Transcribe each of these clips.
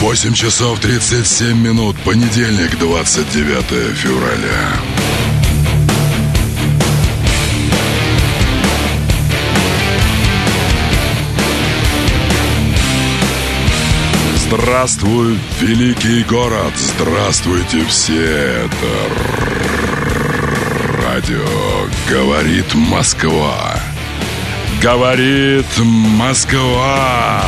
8 часов 37 минут, понедельник, 29 февраля. Здравствуй, великий город, здравствуйте все, это радио «Говорит Москва». Говорит Москва.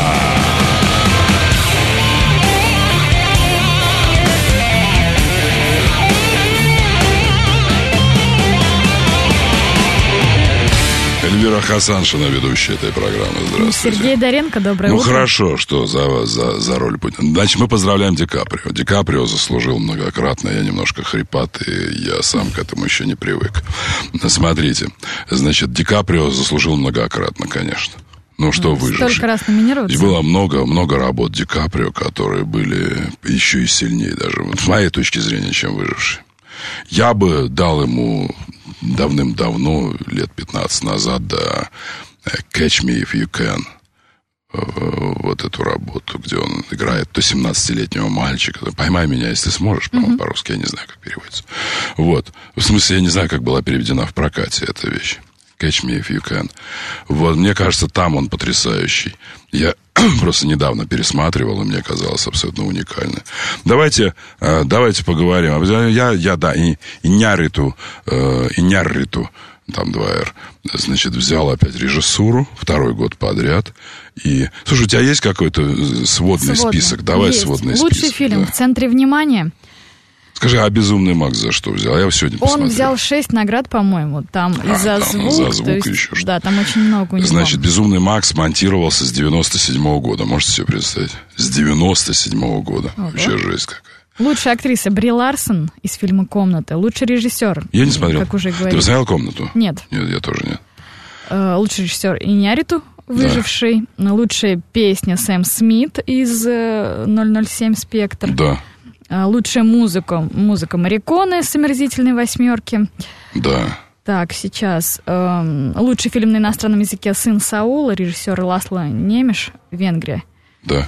Эльвира Хасаншина, ведущая этой программы. Здравствуйте. Сергей Доренко, доброе утро. Ну, хорошо, что за роль Путина. Значит, мы поздравляем Ди Каприо. Ди Каприо заслужил многократно. Я немножко хрипатый, я сам к этому еще не привык. Смотрите, значит, Ди Каприо заслужил многократно, конечно. Ну, что выживший. Столько раз номинироваться. Было много работ Ди Каприо, которые были еще и сильнее даже, с моей точки зрения, чем выживший. Я бы дал ему давным-давно, лет 15 назад, до Catch Me If You Can, вот эту работу, где он играет то 17-летнего мальчика. Поймай меня, если сможешь, по-моему, по-русски, я не знаю, как переводится. Вот. В смысле, я не знаю, как была переведена в прокате эта вещь. Catch Me If You Can. Вот, мне кажется, там он потрясающий. Я просто недавно пересматривал, и мне казалось абсолютно уникально. Давайте поговорим. Иньярриту, там 2R, значит, взял опять режиссуру, 2-й год подряд. И, слушай, у тебя есть какой-то сводный список? Давай есть. Сводный список. Лучший фильм в центре внимания. Скажи, а «Безумный Макс» за что взял? Я сегодня посмотрел. Он взял 6 наград, по-моему. Там и за звук. За звук есть, еще что. Да, там очень много у него. Значит, «Безумный Макс» монтировался с 97-го года. Можете себе представить? С 97-го года. Ого. Вообще жесть какая. Lучшая актриса Бри Ларсон из фильма «Комната». Лучший режиссер. Я не смотрел. Как уже говорили. Ты посмотрел «Комнату»? Нет. Нет, я тоже нет. Лучший режиссер Иньярриту, выживший. Да. Лучшая песня Сэм Смит из 007 «Спектр». Да. Лучшая музыка Морриконе с «Омерзительной восьмерки». Да. Так, сейчас. Лучший фильм на иностранном языке «Сын Саула», режиссер Ласло Немеш, Венгрия. Да.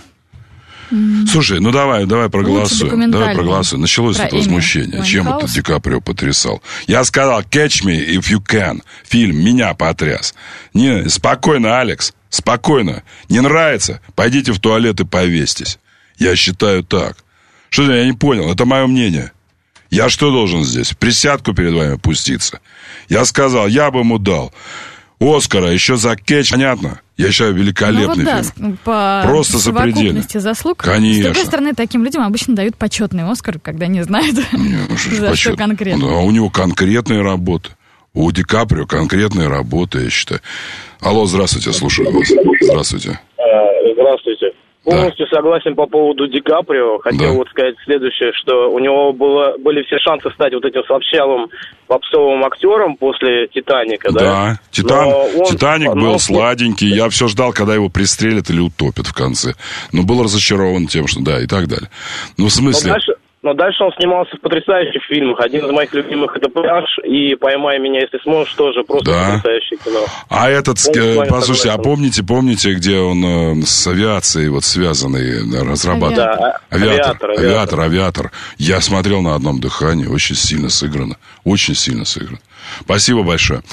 Слушай, ну давай проголосуем. Давай проголосуем. Началось это возмущение. Чем это Ди Каприо потрясал? Я сказал, catch me if you can. Фильм меня потряс. Не, спокойно, Алекс, спокойно. Не нравится? Пойдите в туалет и повесьтесь. Я считаю так. Что я не понял? Это мое мнение. Я что должен здесь? В присядку перед вами пуститься? Я сказал, я бы ему дал Оскара еще за «Кетч». Понятно? Я считаю, великолепный фильм. Просто запредельно. Заслуг. Конечно. С другой стороны, таким людям обычно дают почетный «Оскар», когда не знают, за что конкретно. А у него конкретные работы. У Ди Каприо конкретные работы, я считаю. Алло, здравствуйте, слушаю вас. Здравствуйте. Здравствуйте. Полностью согласен по поводу Ди Каприо. Хотел вот сказать следующее, что у него были все шансы стать вот этим слабчавым попсовым актером после «Титаника». Да, «Титаник» был сладенький. Я все ждал, когда его пристрелят или утопят в конце. Но был разочарован тем, что да, и так далее. Ну, в смысле... Но дальше он снимался в потрясающих фильмах. Один из моих любимых — это «Пляж», и «Поймай меня, если сможешь», тоже просто потрясающее кино. А этот, послушайте, а помните, где он с авиацией вот связанный, разрабатывал? Да, Авиатор. Я смотрел на одном дыхании, очень сильно сыграно. Очень сильно сыграно. Спасибо большое.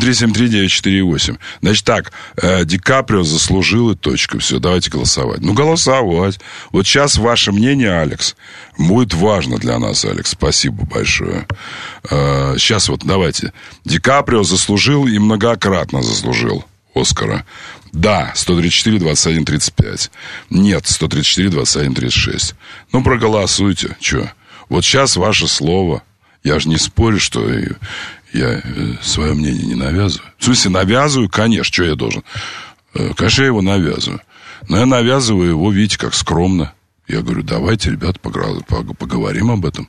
7373948. Значит так, Ди Каприо заслужил и точка. Все, давайте голосовать. Ну, голосовать. Вот сейчас ваше мнение, Алекс, будет важно для нас, Алекс. Спасибо большое. Сейчас вот давайте. Ди Каприо заслужил и многократно заслужил Оскара. Да, 134-21-35. Нет, 134-21-36. Ну, проголосуйте. Че? Вот сейчас ваше слово. Я же не спорю, что я свое мнение не навязываю. В смысле, навязываю, конечно. Что я должен? Конечно, я его навязываю. Но я навязываю его, видите, как скромно. Я говорю, давайте, ребята, поговорим об этом.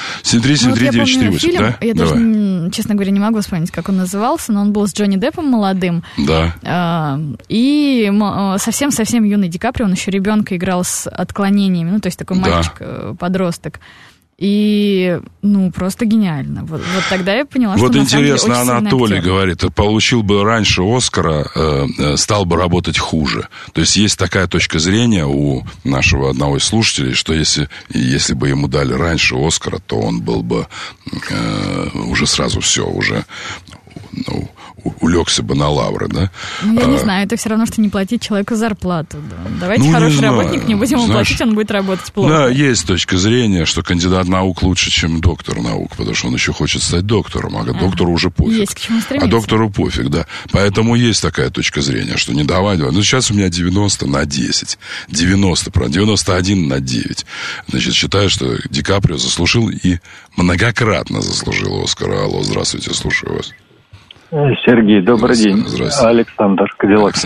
7373948, да? Я даже, честно говоря, не могу вспомнить, как он назывался, но он был с Джонни Деппом молодым. Да. И совсем-совсем юный Ди Каприо, он еще ребенка играл с отклонениями, ну, то есть такой мальчик-подросток. И, просто гениально. Вот тогда я поняла, что вот на самом деле очень интересно, сильный Анатолий актер. говорит, получил бы раньше Оскара, стал бы работать хуже. То есть есть такая точка зрения у нашего одного из слушателей, что если бы ему дали раньше Оскара, то он был бы уже сразу все, уже улегся бы на лавры, да? Я не знаю, это все равно, что не платить человеку зарплату. Да. Давайте хороший работник, не будем ему платить, он будет работать плохо. Да, есть точка зрения, что кандидат наук лучше, чем доктор наук, потому что он еще хочет стать доктором, а доктору уже пофиг. Есть к чему стремиться. А доктору пофиг, да. Поэтому есть такая точка зрения, что не давай. Сейчас у меня 90 на 10. 91 на 9. Значит, считаю, что Ди Каприо заслужил и многократно заслужил Оскара. Алло, здравствуйте, слушаю вас. Сергей, добрый день. Здравствуйте. Александр Кадиллак.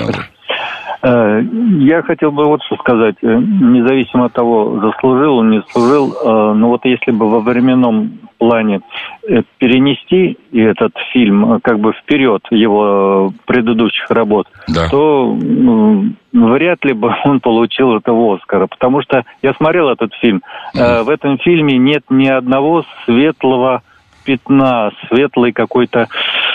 Я хотел бы вот что сказать. Независимо от того, заслужил он, не заслужил, но вот если бы во временном плане перенести этот фильм как бы вперед его предыдущих работ, да, то вряд ли бы он получил этого Оскара. Потому что я смотрел этот фильм. В этом фильме нет ни одного светлого пятна, светлой какой-то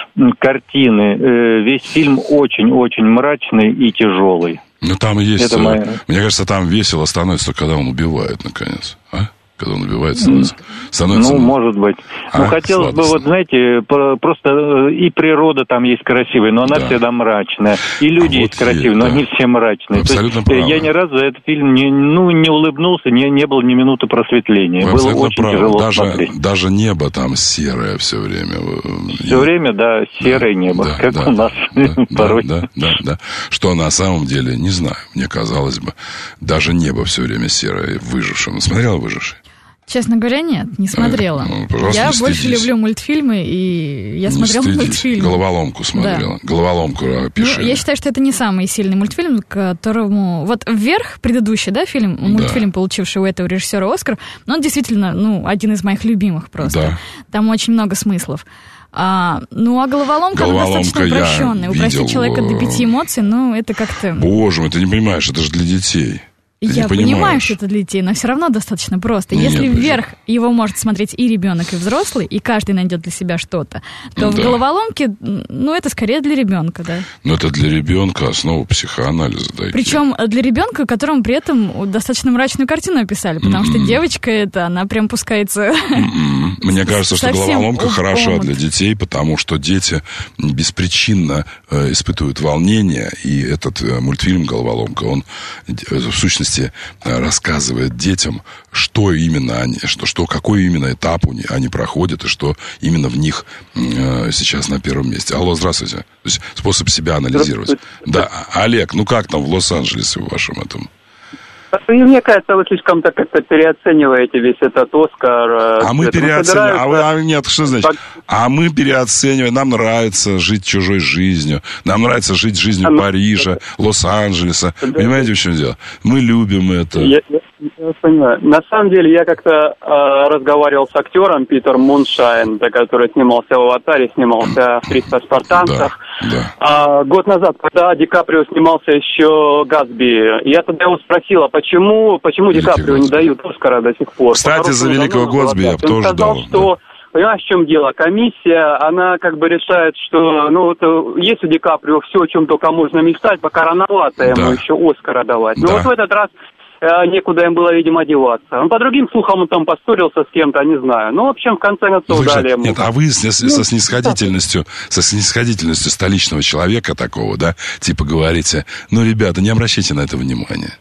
картины. Весь фильм очень-очень мрачный и тяжелый. Ну, там есть... Мне кажется, там весело становится, когда он убивает, наконец. Когда он убивает, становится... может быть. Хотелось бы, знаете, просто и природа там есть красивая, но она всегда мрачная. И люди есть красивые, но они все мрачные. Абсолютно правы. Я ни разу этот фильм не улыбнулся, не было ни минуты просветления. Вы было очень тяжело смотреть. Даже небо там серое все время. Все время, да, серое небо, как у нас порой. Да. Что на самом деле, не знаю, мне казалось бы, даже небо все время серое, выжившее. Смотрела «Выживший»? Честно говоря, нет, не смотрела. Я больше люблю мультфильмы, и я смотрела мультфильмы. Головоломку смотрела. Да. Головоломку пиши. Я считаю, что это не самый сильный мультфильм, которому... Вот «Вверх», предыдущий, мультфильм, получивший у этого режиссера Оскар, но он действительно, один из моих любимых просто. Да. Там очень много смыслов. А головоломка достаточно упрощенная. Упростить человека до 5 эмоций, это как-то... Боже мой, ты не понимаешь, это же для детей. Я понимаю, что это для детей, но все равно достаточно просто. Если «Вверх» его может смотреть и ребенок, и взрослый, и каждый найдет для себя что-то, то в «Головоломке», это скорее для ребенка, да. Но это для ребенка основа психоанализа, да. Причем для ребенка, которому при этом достаточно мрачную картину описали, потому что девочка она прям пускается... Мне кажется, что «Головоломка» хороша для детей, потому что дети беспричинно испытывают волнение, и этот мультфильм «Головоломка», он в сущности рассказывает детям, что именно они, какой именно этап они проходят, и что именно в них сейчас на первом месте. Алло, здравствуйте. То есть способ себя анализировать. Да, Олег, как там в Лос-Анджелесе в вашем этом? Мне кажется, вы слишком так как-то переоцениваете весь этот Оскар. А мы переоцениваем. Нет, что значит? А мы переоцениваем. Нам нравится жить чужой жизнью. Нам нравится жить жизнью Парижа, Лос-Анджелеса. Понимаете, в чем дело? Мы любим это. Я понимаю. На самом деле, я как-то разговаривал с актером Питер Муншайн, который снимался в «Аватаре», снимался в «300 спартанцах». Да. Год назад, когда Ди Каприо снимался еще «Гатсби», я тогда его спросил, почему Ди Каприо не дают Оскара до сих пор? Кстати, за «Великого Гатсби» я бы тоже сказал, дал. Что... Понимаешь, в чем дело? Комиссия, она как бы решает, что, если Ди Каприо все, о чем только можно мечтать, пока рановато ему еще Оскара давать. Но в этот раз некуда им было, видимо, деваться. По другим слухам, он там поссорился с кем-то, не знаю. В общем, в конце концов, дали ему. Нет, а вы со снисходительностью столичного человека такого, да, типа говорите, ребята, не обращайте на это внимания.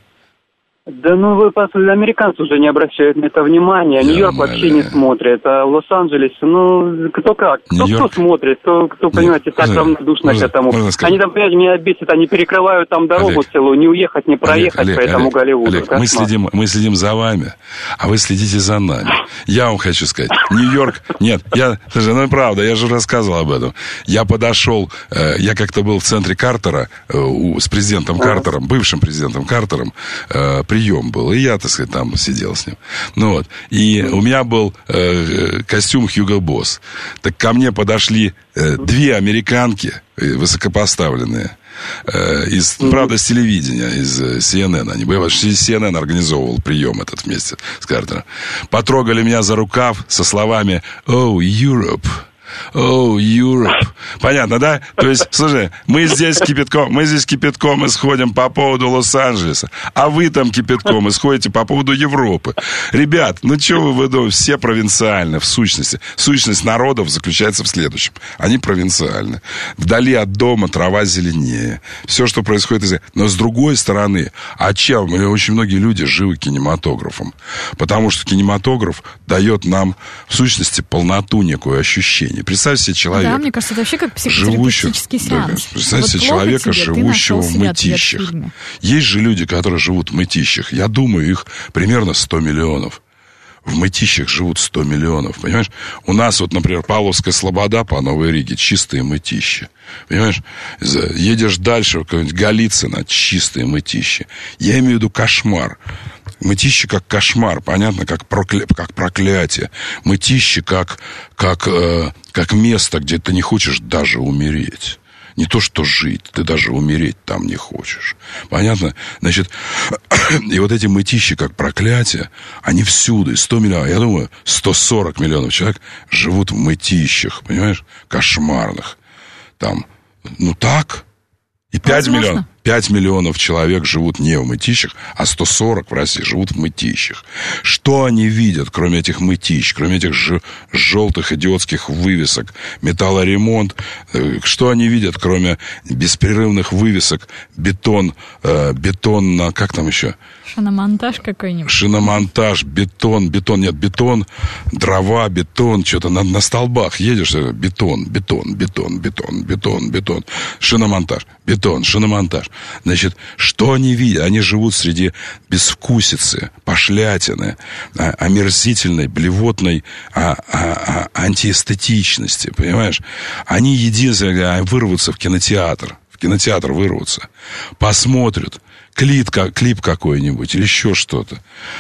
Да вы послушайте, американцы уже не обращают на это внимания. Нью-Йорк вообще не смотрит. А в Лос-Анджелесе, кто как? Кто смотрит, кто понимаете, так равнодушно к этому. Они там, понимаете, меня бесит, они перекрывают там дорогу целую, не уехать, не проехать по этому Голливуду. Олег, мы следим за вами, а вы следите за нами. Я вам хочу сказать, Нью-Йорк... Нет, правда, я же рассказывал об этом. Я подошел, я как-то был в центре Картера с президентом Картером, бывшим президентом Картером, прием был, и я, так сказать, там сидел с ним. Ну вот, и у меня был костюм Hugo Boss. Так ко мне подошли две американки, высокопоставленные, правда, с телевидения, из CNN. Они были, CNN организовывал прием этот вместе с Картером. Потрогали меня за рукав со словами «Oh, Europe». Oh, Europe. Понятно, да? То есть, слушай, мы здесь кипятком исходим по поводу Лос-Анджелеса, а вы там кипятком исходите по поводу Европы. Ребят, ну что вы выдумываете? Все провинциальны в сущности. Сущность народов заключается в следующем. Они провинциальны. Вдали от дома трава зеленее. Все, что происходит... Но с другой стороны, очень многие люди живы кинематографом. Потому что кинематограф дает нам, в сущности, полноту, некое ощущение. Представьте себе человека. Да, мне кажется, это вообще как психотерапевтический сеанс. Представьте себе человека, живущего в мытищах. Есть же люди, которые живут в мытищах. Я думаю, их примерно 100 миллионов. В мытищах живут 100 миллионов, понимаешь? У нас вот, например, Павловская Слобода по Новой Риге, чистые мытища. Понимаешь? Едешь дальше, какой-нибудь Голицыно, чистые мытища. Я имею в виду кошмар. Мытищи как кошмар, понятно, как проклятие. Мытищи как место, где ты не хочешь даже умереть. Не то, что жить, ты даже умереть там не хочешь. Понятно? Значит, и вот эти мытищи, как проклятие, они всюду, 100 миллионов, я думаю, 140 миллионов человек живут в мытищах, понимаешь, кошмарных. Там, ну так, и 5 миллионов человек живут не в мытищах, а 140 в России живут в мытищах. Что они видят, кроме этих мытищ, кроме этих желтых идиотских вывесок, металлоремонт? Что они видят, кроме беспрерывных вывесок, бетон, как там еще? Шиномонтаж какой-нибудь. Шиномонтаж, бетон, дрова, бетон, что-то на столбах едешь, бетон, шиномонтаж, бетон, шиномонтаж. Значит, что они видят? Они живут среди безвкусицы, пошлятины, омерзительной, блевотной антиэстетичности, понимаешь? Они единственное, вырвутся в кинотеатр вырвутся, посмотрят клип какой-нибудь или еще что-то.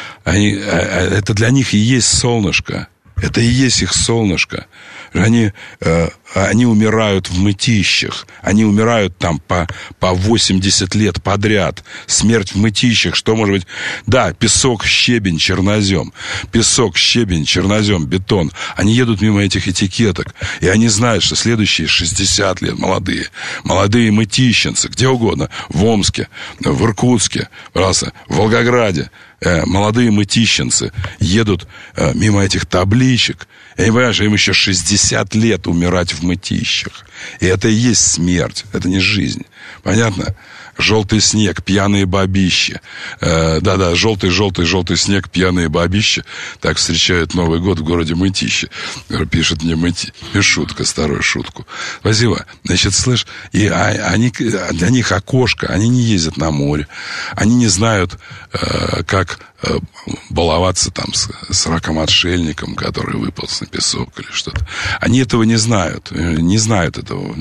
Это для них и есть солнышко. Это и есть их солнышко. Они умирают в мытищах. Они умирают там по 80 лет подряд. Смерть в мытищах. Что может быть? Да, песок, щебень, чернозем. Песок, щебень, чернозем, бетон. Они едут мимо этих этикеток. И они знают, что следующие 60 лет молодые мытищенцы, где угодно, в Омске, в Иркутске, в Волгограде, молодые мытищенцы едут мимо этих табличек. Я не понимаю, что им еще 60 лет умирать в мытищах. И это и есть смерть, это не жизнь. Понятно? Желтый снег, пьяные бабищи. Да-да, желтый снег, пьяные бабищи. Так встречают Новый год в городе Мытищи. Пишет мне Мишутка, старую шутку. Спасибо. Значит, слышь, и для них окошко, они не ездят на море. Они не знают, как баловаться там с раком-отшельником, который выполз на песок или что-то. Они этого не знают. Не знают этого.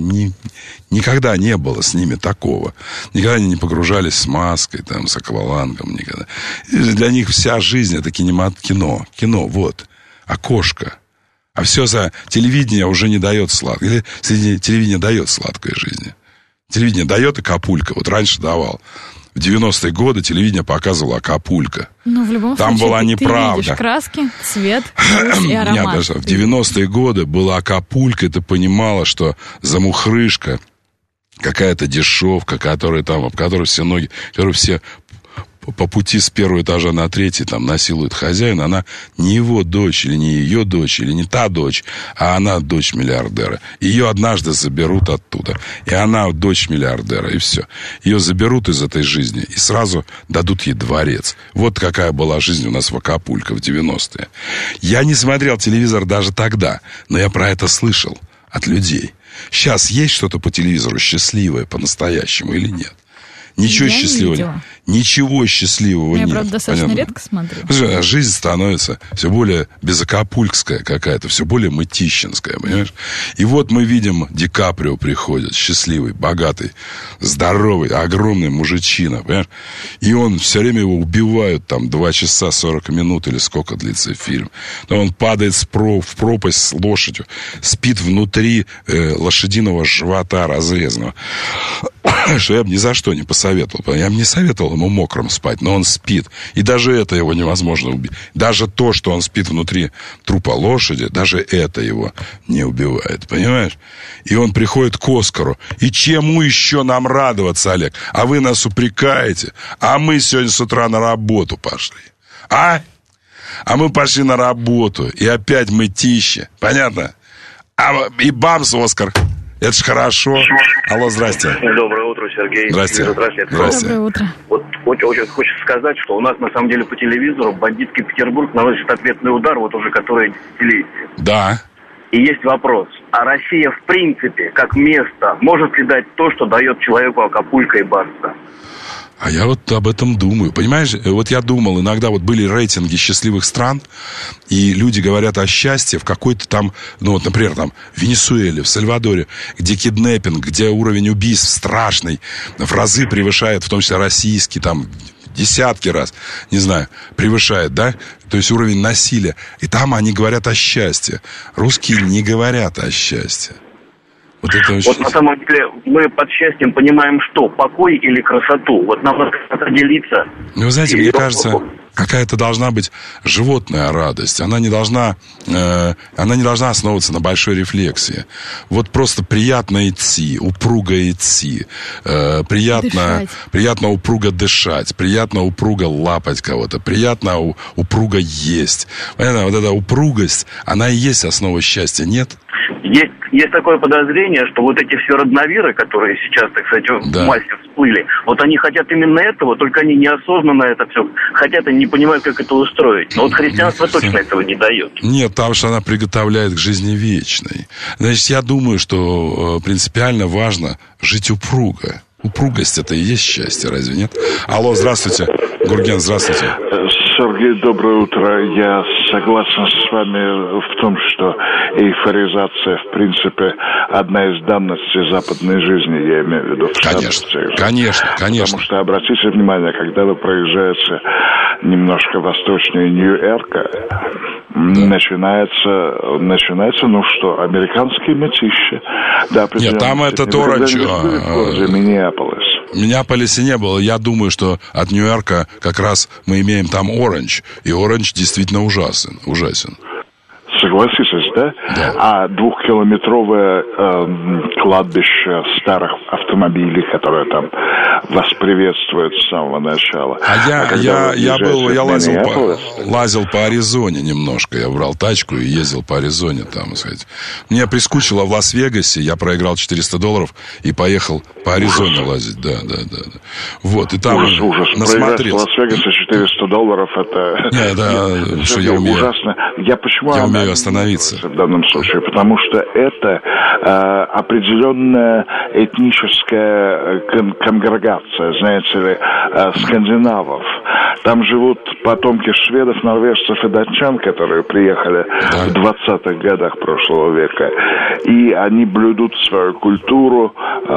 Никогда не было с ними такого. Никогда они не погружались с маской, там, с аквалангом. Никогда. И для них вся жизнь — это кино. Кино, вот. Окошко. А все за телевидение уже не дает сладкое. Или телевидение дает сладкой жизни. Телевидение дает Акапулько. Вот раньше давал. В 90-е годы телевидение показывало Акапулько. Ну, в любом там случае, была неправда. Ты видишь краски, цвет, вкус и аромат. Нет, даже в 90-е годы было Акапулько, и ты понимала, что замухрышка, какая-то дешевка, которая все по пути с первого этажа на третий там насилует хозяина, она не его дочь, или не ее дочь, или не та дочь, а она дочь миллиардера. Ее однажды заберут оттуда. И она дочь миллиардера, и все. Ее заберут из этой жизни и сразу дадут ей дворец. Вот какая была жизнь у нас в Акапулько в 90-е. Я не смотрел телевизор даже тогда, но я про это слышал от людей. Сейчас есть что-то по телевизору счастливое по-настоящему или нет? Ничего счастливого. Ничего счастливого нет. Я, правда, достаточно редко смотрю. Жизнь становится все более безакапулькская какая-то, все более мытищинская, понимаешь? И вот мы видим, Ди Каприо приходит, счастливый, богатый, здоровый, огромный мужичина, понимаешь? И он, все время его убивают, там, 2 часа 40 минут или сколько длится фильм. Но он падает в пропасть с лошадью, спит внутри лошадиного живота разрезанного. Что я бы ни за что не посоветовал. Я бы не советовал ему мокрым спать, но он спит. И даже это его невозможно убить. Даже то, что он спит внутри трупа лошади, даже это его не убивает. Понимаешь? И он приходит к Оскару. И чему еще нам радоваться, Олег? А вы нас упрекаете. А мы сегодня с утра на работу пошли. А мы пошли на работу. И опять мытище. Понятно? И бамс, Оскар. Это ж хорошо. Алло, здрасте. Доброе утро, Сергей. Здрасте. Доброе утро. Вот очень хочется сказать, что у нас на самом деле по телевизору бандитский Петербург наносит ответный удар вот уже которые десятилетия. Да. И есть вопрос. А Россия в принципе, как место, может ли дать то, что дает человеку Акапулько и Баста? А я вот об этом думаю. Понимаешь, вот я думал, иногда вот были рейтинги счастливых стран, и люди говорят о счастье в какой-то там, ну вот, например, там, в Венесуэле, в Сальвадоре, где киднеппинг, где уровень убийств страшный, в разы превышает, в том числе российский, там, десятки раз, не знаю, превышает, да? То есть уровень насилия. И там они говорят о счастье. Русские не говорят о счастье. Вот на самом деле мы под счастьем понимаем что? Покой или красоту? Вот нам надо делиться. Ну, вы знаете, мне кажется, какая-то должна быть животная радость. Она не должна основываться на большой рефлексии. Вот просто приятно идти, упруго идти, приятно упруго дышать, приятно упруго лапать кого-то, приятно упруго есть. Понятно, вот эта упругость, она и есть основа счастья, нет? Есть такое подозрение, что вот эти все родновиры, которые сейчас, так сказать, в массе всплыли, вот они хотят именно этого, только они неосознанно это все хотят и не понимают, как это устроить. Но вот христианство точно этого не дает. Нет, потому что она приготовляет к жизни вечной. Значит, я думаю, что принципиально важно жить упруго. Упругость — это и есть счастье, разве нет? Алло, здравствуйте. Гурген, здравствуйте. Сергей, доброе утро. Я согласен с вами в том, что эйфоризация, в принципе, одна из данностей западной жизни, я имею в виду. Конечно. Потому что, обратите внимание, когда вы проезжаете немножко восточнее Нью-Йорка, начинается, ну что, американские мытища. Да, нет, там этот оранж. Миннеаполис. В Миннеаполисе не было. Я думаю, что от Нью-Йорка как раз мы имеем там оранж. И оранж действительно ужасен. Согласитесь, да? Да. А 2-километровое кладбище старых автомобилей, которое там вас приветствует с самого начала. Я лазил по Аризоне немножко. Я брал тачку и ездил по Аризоне там, сказать. Мне прискучило в Лас-Вегасе, я проиграл $400 и поехал по Аризоне лазить. Да. Вот, и там ужас. насмотрелся. В Лас-Вегасе $400 это... Нет, что я умею. Ужасно. Я умею остановиться. В данном случае, потому что это определенная этническая конгрегация, знаете ли, скандинавов. Там живут потомки шведов, норвежцев и датчан, которые приехали в 20-х годах прошлого века. И они блюдут свою культуру,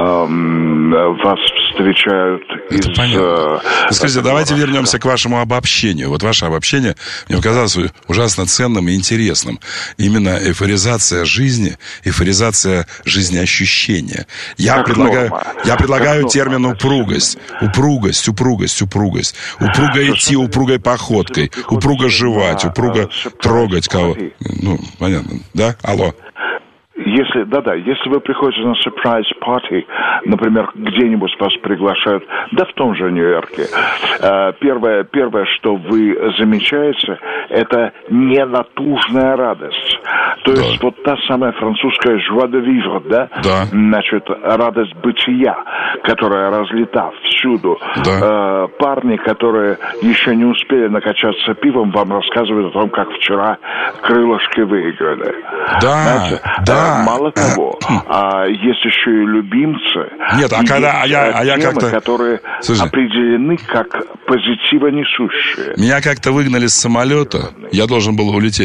вас встречают Скажите, давайте вернемся к вашему обобщению. Вот ваше обобщение мне показалось ужасно ценным и интересным. Именно эйфоризация жизни, эйфоризация жизнеощущения. Я предлагаю термин упругость. Упругость. Упруго идти упругой походкой, упруго жевать, упруго трогать кого. Ну, понятно, да? Алло. Если вы приходите на surprise party, например, где-нибудь вас приглашают, да в том же Нью-Йорке, первое, что вы замечаете, это ненатужная радость. То есть вот та самая французская joie de vivre, да? Значит, радость бытия, которая разлита всюду. Парни, которые еще не успели накачаться пивом, вам рассказывают о том, как вчера крылышки выиграли. Да. Мало того, есть еще и любимцы. Нет, а когда я как-то... которые определены как позитивонесущие. Меня как-то выгнали с самолета. Я должен был улететь.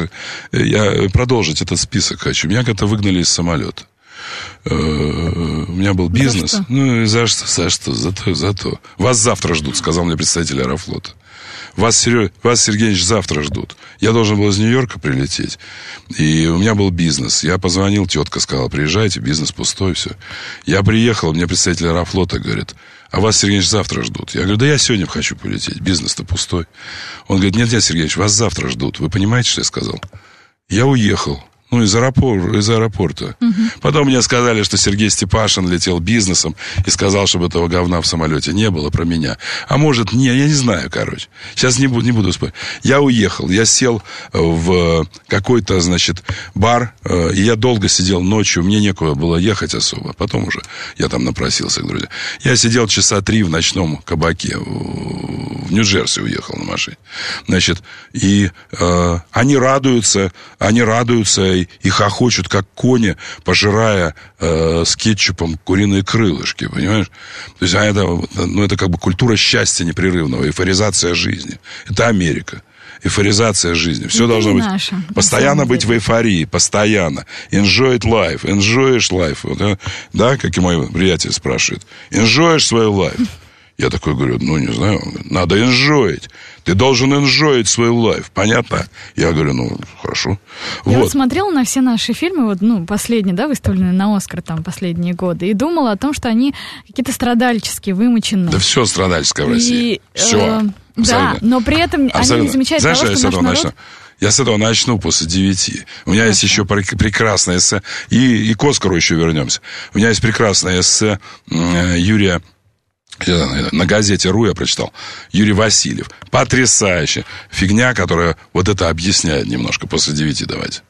Я продолжить этот список хочу. Меня как-то выгнали из самолета. У меня был бизнес. За что? Ну, за что? За то. Вас завтра ждут, сказал мне представитель Аэрофлота. Вас, Сергеевич, завтра ждут. Я должен был из Нью-Йорка прилететь. И у меня был бизнес. Я позвонил, тетка сказала, приезжайте, бизнес пустой, все. Я приехал, мне представитель Аэрофлота говорит, а вас, Сергеевич, завтра ждут. Я говорю, да я сегодня хочу полететь, бизнес-то пустой. Он говорит, нет, Сергеевич, вас завтра ждут. Вы понимаете, что я сказал? Я уехал. Ну, из аэропорта. Потом мне сказали, что Сергей Степашин летел бизнесом и сказал, чтобы этого говна в самолете не было про меня. А может, я не знаю, короче. Сейчас не буду спорить. Я уехал, я сел в какой-то, значит, бар, и я долго сидел ночью, мне некуда было ехать особо. Потом уже я там напросился к друзьям. Я сидел часа 3 в ночном кабаке, в Нью-Джерси уехал на машине. Значит, и они радуются и хохочут, как кони, пожирая с кетчупом куриные крылышки, понимаешь? То есть это как бы культура счастья непрерывного, эйфоризация жизни. Это Америка. Эйфоризация жизни. Все это должно быть... Наша, постоянно быть в эйфории. Постоянно. Enjoy life. Enjoyешь life. Да, как и мой приятель спрашивает. Enjoyешь свою life? Я такой говорю, не знаю, надо enjoyить. Ты должен enjoyить свой лайф, понятно? Я говорю, хорошо. Я вот смотрела на все наши фильмы, последние, да, выставленные на Оскар там последние годы, и думала о том, что они какие-то страдальческие, вымученные. Да все страдальческое в России. Все. Да, но при этом они не замечают того, что наш народ... Я с этого начну после 9. У меня есть еще прекрасное эссе. И к Оскару еще вернемся. У меня есть прекрасное эссе Юрия... На газете «Ру» я прочитал. Юрий Васильев. Потрясающе. Фигня, которая вот это объясняет немножко. После 9 давайте.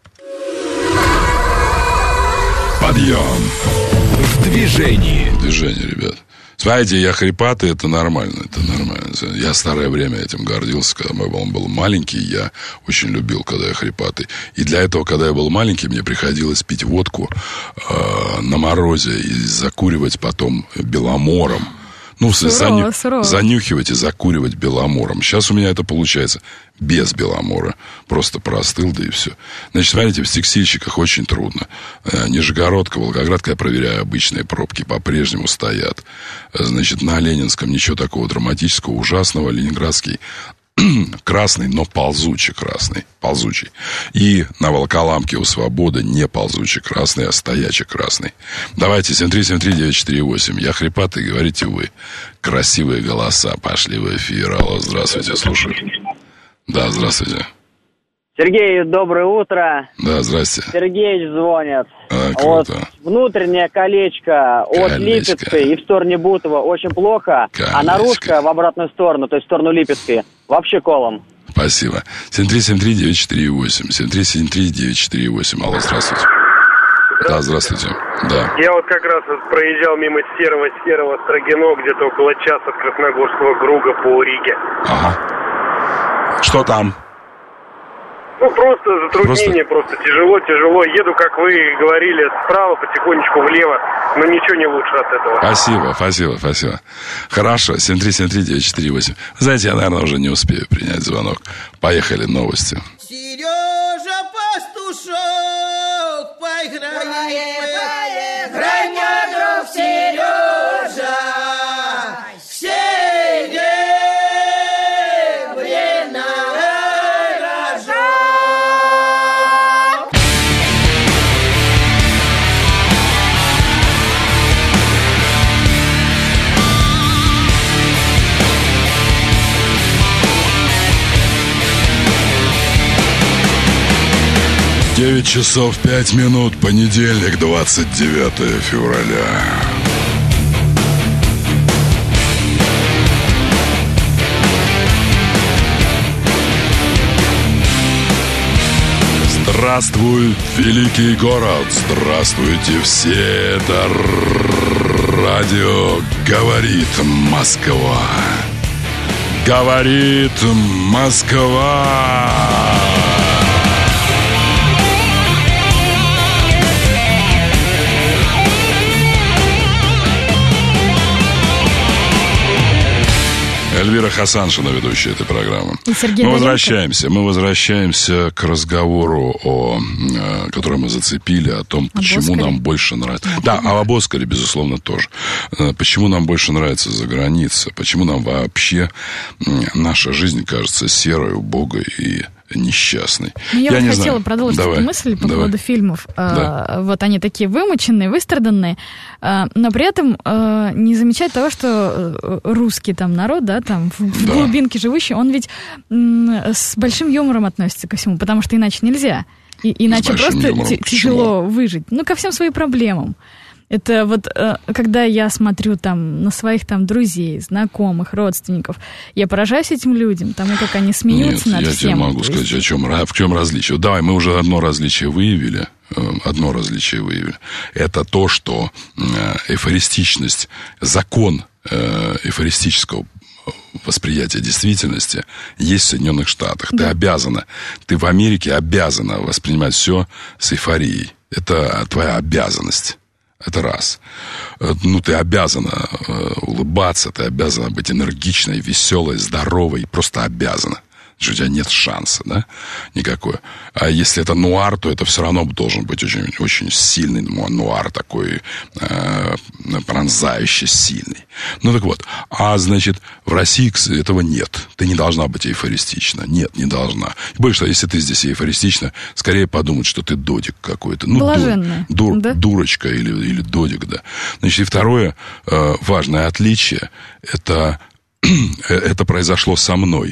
Подъем. В движении. В движении, ребят. Смотрите, я хрипатый, это нормально. Я старое время этим гордился, когда он был маленький. Я очень любил, когда я хрипатый. И для этого, когда я был маленький, мне приходилось пить водку на морозе и закуривать потом беломором. Занюхивать и закуривать беломором. Сейчас у меня это получается без беломора. Просто простыл, да и все. Значит, смотрите, в текстильщиках очень трудно. Нижегородка, Волгоградка, я проверяю, обычные пробки по-прежнему стоят. Значит, на Ленинском ничего такого драматического, ужасного. Ленинградский красный, но ползучий красный. Ползучий. И на Волоколамке у Свободы не ползучий красный, а стоячий красный. Давайте, 7373948. Я хрипатый, говорите вы. Красивые голоса пошли в эфир. Алло, здравствуйте, слушаю. Да, здравствуйте. Сергей, доброе утро. Да, здрасте. Сергеич звонит. Круто. Внутреннее колечко от Липецкой и в сторону Бутова очень плохо, а наружка в обратную сторону, то есть в сторону Липецкой, вообще колом. Спасибо. 7373948. 7373948. Алло, здравствуйте. Да, здравствуйте. Да. Я вот как раз проезжал мимо серого Строгино, где-то около часа от Красногорского круга по Риге. Ага. Что там? Просто затруднение, просто тяжело. Еду, как вы говорили, справа, потихонечку влево, но ничего не лучше от этого. Спасибо. Хорошо, 7373948. Знаете, я, наверное, уже не успею принять звонок. Поехали, новости. Сережа Пастушок, поиграй, мой друг Сережа, Девять часов 5 минут, понедельник, 29 февраля. Здравствуй, великий город! Здравствуйте все! Это радио «Говорит Москва». Говорит Москва. Эльвира Хасаншина, ведущая этой программы. Мы возвращаемся к разговору, который мы зацепили, о том, почему нам больше нравится. Да, а об Оскаре, безусловно, тоже. Почему нам больше нравится за границей, почему нам вообще наша жизнь кажется серой, убогой и несчастный. Я вот хотела продолжить эту мысль по поводу фильмов. Да. Вот они такие вымученные, выстраданные, но при этом не замечать того, что русский там народ, да, там в глубинке живущий, он ведь с большим юмором относится ко всему, потому что иначе нельзя. Иначе просто тяжело выжить. Ну, ко всем своим проблемам. Это вот, когда я смотрю там на своих там друзей, знакомых, родственников, я поражаюсь этим людям, тому, как они смеются над всем. Я тебе могу сказать, в чем различие. Вот давай, мы уже одно различие выявили. Это то, что эйфористичность, закон эйфористического восприятия действительности есть в Соединенных Штатах. Да. Ты в Америке обязана воспринимать все с эйфорией. Это твоя обязанность. Это раз. Ну, ты обязана улыбаться, ты обязана быть энергичной, веселой, здоровой, просто обязана. Что у тебя нет шанса, да, никакой. А если это нуар, то это все равно должен быть очень, очень сильный нуар, такой пронзающий, сильный. Ну, так вот. А, значит, в России этого нет. Ты не должна быть эйфористична. Нет, не должна. И больше, если ты здесь эйфористична, скорее подумают, что ты додик какой-то. Ну, да? Дурочка или додик, да. Значит, и второе важное отличие, это произошло со мной.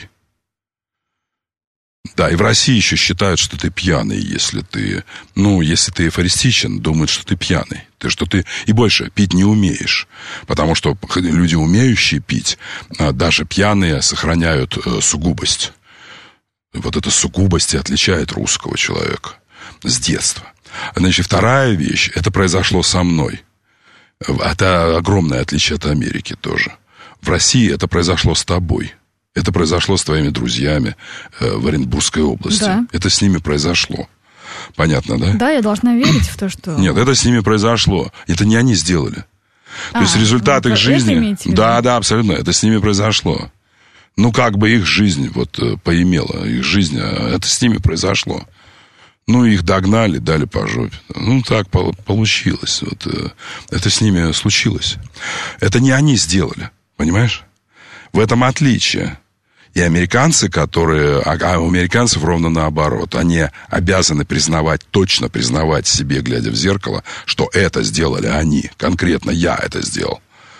Да, и в России еще считают, что ты пьяный, если ты эйфористичен, думают, что ты пьяный. И больше пить не умеешь. Потому что люди, умеющие пить, даже пьяные, сохраняют сугубость. Вот эта сугубость и отличает русского человека с детства. Значит, вторая вещь, это произошло со мной. Это огромное отличие от Америки тоже. В России это произошло с тобой. Это произошло с твоими друзьями в Оренбургской области. Да. Это с ними произошло. Понятно, да? Да, я должна верить в то, что... Нет, это с ними произошло. Это не они сделали. То есть результат их жизни... Да, абсолютно. Это с ними произошло. Ну, как бы их жизнь поимела. Их жизнь, это с ними произошло. Ну, их догнали, дали по жопе. Ну, так получилось. Это с ними случилось. Это не они сделали. Понимаешь? В этом отличие. И американцы, а у американцев ровно наоборот. Они обязаны точно признавать себе, глядя в зеркало, что это сделали они. Конкретно я это сделал.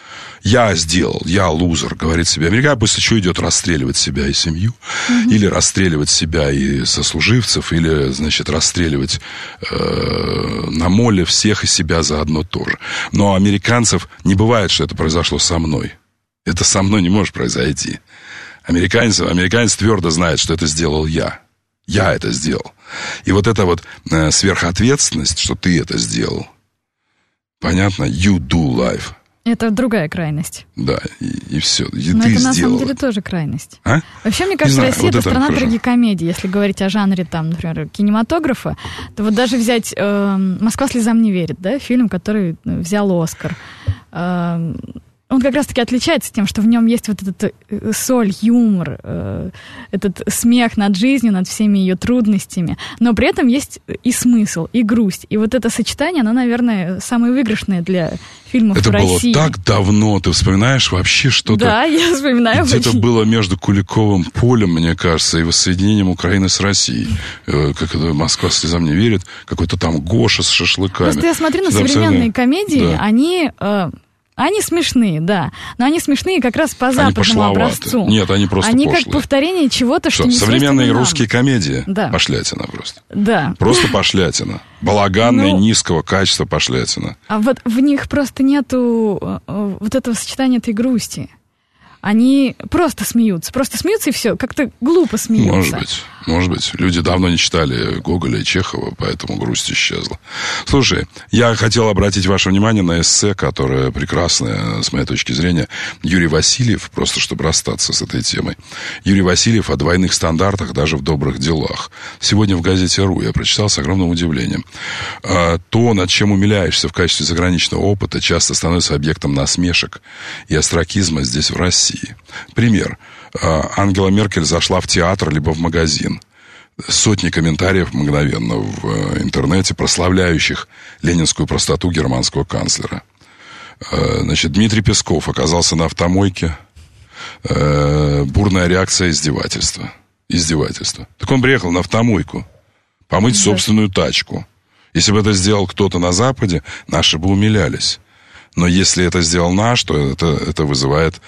Я лузер, говорит себе. Американец после чего идет расстреливать себя и семью, или расстреливать себя и сослуживцев, или, значит, расстреливать на моле всех и себя заодно тоже. Но у американцев не бывает, что это произошло со мной. Это со мной не может произойти. Американец твердо знает, что это сделал я. Я это сделал. И вот эта сверхответственность, что ты это сделал. Понятно? You do life. Это другая крайность. Да, и все. И но ты это сделала. На самом деле тоже крайность. А? Вообще, мне кажется, Россия это страна трагикомедии. Если говорить о жанре, там, например, кинематографа, то вот даже взять «Москва слезам не верит», да, фильм, который взял Оскар. Он как раз-таки отличается тем, что в нем есть вот эта соль, юмор, этот смех над жизнью, над всеми ее трудностями, но при этом есть и смысл, и грусть. И вот это сочетание, оно, наверное, самое выигрышное для фильмов в России. Это было так давно, ты вспоминаешь вообще что-то? Да, я вспоминаю. Где-то было между Куликовым полем, мне кажется, и воссоединением Украины с Россией. Как это «Москва слезам не верит», какой-то там Гоша с шашлыками. Просто я смотрю на современные комедии, да. Они смешные, да. Но они смешные как раз по западному образцу. Нет, они просто пошлые. Они как повторение чего-то, что не современные нам. Русские комедии? Да. Пошлятина просто. Да. Просто пошлятина. Балаганная, низкого качества пошлятина. А вот в них просто нету вот этого сочетания этой грусти. Они просто смеются и все. Как-то глупо смеются. Может быть. Люди давно не читали Гоголя и Чехова, поэтому грусть исчезла. Слушай, я хотел обратить ваше внимание на эссе, которое прекрасное, с моей точки зрения, Юрий Васильев, просто чтобы расстаться с этой темой. Юрий Васильев о двойных стандартах даже в добрых делах. Сегодня в газете «Ру» я прочитал с огромным удивлением. То, над чем умиляешься в качестве заграничного опыта, часто становится объектом насмешек и остракизма здесь, в России. Пример. Ангела Меркель зашла в театр либо в магазин. Сотни комментариев мгновенно в интернете, прославляющих ленинскую простоту германского канцлера. Значит, Дмитрий Песков оказался на автомойке. Бурная реакция, издевательство. Так он приехал на автомойку помыть собственную тачку. Если бы это сделал кто-то на Западе, наши бы умилялись. Но если это сделал наш, то это вызывает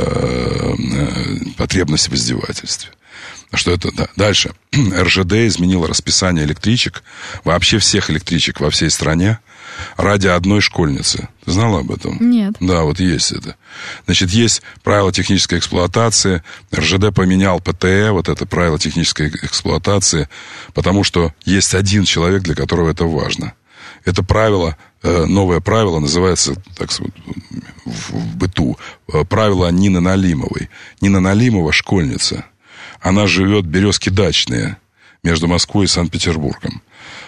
потребность в издевательстве. Что это? Да. Дальше. РЖД изменила расписание электричек, вообще всех электричек во всей стране, ради одной школьницы. Ты знала об этом? Нет. Да, вот есть это. Значит, есть правила технической эксплуатации. РЖД поменял ПТЭ, вот это правило технической эксплуатации, потому что есть один человек, для которого это важно. Это правило, новое правило, называется, так сказать, в быту, правило Нины Налимовой. Нина Налимова школьница. Она живет в Березке Дачные, между Москвой и Санкт-Петербургом.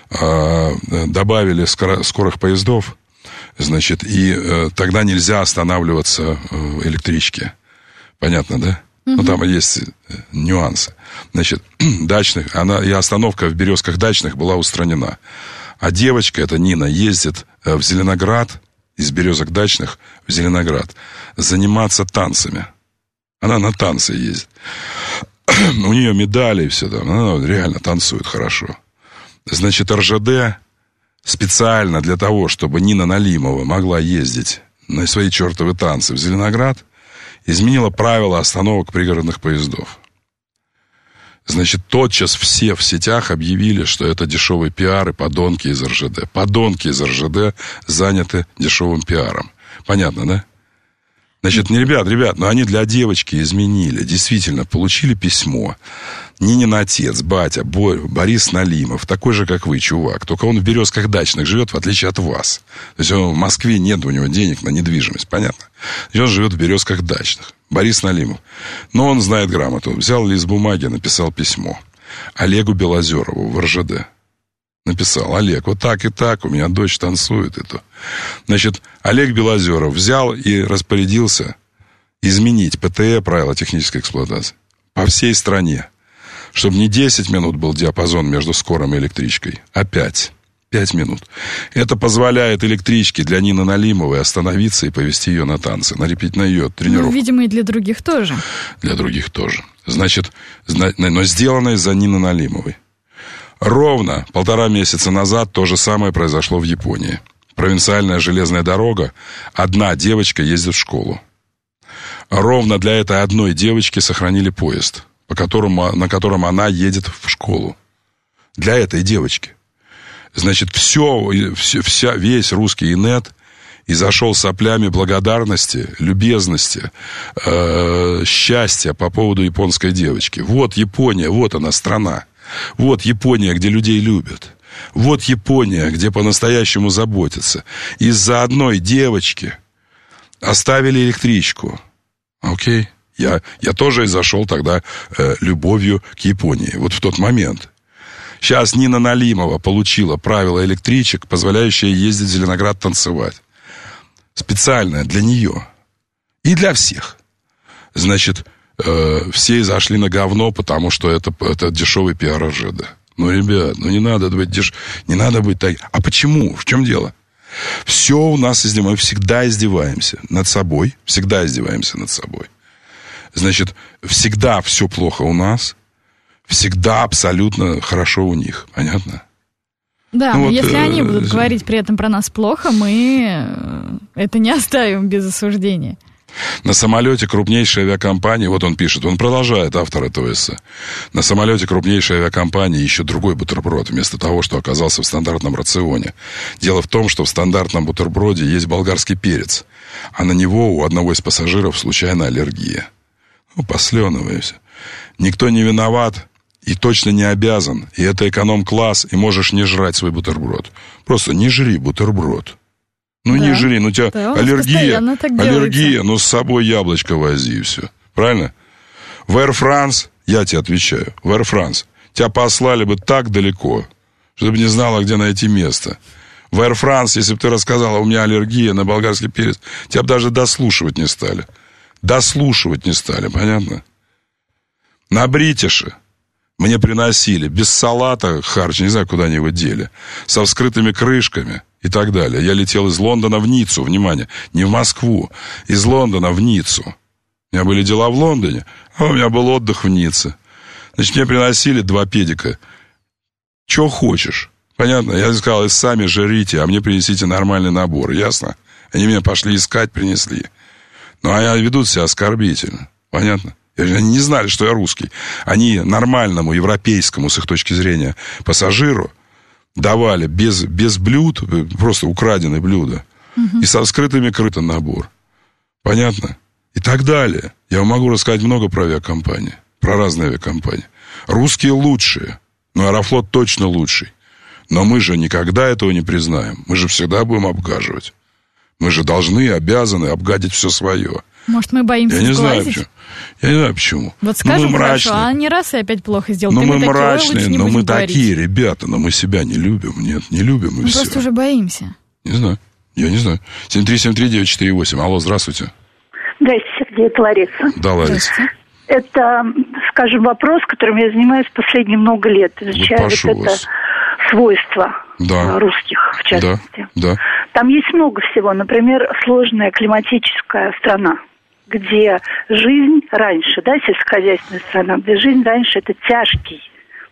Добавили скорых поездов, значит, и тогда нельзя останавливаться в электричке. Понятно, да? Ну, там есть нюансы. Значит, дачных, и остановка в Березках Дачных была устранена. А девочка, эта Нина, ездит в Зеленоград, из Березок Дачных в Зеленоград, заниматься танцами. Она на танцы ездит. У нее медали и все там. Она реально танцует хорошо. Значит, РЖД специально для того, чтобы Нина Налимова могла ездить на свои чертовы танцы в Зеленоград, изменила правила остановок пригородных поездов. Значит, тотчас все в сетях объявили, что это дешевый пиар и подонки из РЖД. Подонки из РЖД заняты дешевым пиаром. Понятно, да? Значит, ребят, но они для девочки изменили. Действительно, получили письмо. Нинин отец, батя, Борис Налимов, такой же, как вы, чувак. Только он в Березках Дачных живет, в отличие от вас. То есть он в Москве, нет у него денег на недвижимость, понятно? И он живет в Березках Дачных. Борис Налимов. Но он знает грамоту. Взял лист бумаги, написал письмо Олегу Белозерову в РЖД. Написал: Олег, вот так и так, у меня дочь танцует и то. Значит, Олег Белозеров взял и распорядился изменить ПТЭ, правила технической эксплуатации, по всей стране. Чтобы не 10 минут был диапазон между скорым и электричкой, а 5 минут. Это позволяет электричке для Нины Налимовой остановиться и повести ее на танцы, на ее тренировку. Ну, видимо, и для других тоже. Для других тоже. Значит, но сделано из-за Нины Налимовой. Ровно 1,5 месяца назад то же самое произошло в Японии. Провинциальная железная дорога, одна девочка ездит в школу. Ровно для этой одной девочки сохранили поезд, на котором она едет в школу. Для этой девочки. Значит, весь русский инет изошел соплями благодарности, любезности, счастья по поводу японской девочки. Вот Япония, вот она страна. Вот Япония, где людей любят. Вот Япония, где по-настоящему заботятся. Из-за одной девочки оставили электричку. Окей? Я тоже изошел тогда любовью к Японии. Вот в тот момент. Сейчас Нина Налимова получила правила электричек, позволяющие ездить в Зеленоград танцевать. Специальное для нее. И для всех. Значит, все зашли на говно, потому что это дешевый пиар РЖД. Ну, ребят, не надо быть так. А почему? В чем дело? Все у нас мы всегда издеваемся над собой. Всегда издеваемся над собой. Значит, всегда все плохо у нас. Всегда абсолютно хорошо у них. Понятно? Да, но если они будут говорить при этом про нас плохо, мы это не оставим без осуждения. На самолете крупнейшей авиакомпании, вот он пишет, он продолжает, автор этого эссе. На самолете крупнейшей авиакомпании еще другой бутерброд, вместо того, что оказался в стандартном рационе. Дело в том, что в стандартном бутерброде есть болгарский перец, а на него у одного из пассажиров случайно аллергия. Посленовые все. Никто не виноват, И точно не обязан. И это эконом-класс, и можешь не жрать свой бутерброд. Просто не жри бутерброд. Ну, да. Не жри, ну у тебя аллергия, ну с собой яблочко вози и все. Правильно? В Air France, я тебе отвечаю, в Air France тебя послали бы так далеко, чтобы не знала, где найти место. В Air France, если бы ты рассказала, у меня аллергия на болгарский перец, тебя бы даже дослушивать не стали. Дослушивать не стали, понятно? На Бритише мне приносили без салата харч, не знаю, куда они его дели, со вскрытыми крышками и так далее. Я летел из Лондона в Ниццу, внимание, не в Москву, из Лондона в Ниццу. У меня были дела в Лондоне, а у меня был отдых в Ницце. Значит, мне приносили 2 педика. Чего хочешь? Понятно? Я сказал, сами жрите, а мне принесите нормальный набор, ясно? Они меня пошли искать, принесли. Ну, а ведут себя оскорбительно, понятно? Они не знали, что я русский. Они нормальному, европейскому, с их точки зрения, пассажиру давали без блюд, просто украденные блюда, и со вскрытыми крытым набор. Понятно? И так далее. Я вам могу рассказать много про авиакомпании, про разные авиакомпании. Русские лучшие, но Аэрофлот точно лучший. Но мы же никогда этого не признаем. Мы же всегда будем обгаживать. Мы же должны, обязаны обгадить все свое. Может, мы боимся сглазить? Я не знаю, почему. Вот скажем хорошо, а не раз и опять плохо сделал. Но мы мрачные, но мы такие, ребята, но мы себя не любим. Нет, не любим, и мы все. Просто уже боимся. Не знаю, я не знаю. 7373948. Алло, здравствуйте. Здравствуйте, Сергей, это Лариса. Да, Лариса. Это, скажем, вопрос, которым я занимаюсь последние много лет. Изучаю вот это свойства русских, в частности. Да. Там есть много всего. Например, сложная климатическая страна, где жизнь раньше, сельскохозяйственная страна, где жизнь раньше это тяжкий,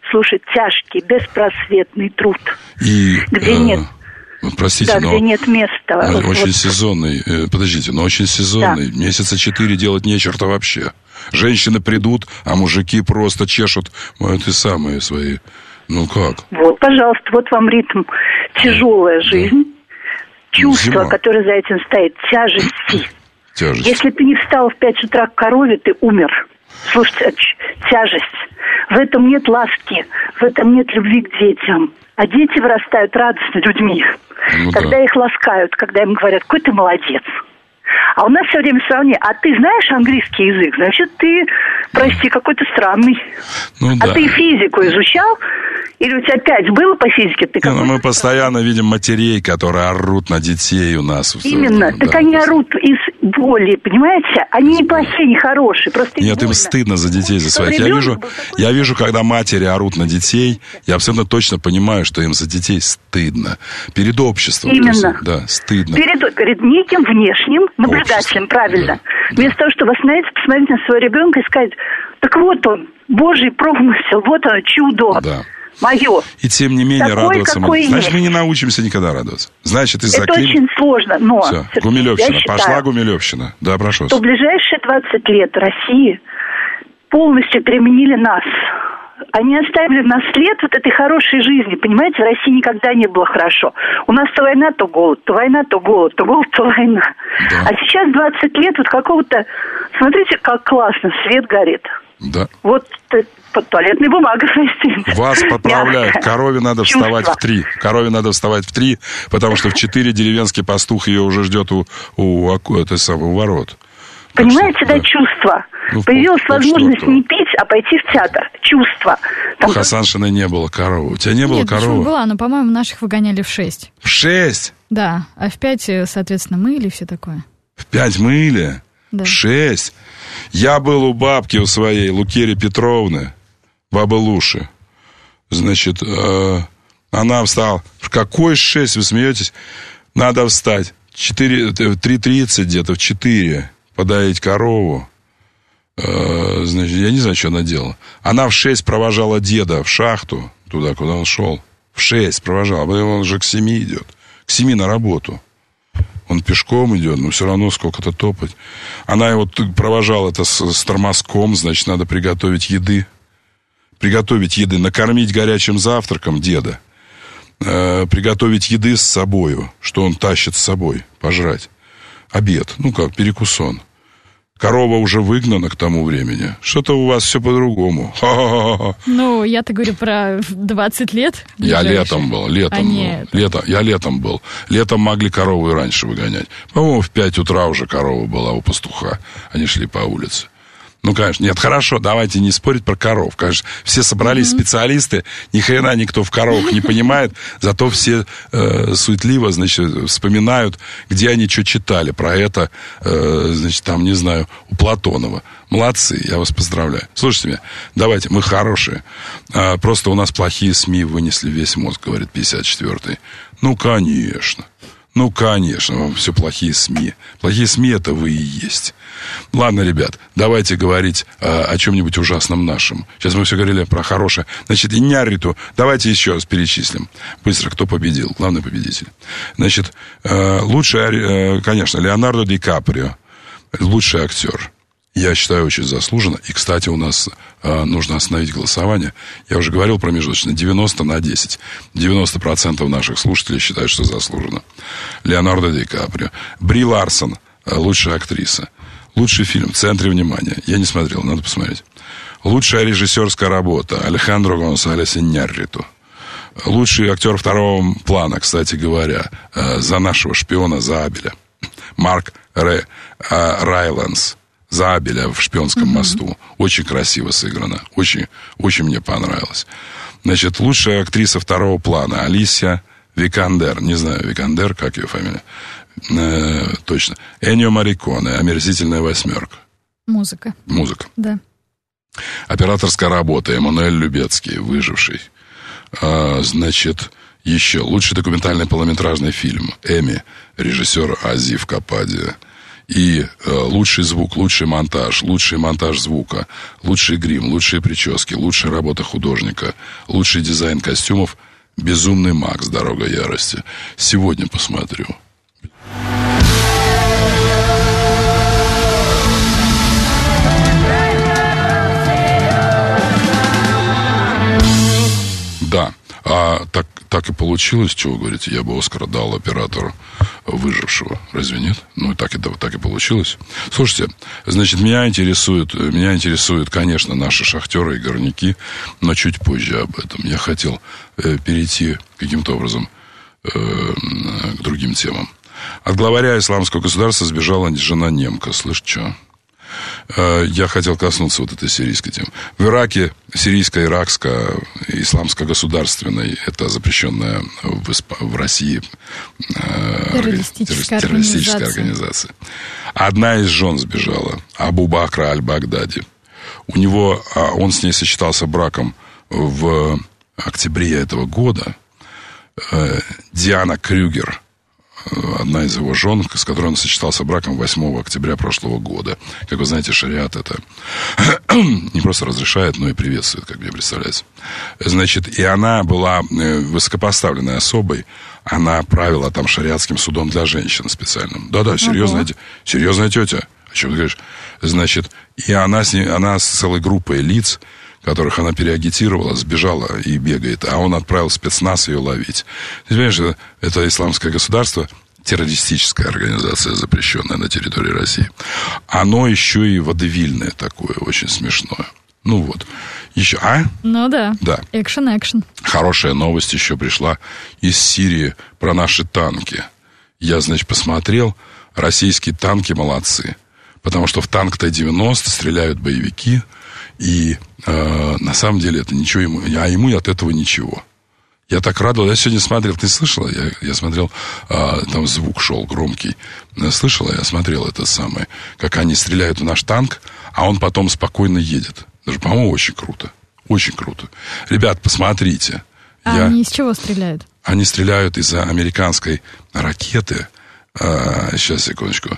беспросветный труд. Где нет... Простите, но где нет места. Очень сезонный, подождите, но очень сезонный. Да. Месяца 4 делать нечего-то вообще. Женщины придут, а мужики просто чешут эти самые свои. Ну как? Вот, пожалуйста, вот вам ритм. Тяжелая жизнь, чувство, которое за этим стоит, тяжесть. Если ты не встал в 5 утра к корове, ты умер. Слушайте, тяжесть. В этом нет ласки, в этом нет любви к детям. А дети вырастают радостно людьми, когда их ласкают, когда им говорят, какой ты молодец. А у нас все время сравнение. А ты знаешь английский язык? Значит, ты, прости, какой-то странный. А ты физику изучал? Или у тебя 5 было по физике? Ты мы постоянно видим матерей, которые орут на детей у нас. Именно. Так они орут из боли, понимаете? Они не плохие, не хорошие. Просто нет, им стыдно за детей, за своих. Я вижу, когда матери орут на детей, я абсолютно точно понимаю, что им за детей стыдно. Перед обществом. Именно. Стыдно. Перед неким внешним наблюдателем, правильно. Вместо того, чтобы остановиться, посмотреть на своего ребенка и сказать, так вот он, Божий промысел, вот оно, чудо. Да. Мое. И тем не менее радоваться мы. Значит, мы не научимся никогда радоваться. Значит, из-за это очень сложно, но... Все, Гумилевщина. Пошла Гумилевщина. Да, прошу вас. В ближайшие 20 лет России полностью переменили нас. Они оставили на след вот этой хорошей жизни. Понимаете, в России никогда не было хорошо. У нас то война, то голод, то война, то голод, то голод, то война. Да. А сейчас 20 лет вот какого-то... Смотрите, как классно, свет горит. Да. Вот под туалетной бумагой. Вас поправляют. Корове надо вставать в 3. Корове надо вставать в 3, потому что в 4 деревенский пастух ее уже ждет у ворот. Понимаете, чувство. Появилась возможность не пить, а пойти в театр. Чувство. У Хасаншины не было коровы. У тебя не было коровы? Нет, была, но, по-моему, наших выгоняли в 6. В 6? Да, а в 5, соответственно, мыли и все такое. В 5 мыли? Да. В 6? Я был у бабки у своей, Лукерии Петровны, бабы Луши. Значит, она встала. Какой 6, вы смеетесь? Надо встать. 3:30 где-то, в 4 подоить корову. Значит, я не знаю, что она делала. Она в 6 провожала деда в шахту, туда, куда он шел. В 6 провожала, потом он уже к 7 идет. К 7 на работу. Он пешком идет, но все равно сколько-то топать. Она его провожала это с тормозком, значит, надо приготовить еды. Накормить горячим завтраком деда. Приготовить еды с собою, что он тащит с собой, пожрать. Обед, перекусон. Корова уже выгнана к тому времени. Что-то у вас все по-другому. Ха-ха-ха. Ну, я-то говорю про 20 лет. Я летом был. Я летом был. Летом могли корову и раньше выгонять. По-моему, в 5 утра уже корова была у пастуха. Они шли по улице. Ну, конечно, нет, хорошо, давайте не спорить про коров. Конечно, все собрались специалисты, ни хрена никто в коровах не понимает, зато все суетливо, значит, вспоминают, где они что читали про это, значит, там, не знаю, у Платонова. Молодцы, я вас поздравляю. Слушайте меня, давайте, мы хорошие. Просто у нас плохие СМИ вынесли весь мозг, говорит 54-й. Ну, конечно. Ну, конечно, вам все плохие СМИ. Плохие СМИ это вы и есть. Ладно, ребят, давайте говорить о чем-нибудь ужасном нашем. Сейчас мы все говорили про хорошее. Значит, Иньярриту, давайте еще раз перечислим. Быстро, кто победил, главный победитель. Значит, лучший, конечно, Леонардо Ди Каприо. Лучший актер. Я считаю, очень заслуженно. И, кстати, у нас нужно остановить голосование. Я уже говорил промежуточно, 90/10. 90% наших слушателей считают, что заслуженно. Леонардо Ди Каприо. Бри Ларсон, лучшая актриса. Лучший фильм, в центре внимания. Я не смотрел, надо посмотреть. Лучшая режиссерская работа. Алехандро Гонсалес Иньярриту. Лучший актер второго плана, кстати говоря, за нашего шпиона, за Абеля. Марк Райландс. За Абеля в «Шпионском мосту». Очень красиво сыграно. Очень, очень мне понравилось. Значит, лучшая актриса второго плана. Алисия Викандер. Не знаю, Викандер, как ее фамилия. Точно. Эннио Морриконе. «Омерзительная восьмерка». Музыка. Да. Операторская работа. Эммануэль Любецкий. «Выживший». Значит, еще лучший документальный полнометражный фильм. Эмми. Режиссер Азиф Кападия. И лучший звук, лучший монтаж звука, лучший грим, лучшие прически, лучшая работа художника, лучший дизайн костюмов. «Безумный Макс. Дорога ярости». Сегодня посмотрю. Да, так и получилось, чего вы говорите, я бы Оскар дал оператору «Выжившего». Разве нет? Ну, так и получилось. Слушайте, значит, меня интересуют, конечно, наши шахтеры и горняки, но чуть позже об этом. Я хотел перейти каким-то образом к другим темам. От главаря исламского государства сбежала жена немка. Слышь, что? Я хотел коснуться вот этой сирийской темы. В Ираке сирийско-иракская исламско-государственная, это запрещенная в России террористическая организация. Одна из жен сбежала, Абу Бакра аль-Багдади. Он с ней сочетался браком в октябре этого года. Диана Крюгер, одна из его жен, с которой он сочетался браком 8 октября прошлого года. Как вы знаете, шариат это не просто разрешает, но и приветствует, как мне представляется. Значит, и она была высокопоставленной особой. Она правила там шариатским судом для женщин специальным. Да-да, серьезная тетя. О чем ты говоришь? Значит, и она с целой группой лиц, которых она переагитировала, сбежала и бегает, а он отправил спецназ ее ловить. Ты понимаешь, это исламское государство, террористическая организация, запрещенная на территории России. Оно еще и водевильное такое, очень смешное. Ну вот. Еще, Ну да. Да. Экшен. Хорошая новость еще пришла из Сирии про наши танки. Я, значит, посмотрел, российские танки молодцы. Потому что в танк Т-90 стреляют боевики. И на самом деле это ничего ему от этого ничего. Я так радовался. Я сегодня смотрел, ты слышала? Я смотрел, там звук шел громкий. Слышала? Я смотрел это самое, как они стреляют в наш танк, а он потом спокойно едет. Даже, по-моему, очень круто. Очень круто. Ребят, посмотрите. Они из чего стреляют? Они стреляют из американской ракеты. Сейчас, секундочку.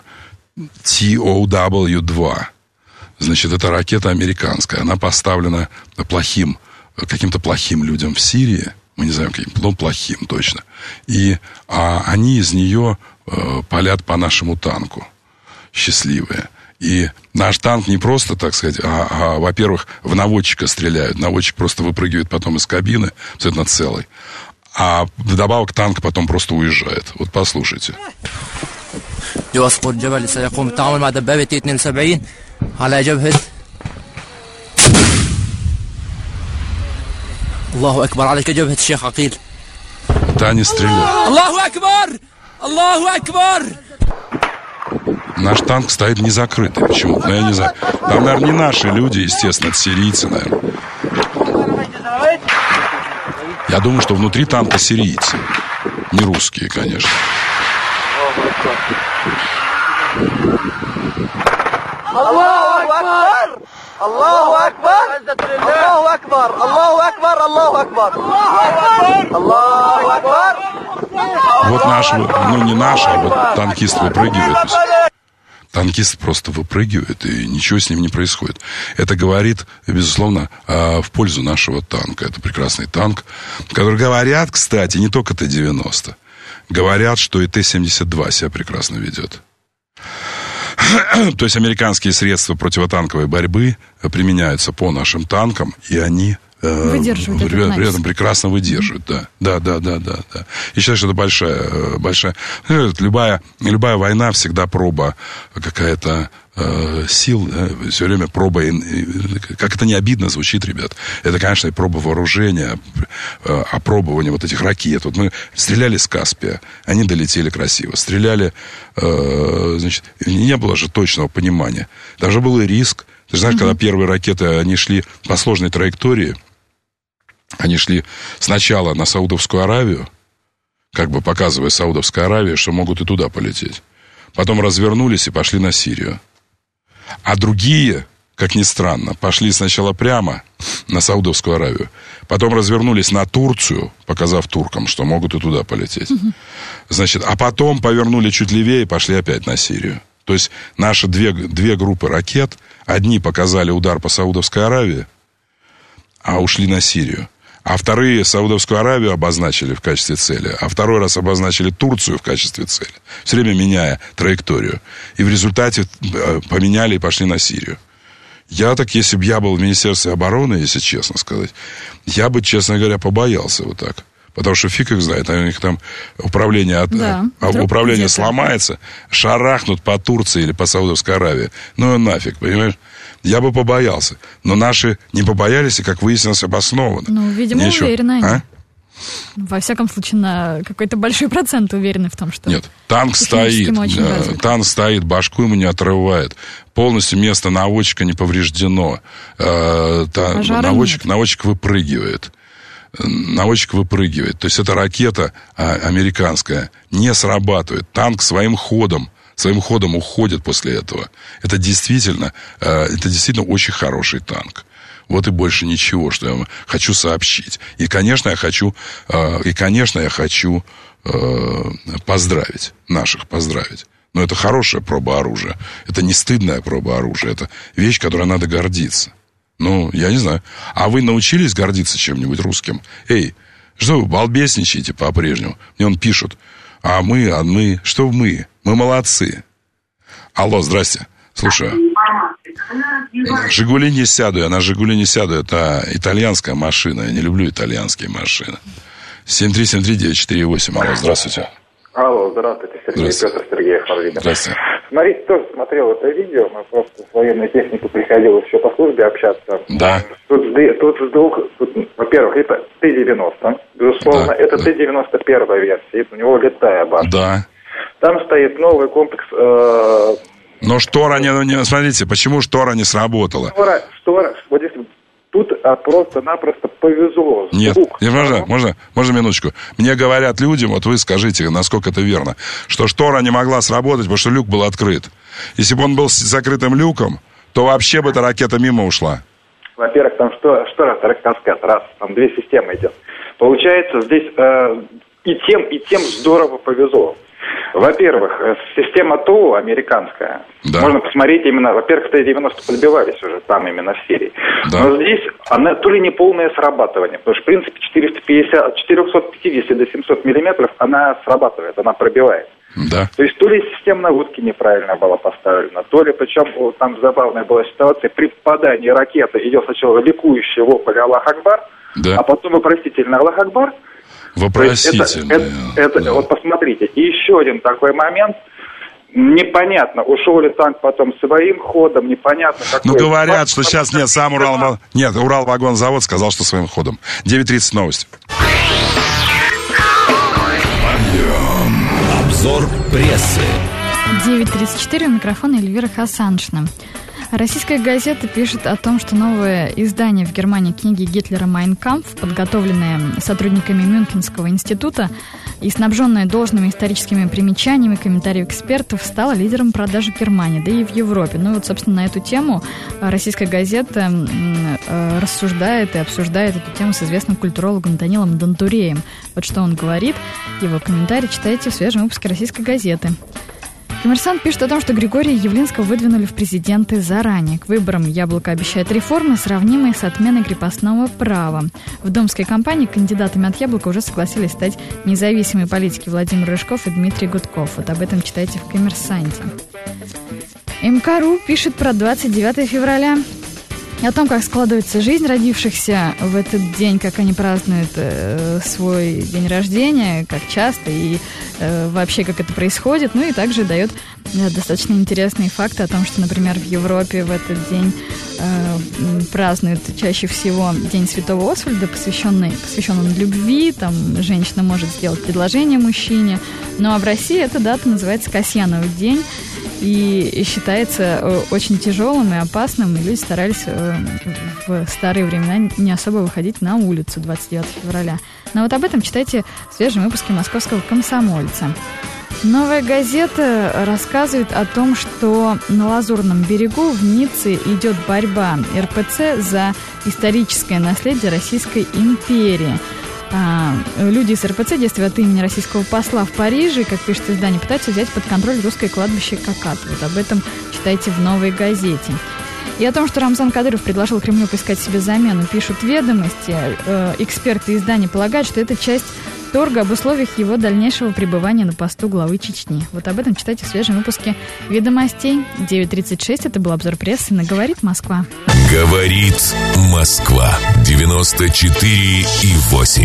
TOW-2. Значит, это ракета американская. Она поставлена каким-то плохим людям в Сирии. Мы не знаем, каким, но плохим точно. И они из нее палят по нашему танку. Счастливые. И наш танк не просто, так сказать, во-первых, в наводчика стреляют. Наводчик просто выпрыгивает потом из кабины, абсолютно целый. А вдобавок танк потом просто уезжает. Вот послушайте. جوا سقوط جبل سيقوم بالتعامل مع دبابة تي 72 على جبهة الله أكبر على جبهة الشيخ عقيل. Да, они стреляют. Аллаху Акбар! Аллаху Акбар! Наш танк стоит не закрытый почему-то, но я не знаю. Там, наверное, не наши люди, естественно, это сирийцы, наверное. Я думаю, что внутри танка сирийцы. Не русские, конечно. Аллаху Акбар! Аллаху Акбар! Аллаху Акбар! Аллаху Акбар! Аллаху Акбар! Аллаху Акбар! Вот наш, ну не наш, а вот танкист выпрыгивает. Танкист просто выпрыгивает, и ничего с ним не происходит. Это говорит, безусловно, в пользу нашего танка. Это прекрасный танк, который, говорят, кстати, не только Т-90. Говорят, что и Т-72 себя прекрасно ведет. То есть американские средства противотанковой борьбы применяются по нашим танкам, и они выдерживают при этом прекрасно выдерживают, да. И считаю, что это большая... Любая война всегда проба какая-то сил, все время проба... Как это не обидно звучит, ребят. Это, конечно, и проба вооружения, опробование вот этих ракет. Вот мы стреляли с Каспия, они долетели красиво. Стреляли, значит, не было же точного понимания. Даже был и риск. Ты же знаешь, когда первые ракеты, они шли по сложной траектории, они шли сначала на Саудовскую Аравию, как бы показывая Саудовской Аравии, что могут и туда полететь. Потом развернулись и пошли на Сирию. А другие, как ни странно, пошли сначала прямо на Саудовскую Аравию. Потом развернулись на Турцию, показав туркам, что могут и туда полететь. Значит, а потом повернули чуть левее и пошли опять на Сирию. То есть наши две группы ракет, одни показали удар по Саудовской Аравии, а ушли на Сирию. А вторые Саудовскую Аравию обозначили в качестве цели, а второй раз обозначили Турцию в качестве цели. Все время меняя траекторию. И в результате поменяли и пошли на Сирию. Я так, если бы я был в Министерстве обороны, если честно сказать, я бы, честно говоря, побоялся вот так. Потому что фиг их знает, у них там управление сломается, шарахнут по Турции или по Саудовской Аравии. Ну и нафиг, понимаешь? Я бы побоялся. Но наши не побоялись, и, как выяснилось, обоснованно. Ну, видимо, уверены они. Во всяком случае, на какой-то большой процент уверены в том, что... Нет, танк стоит, башку ему не отрывает. Полностью место наводчика не повреждено. Наводчик выпрыгивает. То есть эта ракета американская не срабатывает. Танк своим ходом уходит после этого. Это действительно очень хороший танк. Вот и больше ничего, что я хочу сообщить. И, конечно, я хочу поздравить. Но это хорошая проба оружия. Это не стыдная проба оружия. Это вещь, которой надо гордиться. Ну, я не знаю. А вы научились гордиться чем-нибудь русским? Эй, что вы балбесничаете по-прежнему? Мне он пишут. А мы, что мы? Мы молодцы. Алло, здрасте. Слушаю. «Жигули» не сяду. Я на «Жигули» не сяду. Это итальянская машина. Я не люблю итальянские машины. 7373948. Алло, здравствуйте. Алло, здравствуйте, Сергей. Петр Сергеев, Харвига. Здравствуйте. Смотрите, тоже смотрел это видео. Мы просто с военной техникой приходилось еще по службе общаться. Да. Тут, во-первых, это Т-90. Безусловно, да, это Т-91 версия. У него летая башня. Да. Там стоит новый комплекс... Но штора не... Смотрите, почему штора не сработала? Штора... Вот здесь... Тут просто-напросто повезло. Нет, можно минуточку. Мне говорят люди, вот вы скажите, насколько это верно, что штора не могла сработать, потому что люк был открыт. Если бы он был с закрытым люком, то вообще бы эта ракета мимо ушла. Во-первых, там штора, каскад, раз, там две системы идет. Получается, здесь и тем здорово повезло. Во-первых, система ТОУ американская. Да. Можно посмотреть именно, во-первых, Т-90 подбивались уже там именно в Сирии. Да. Но здесь она то ли не полное срабатывание, потому что, в принципе, 450 до 700 миллиметров она срабатывает, она пробивает. Да. То есть то ли система наводки неправильно была поставлена, то ли, причем там забавная была ситуация, при попадании ракеты идет сначала ликующий вопль «Аллах Акбар», да, а потом вопросительный «Аллах Акбар». Вопросительный. Вот посмотрите. И еще один такой момент. непонятно, ушел ли танк потом своим ходом, непонятно. Ну, говорят, что сейчас нет, сам Уралвагонзавод сказал, что своим ходом. 9:30 новости. Обзор прессы. 9:34, у микрофона Эльвира Хасаншина. Российская газета пишет о том, что новое издание в Германии книги Гитлера «Майн кампф», подготовленное сотрудниками Мюнхенского института и снабженное должными историческими примечаниями, комментариями экспертов, стало лидером продаж в Германии, да и в Европе. Ну и вот, собственно, на эту тему российская газета рассуждает и обсуждает эту тему с известным культурологом Данилом Дантуреем. Вот что он говорит. Его комментарий читайте в свежем выпуске российской газеты. «Коммерсант» пишет о том, что Григория Явлинского выдвинули в президенты заранее. К выборам «Яблоко» обещает реформы, сравнимые с отменой крепостного права. В Домской кампании кандидатами от «Яблока» уже согласились стать независимые политики Владимир Рыжков и Дмитрий Гудков. Вот об этом читайте в «Коммерсанте». МК.ру пишет про 29 февраля. О том, как складывается жизнь родившихся в этот день, как они празднуют свой день рождения, как часто и вообще, как это происходит. Ну и также дает достаточно интересные факты о том, что, например, в Европе в этот день празднуют чаще всего День Святого Освальда, посвященный любви. Там женщина может сделать предложение мужчине. Ну а в России эта дата называется Касьянов день. И считается очень тяжелым и опасным, и люди старались в старые времена не особо выходить на улицу 29 февраля. Но вот об этом читайте в свежем выпуске «Московского комсомольца». Новая газета рассказывает о том, что на Лазурном берегу в Ницце идет борьба РПЦ за историческое наследие Российской империи. Люди из РПЦ действуют от имени российского посла в Париже, как пишет издание, пытаются взять под контроль русское кладбище Какат. Вот об этом читайте в «Новой газете». И о том, что Рамзан Кадыров предложил Кремлю поискать себе замену, пишут «Ведомости». Эксперты издания полагают, что это часть торга об условиях его дальнейшего пребывания на посту главы Чечни. Вот об этом читайте в свежем выпуске «Ведомостей». 9:36. Это был обзор прессы на «Говорит Москва». «Говорит Москва». 94,8.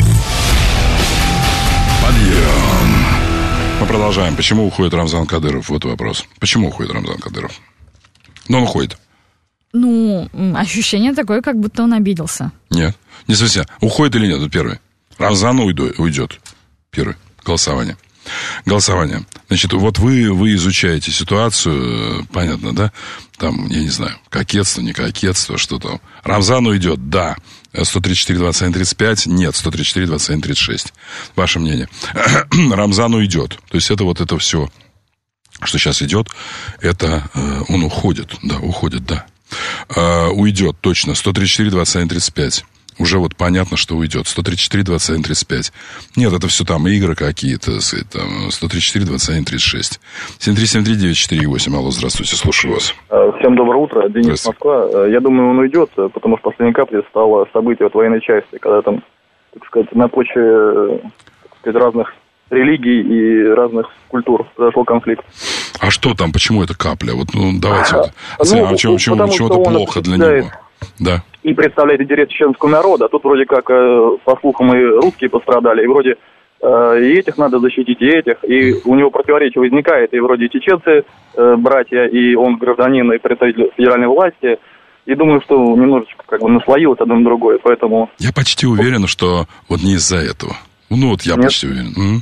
Подъем. Мы продолжаем. Почему уходит Рамзан Кадыров? Вот вопрос. Почему уходит Рамзан Кадыров? Но он уходит. Ну, ощущение такое, как будто он обиделся. Нет. Не совсем. Уходит или нет? Это первый. Рамзан уйдет. Первый. Голосование. Значит, вот вы изучаете ситуацию, понятно, да? Там, я не знаю, кокетство, не кокетство, что там. Рамзан уйдет, да. 134-21-35, нет, 134-21-36. Ваше мнение. Рамзан уйдет. То есть, это все, что сейчас идет, это он уходит. Да, уходит, да. Уйдет, точно. 134-21-35. Уже вот понятно, что уйдет. 134-21-35. Нет, это все там игры какие-то. Там 134-21-36. 7373948. Алло, здравствуйте, слушаю вас. Всем доброе утро. Денис, Москва. Я думаю, он уйдет, потому что последней каплей стало событие от военной части, когда там, так сказать, на почве, так сказать, разных религий и разных культур произошел конфликт. А что там? Почему это капля? Вот, давайте. Почему-то плохо для него? Да. И представляет интерес чеченского народа. Тут вроде как, по слухам, и русские пострадали, и вроде и этих надо защитить, и этих. И у него противоречие возникает. И вроде чеченцы, братья, и он гражданин, и представитель федеральной власти. И думаю, что немножечко наслоилось одно на другое, поэтому... Я почти уверен, что вот не из-за этого. Ну, вот я почти уверен.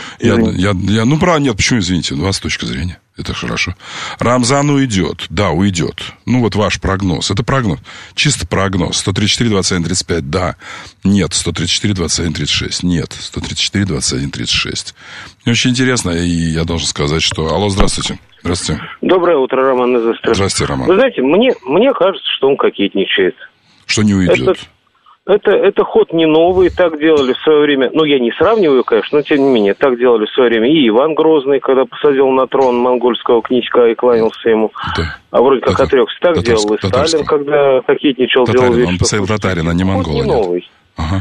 Нет, почему, извините, у вас точка зрения. Это хорошо. Рамзан уйдет. Да, уйдет. Ну, вот ваш прогноз. Это прогноз. Чисто прогноз. 134-21-35. Да. Нет. 134-21-36. Нет. 134-21-36. Мне очень интересно, и я должен сказать, что... Алло, здравствуйте. Здравствуйте. Доброе утро, Роман из Истры. Здравствуйте, Роман. Вы знаете, мне кажется, что он кокетничает. Что не уйдет. Это ход не новый, так делали в свое время. Ну, я не сравниваю, конечно, но тем не менее, так делали в свое время и Иван Грозный, когда посадил на трон монгольского князька и кланялся ему. Да. А вроде как отрекся. Так делал и Сталин, когда кокетничал, делал вещи. Он посадил татарина, не монгола. Ход не новый. Ага.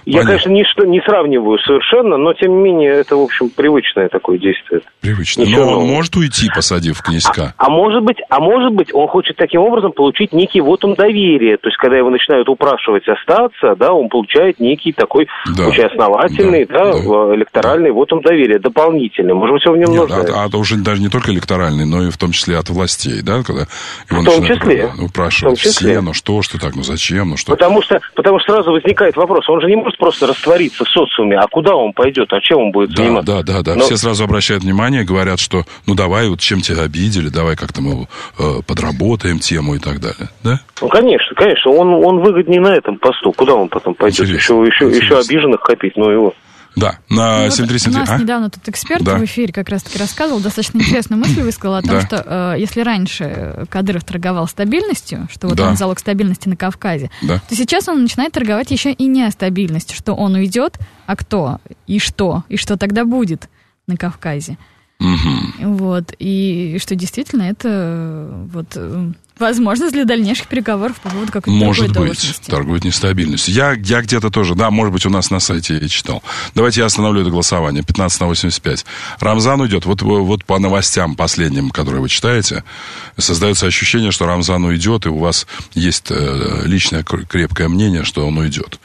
Я, конечно, не сравниваю совершенно, но, тем не менее, это, в общем, привычное такое действие. Привычное. Но он может уйти, посадив князька. А может быть, он хочет таким образом получить некий вотум доверия. То есть, когда его начинают упрашивать остаться, да, он получает некий такой очень основательный, электоральный вотум доверия, дополнительный. Может быть, он в нем нуждается. А уже даже не только электоральный, но и в том числе от властей, да, когда его в том числе. Упрашивать все, что так, зачем, что. Потому что сразу возникает вопрос, он же не может просто раствориться в социуме, а куда он пойдет, а чем он будет заниматься? Да. Все сразу обращают внимание, говорят, что давай, вот чем тебя обидели, давай как-то мы подработаем тему и так далее, да? Ну, конечно, он выгоднее на этом посту, куда он потом пойдет? Еще обиженных копить, его. Да, на 737... У нас недавно тут эксперт в эфире как раз-таки рассказывал, достаточно интересную мысль высказал о том, что если раньше Кадыров торговал стабильностью, что вот он залог стабильности на Кавказе, то сейчас он начинает торговать еще и не о стабильности, что он уйдет, а кто, и что тогда будет на Кавказе. Вот, и что действительно это возможность для дальнейших переговоров по поводу какой-то другой должности. Может быть, торгует нестабильностью. Я где-то тоже, может быть, у нас на сайте я читал. Давайте я остановлю это голосование. 15/85. Рамзан уйдет. Вот по новостям последним, которые вы читаете, создается ощущение, что Рамзан уйдет, и у вас есть личное крепкое мнение, что он уйдет.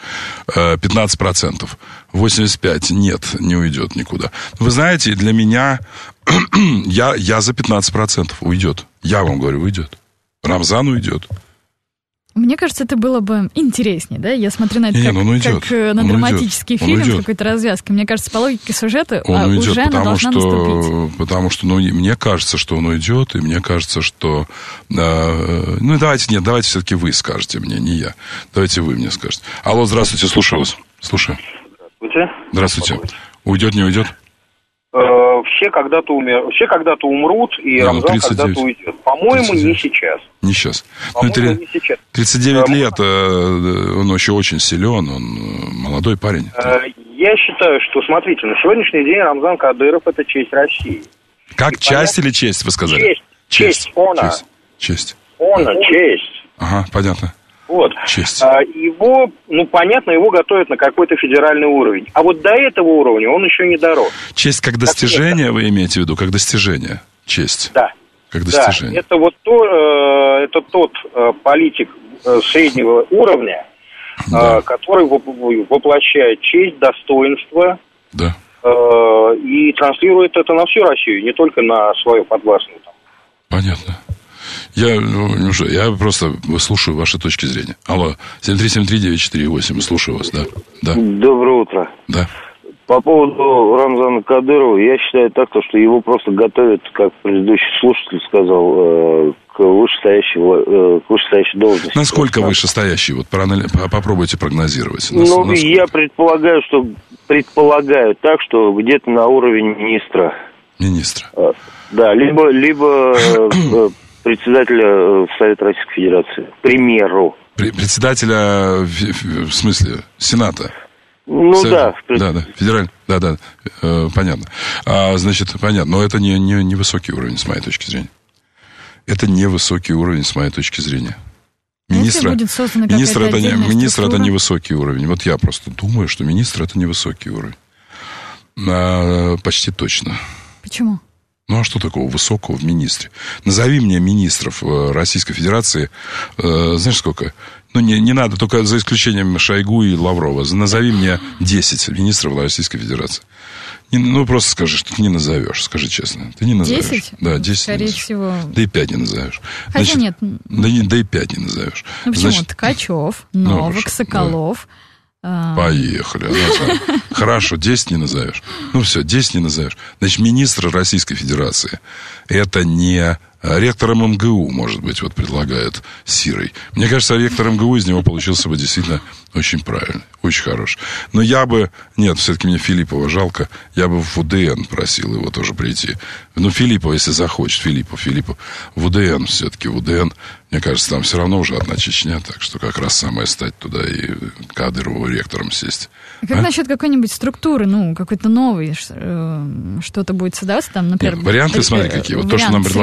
15%. 85% нет, не уйдет никуда. Вы знаете, для меня я за 15% уйдет. Я вам говорю, уйдет. Рамзан уйдет. Мне кажется, это было бы интереснее, да? Я смотрю на это как на драматический фильм с какой-то развязкой. Мне кажется, по логике сюжета уже она должна наступить. Потому что, мне кажется, что он уйдет, и мне кажется, что... давайте все-таки вы скажете мне, не я. Давайте вы мне скажете. Алло, здравствуйте, слушаю вас. Слушаю. Здравствуйте. Уйдет, не уйдет? Все когда-то умрут, и Рамзан когда-то уйдет. По-моему, 39. Не сейчас. Не сейчас. Не сейчас. 39 лет, он еще очень силен, он молодой парень. Я считаю, что, смотрите, на сегодняшний день Рамзан Кадыров – это честь России. Как часть или честь, вы сказали? Честь. Honor. Честь. Honor, честь. Ага, понятно. Вот. Честь. Его, понятно, его готовят на какой-то федеральный уровень. А вот до этого уровня он еще не дорос. Честь как достижение, вы имеете в виду? Как достижение? Честь. Да. Как достижение. Да. Это тот политик среднего уровня, который воплощает честь, достоинство и транслирует это на всю Россию, не только на свою подвластную. Понятно. Я просто слушаю ваши точки зрения. Алло, 7373948, слушаю вас, да. Доброе утро. Да. По поводу Рамзана Кадырова, я считаю так, что его просто готовят, как предыдущий слушатель сказал, к вышестоящей должности. Насколько вышестоящий? Попробуйте прогнозировать. Я предполагаю так, что где-то на уровень министра. Министра. Да, либо председателя Совета Российской Федерации, к примеру. Председателя, в смысле, Сената? Да. Да, федеральный, да, понятно. Значит, понятно, но это не высокий уровень, с моей точки зрения. Это не высокий уровень, с моей точки зрения. Министр это не высокий уровень. Вот я просто думаю, что министр это не высокий уровень. Почти точно. Почему? А что такого высокого в министре? Назови мне министров Российской Федерации, знаешь сколько? Не надо, только за исключением Шойгу и Лаврова. Назови мне 10 министров Российской Федерации. Просто скажи, что ты не назовешь, скажи честно. Ты не назовешь. 10? Да, 10 скорее всего. Да и 5 не назовешь. Хотя нет. Да и 5 не назовешь. Почему? Ткачев, Новак, Соколов. Поехали. Хорошо, 10 не назовешь. Все, 10 не назовешь. Значит, министр Российской Федерации это не ректор МГУ, может быть, предлагает Сирой. Мне кажется, ректор МГУ из него получился бы действительно очень правильный, очень хороший. Но все-таки мне Филиппова жалко, я бы в УДН просил его тоже прийти. Филиппова, если захочет, Филиппов. В УДН все-таки, мне кажется, там все равно уже одна Чечня, так что как раз самое стать туда и Кадырову ректором сесть. Как насчет какой-нибудь структуры, какой-то новой, что-то будет создаваться, там, например... Варианты, смотри, какие. То, что нам предлагают.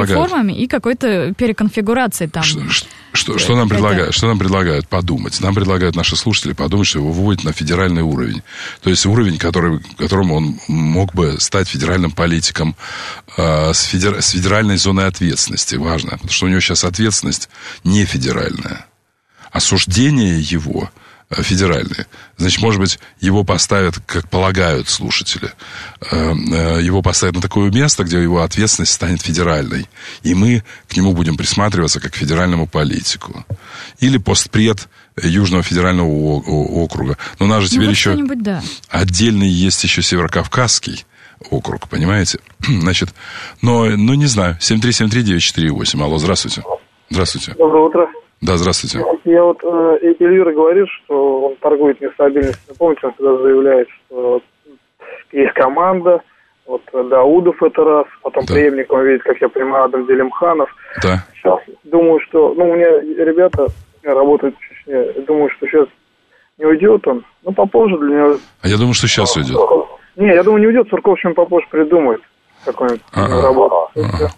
нами и какой-то переконфигурацией там. Что нам предлагают? Что нам предлагают подумать? Нам предлагают наши слушатели подумать, что его выводят на федеральный уровень. То есть уровень, которому он мог бы стать федеральным политиком с федеральной зоной ответственности. Важно, потому что у него сейчас ответственность не федеральная. Осуждение его федеральные. Значит, может быть, его поставят, как полагают слушатели, его поставят на такое место, где его ответственность станет федеральной. И мы к нему будем присматриваться как к федеральному политику. Или постпред Южного федерального округа. Но у нас же теперь еще отдельный есть еще Северокавказский округ, понимаете? Значит, но не знаю. 7373948. Алло, здравствуйте. Здравствуйте. Доброе утро. Да, здравствуйте. Я вот, Эльвира говорит, что он торгует нестабильностью. Помните, он всегда заявляет, что есть команда, вот Даудов это раз, потом преемник, он видит, как я понимаю, Адам Делимханов. Да. Сейчас думаю, что, у меня ребята работают в Чечне, думаю, что сейчас не уйдет он, попозже для него. А я думаю, что сейчас уйдет. Не, я думаю, не уйдет, Сурков чем попозже придумает какую-нибудь работу.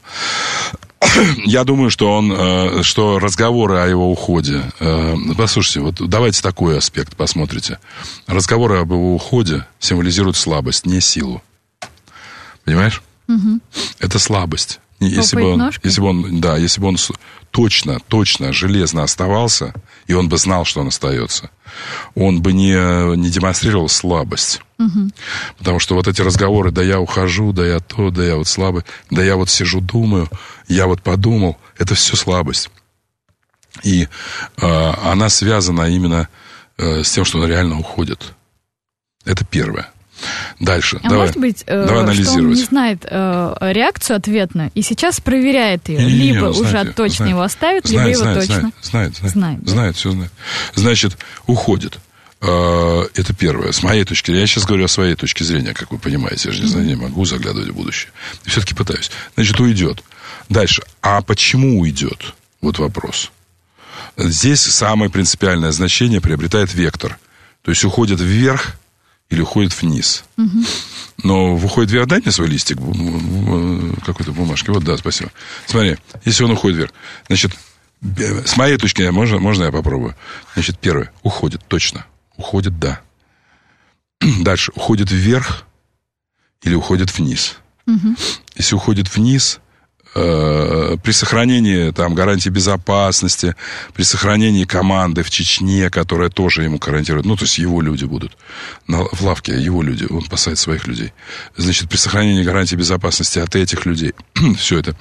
Я думаю, что разговоры о его уходе... Послушайте, вот давайте такой аспект посмотрите. Разговоры об его уходе символизируют слабость, не силу. Понимаешь? Угу. Это слабость. Если бы он точно, железно оставался, и он бы знал, что он остается, он бы не демонстрировал слабость. Угу. Потому что вот эти разговоры, да я ухожу, да я вот слабый, да я вот сижу, думаю, я вот подумал, это все слабость. И она связана именно с тем, что он реально уходит. Это первое. Дальше. Давай, может быть, давай анализировать. Что он не знает реакцию ответную и сейчас проверяет ее. Либо уже точно его оставит, либо его точно... Знает, все знает. Значит, уходит. Это первое. С моей точки зрения. Я сейчас говорю о своей точке зрения, как вы понимаете. Я же не могу заглядывать в будущее. И все-таки пытаюсь. Значит, уйдет. Дальше. А почему уйдет? Вот вопрос. Здесь самое принципиальное значение приобретает вектор. То есть уходит вверх или уходит вниз. Угу. Но уходит вверх. Дай мне свой листик какой-то бумажки. Вот, да, спасибо. Смотри, если он уходит вверх. Значит, с моей точки зрения, можно я попробую? Значит, первое. Уходит, точно. Уходит, да. Дальше. Уходит вверх или уходит вниз. Угу. Если уходит вниз... при сохранении там гарантии безопасности, при сохранении команды в Чечне, которая тоже ему гарантирует, то есть его люди будут в лавке, его люди, он посадит своих людей. Значит, при сохранении гарантии безопасности от этих людей все это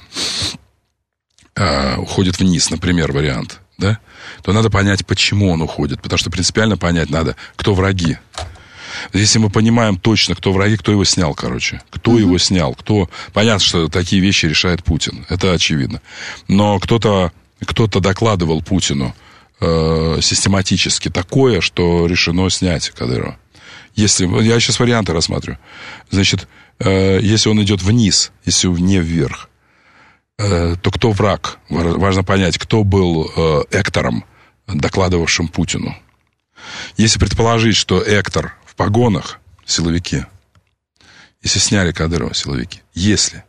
уходит вниз, например, вариант, да, то надо понять, почему он уходит, потому что принципиально понять надо, кто враги. Если мы понимаем точно, кто враги, кто его снял, короче. Кто его снял, Понятно, что такие вещи решает Путин. Это очевидно. Но кто-то докладывал Путину систематически такое, что решено снять Кадырова. Я сейчас варианты рассматриваю. Значит, если он идет вниз, если не вверх, то кто враг? Важно понять, кто был эктором, докладывавшим Путину. Если предположить, что эктор в погонах, силовики, если сняли Кадырова силовики, если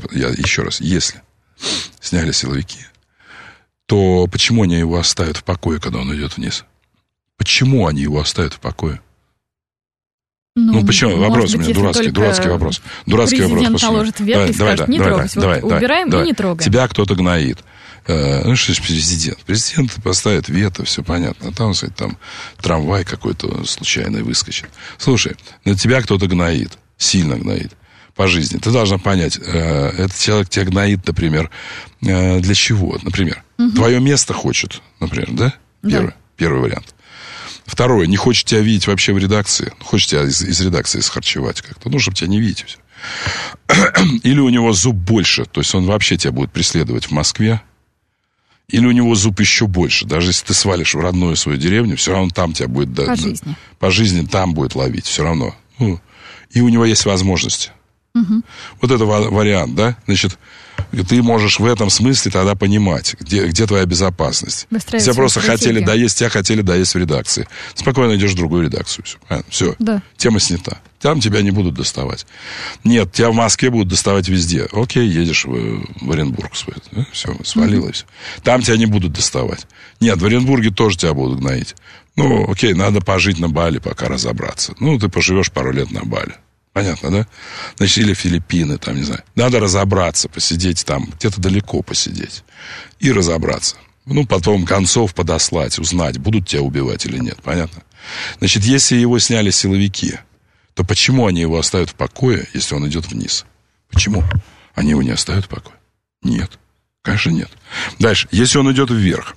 сняли силовики, то почему они его оставят в покое, когда он идет вниз? Почему они его оставят в покое? Почему? Вопрос у меня дурацкий вопрос. Президент наложит вето и скажет, не трогать. Убираем и не трогаем. Тебя кто-то гноит. Что ж президент? Президент поставит вето, все понятно. А там, кстати, трамвай какой-то случайный выскочит. Слушай, тебя кто-то гноит, сильно гноит по жизни. Ты должна понять, этот человек тебя гноит, например, для чего? Например, твое место хочет, например, да? Первый вариант. Второе, не хочет тебя видеть вообще в редакции. Хочет тебя из редакции схарчевать как-то. Чтобы тебя не видеть. Все. Или у него зуб больше. То есть он вообще тебя будет преследовать в Москве. Или у него зуб еще больше. Даже если ты свалишь в родную свою деревню, все равно там тебя будет... По жизни там будет ловить. Все равно. И у него есть возможности. Вот это вариант, да? Значит, ты можешь в этом смысле тогда понимать, где твоя безопасность. Тебя просто хотели доесть, тебя хотели доесть в редакции. Спокойно идешь в другую редакцию. Все. Да. Тема снята. Там тебя не будут доставать. Нет, тебя в Москве будут доставать везде. Окей, едешь в Оренбург. Все, свалилось. Там тебя не будут доставать. Нет, в Оренбурге тоже тебя будут гноить. Ну, окей, надо пожить на Бали, пока разобраться. Ну, ты поживешь пару лет на Бали. Понятно, да? Значит, или Филиппины, там, не знаю. Надо разобраться, посидеть там, где-то далеко посидеть. И разобраться. Ну, потом концов подослать, узнать, будут тебя убивать или нет. Понятно? Значит, если его сняли силовики, то почему они его оставят в покое, если он идет вниз? Почему? Они его не оставят в покое? Нет. Конечно, нет. Дальше. Если он идет вверх.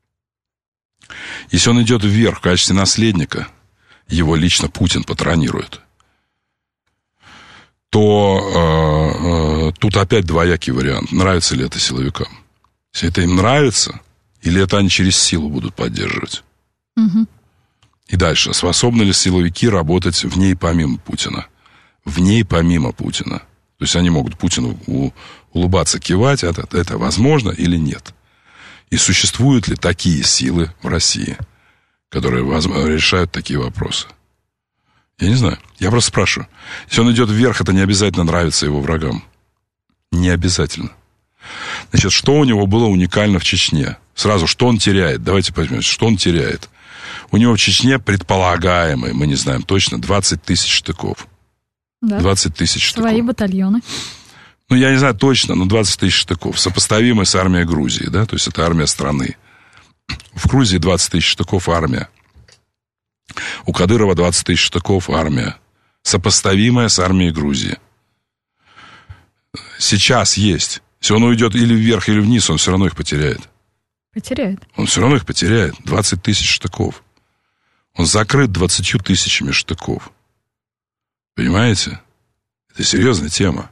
Если он идет вверх в качестве наследника, его лично Путин патронирует, то тут опять двоякий вариант. Нравится ли это силовикам? Если это им нравится, или это они через силу будут поддерживать? И дальше. Способны ли силовики работать в ней помимо Путина? В ней помимо Путина. То есть они могут Путину улыбаться, кивать. Это возможно или нет? И существуют ли такие силы в России, которые решают такие вопросы? Я не знаю. Я просто спрашиваю. Если он идет вверх, это не обязательно нравится его врагам. Не обязательно. Значит, что у него было уникально в Чечне? Сразу, что он теряет? Давайте поймем, что он теряет. У него в Чечне предполагаемый, мы не знаем точно, 20 тысяч штыков. Да. 20 тысяч штыков. Свои батальоны. Ну, я не знаю точно, но 20 тысяч штыков. Сопоставимы с армией Грузии, да? То есть это армия страны. В Грузии 20 тысяч штыков армия. У Кадырова 20 тысяч штыков армия. Сопоставимая с армией Грузии. Сейчас есть. Если он уйдет или вверх, или вниз, он все равно их потеряет. Потеряет. Он все равно их потеряет. 20 тысяч штыков. Он закрыт 20 тысячами штыков. Понимаете? Это серьезная тема.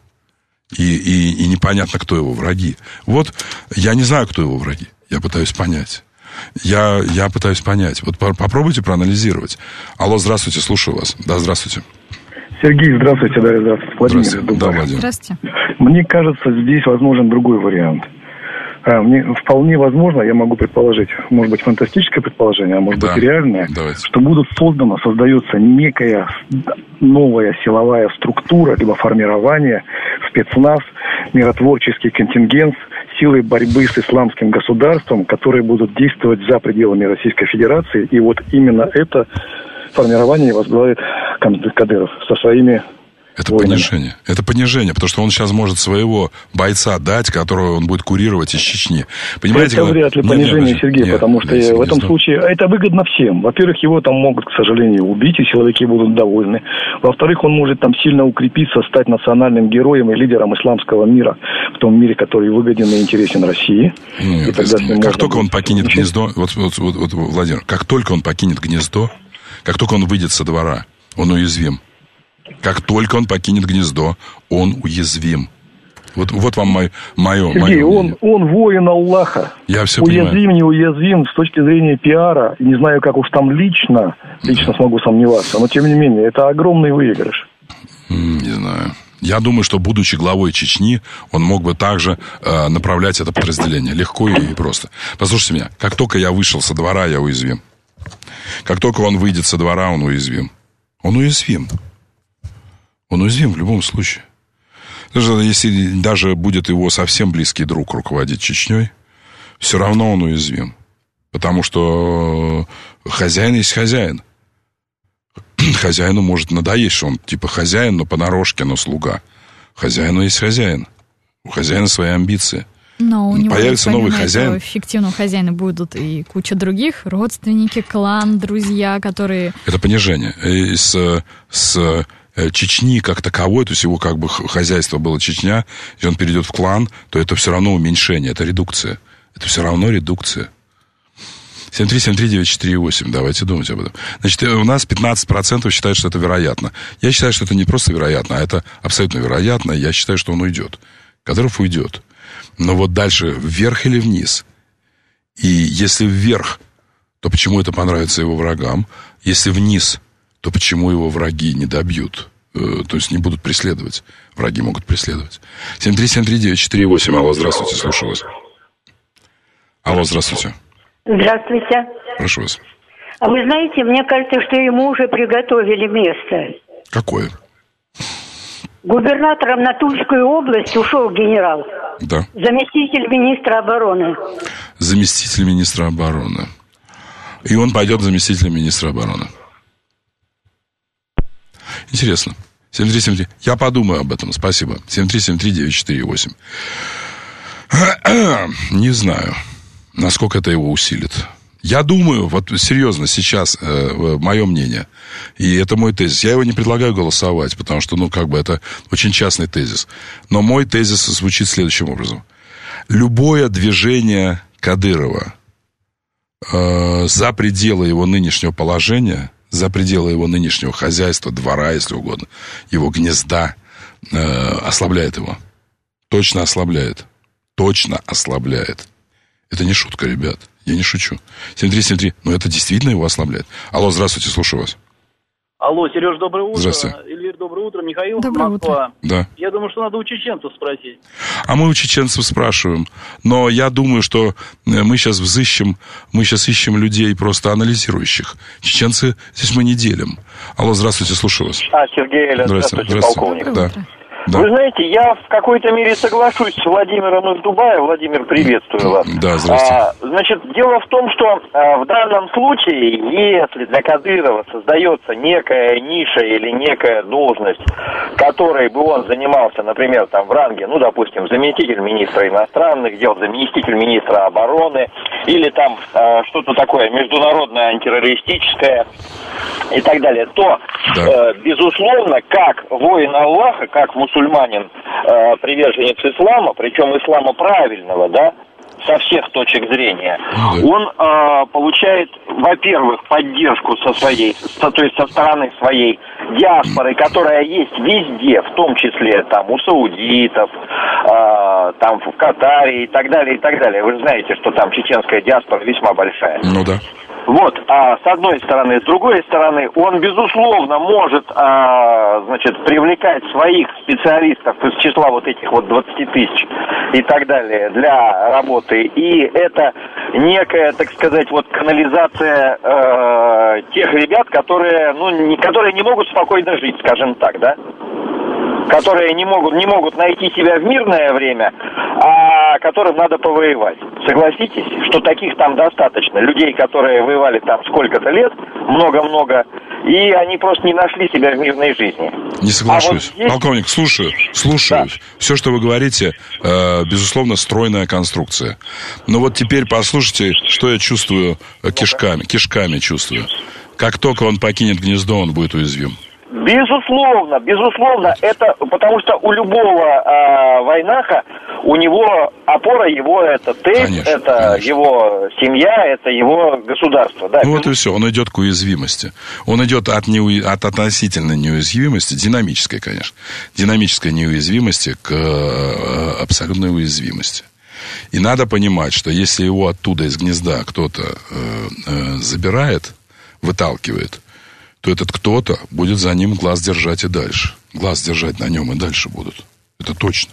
И непонятно, кто его враги. Вот я не знаю, кто его враги. Я пытаюсь понять. Я пытаюсь понять. Вот попробуйте проанализировать. Алло, здравствуйте, слушаю вас. Да, здравствуйте. Сергей, здравствуйте, Дарья, здравствуйте. Владимир. Да, Владимир. Здравствуйте. Мне кажется, здесь возможен другой вариант. Мне вполне возможно, я могу предположить, может быть, фантастическое предположение, а может быть, реальное, что создается некая новая силовая структура, либо формирование, спецназ, миротворческий контингент, силы борьбы с исламским государством, которые будут действовать за пределами Российской Федерации. И вот именно это формирование возглавит Кадыров со своими... Это понижение. Это понижение, потому что он сейчас может своего бойца дать, которого он будет курировать из Чечни. Понимаете? Это вряд ли понижение, Сергей, потому что в этом случае это выгодно всем. Во-первых, его там могут, к сожалению, убить, и силовики будут довольны. Во-вторых, он может там сильно укрепиться, стать национальным героем и лидером исламского мира, в том мире, который выгоден и интересен России. Нет, как только он покинет гнездо, вот, Владимир, как только он покинет гнездо, как только он выйдет со двора, он уязвим. Как только он покинет гнездо, он уязвим. Вот вам мое Сергей, он воин Аллаха. Я все уязвим, понимаю. Не уязвим с точки зрения пиара. Не знаю, как уж там лично смогу сомневаться. Но, тем не менее, это огромный выигрыш. Не знаю. Я думаю, что, будучи главой Чечни, он мог бы также направлять это подразделение. Легко и просто. Послушайте меня. Как только я вышел со двора, я уязвим. Как только он выйдет со двора, он уязвим. Он уязвим. Он уязвим в любом случае. Даже если даже будет его совсем близкий друг руководить Чечней, все равно он уязвим. Потому что хозяин есть хозяин. Хозяину может надоесть, что он типа хозяин, но понарошке, но слуга. Хозяину есть хозяин. У хозяина свои амбиции. Но у него, появится новый хозяин. Фиктивного хозяина будут и куча других, родственники, клан, друзья, которые... Это понижение. И с Чечни как таковой, то есть его как бы хозяйство было Чечня, и он перейдет в клан, то это все равно уменьшение, это редукция. Это все равно редукция. 7373948, давайте думать об этом. Значит, у нас 15% считают, что это вероятно. Я считаю, что это не просто вероятно, а это абсолютно вероятно. Я считаю, что он уйдет. Кадыров уйдет. Но вот дальше, вверх или вниз? И если вверх, то почему это понравится его врагам? Если вниз, то почему его враги не добьют То есть не будут преследовать. Враги могут преследовать. 7373948. Алло, здравствуйте, слушаю вас. Алло, здравствуйте. Здравствуйте. Прошу вас. А вы знаете, мне кажется, что ему уже приготовили место. Какое? Губернатором на Тульскую область ушел генерал. Да. Заместитель министра обороны. Заместитель министра обороны. И он пойдет заместителем министра обороны. Интересно. 7373. Я подумаю об этом. Спасибо. 7373948. Не знаю, насколько это его усилит. Я думаю, вот серьезно, сейчас мое мнение, и это мой тезис. Я его не предлагаю голосовать, потому что, это очень частный тезис. Но мой тезис звучит следующим образом. Любое движение Кадырова за пределы его нынешнего положения, за пределы его нынешнего хозяйства, двора, если угодно, его гнезда, ослабляет его. Точно ослабляет. Точно ослабляет. Это не шутка, ребят. Я не шучу. 7373. Но это действительно его ослабляет. Алло, здравствуйте, слушаю вас. Алло, Сереж, доброе утро. Здравствуйте. Эльвир, доброе утро. Михаил, доброе Москва. Утро. Да. Я думаю, что надо у чеченцев спросить. А мы у чеченцев спрашиваем. Но я думаю, что мы сейчас ищем людей просто анализирующих. Чеченцы здесь мы не делим. Алло, здравствуйте, слушаю вас. Сергей, здравствуйте, полковник. Да. Да. Вы знаете, я в какой-то мере соглашусь с Владимиром из Дубая. Владимир, приветствую вас. Да, здравствуйте. Значит, дело в том, что в данном случае, если для Кадырова создается некая ниша или некая должность, которой бы он занимался, например, там в ранге, допустим, заместитель министра иностранных дел, заместитель министра обороны, или там что-то такое международное, антитеррористическое и так далее, то, безусловно, как воин Аллаха, как мусульманин, приверженец ислама, причем ислама правильного, да, со всех точек зрения, он получает, во-первых, поддержку то есть со стороны своей диаспоры, которая есть везде, в том числе там у саудитов, там в Катаре и так далее, и так далее. Вы же знаете, что там чеченская диаспора весьма большая. Ну да. Вот, с одной стороны. С другой стороны, он, безусловно, может, привлекать своих специалистов из числа вот этих 20 тысяч и так далее для работы. И это некая, так сказать, канализация тех ребят, которые не могут спокойно жить, скажем так, да? Которые не могут найти себя в мирное время, а которым надо повоевать. Согласитесь, что таких там достаточно. Людей, которые воевали там сколько-то лет, много-много, и они просто не нашли себя в мирной жизни. Не соглашусь. Здесь... Полковник, слушаю. Да. Все, что вы говорите, безусловно, стройная конструкция. Но вот теперь послушайте, что я чувствую кишками чувствую. Как только он покинет гнездо, он будет уязвим. Безусловно, это потому что у любого войнаха, у него опора его это тейп, это его семья, это его государство. Да. Вот и все, он идет к уязвимости. Он идет от относительной неуязвимости, динамической, конечно, динамической неуязвимости к абсолютной уязвимости. И надо понимать, что если его оттуда из гнезда кто-то забирает, выталкивает, то этот кто-то будет за ним глаз держать и дальше. Глаз держать на нем и дальше будут. Это точно.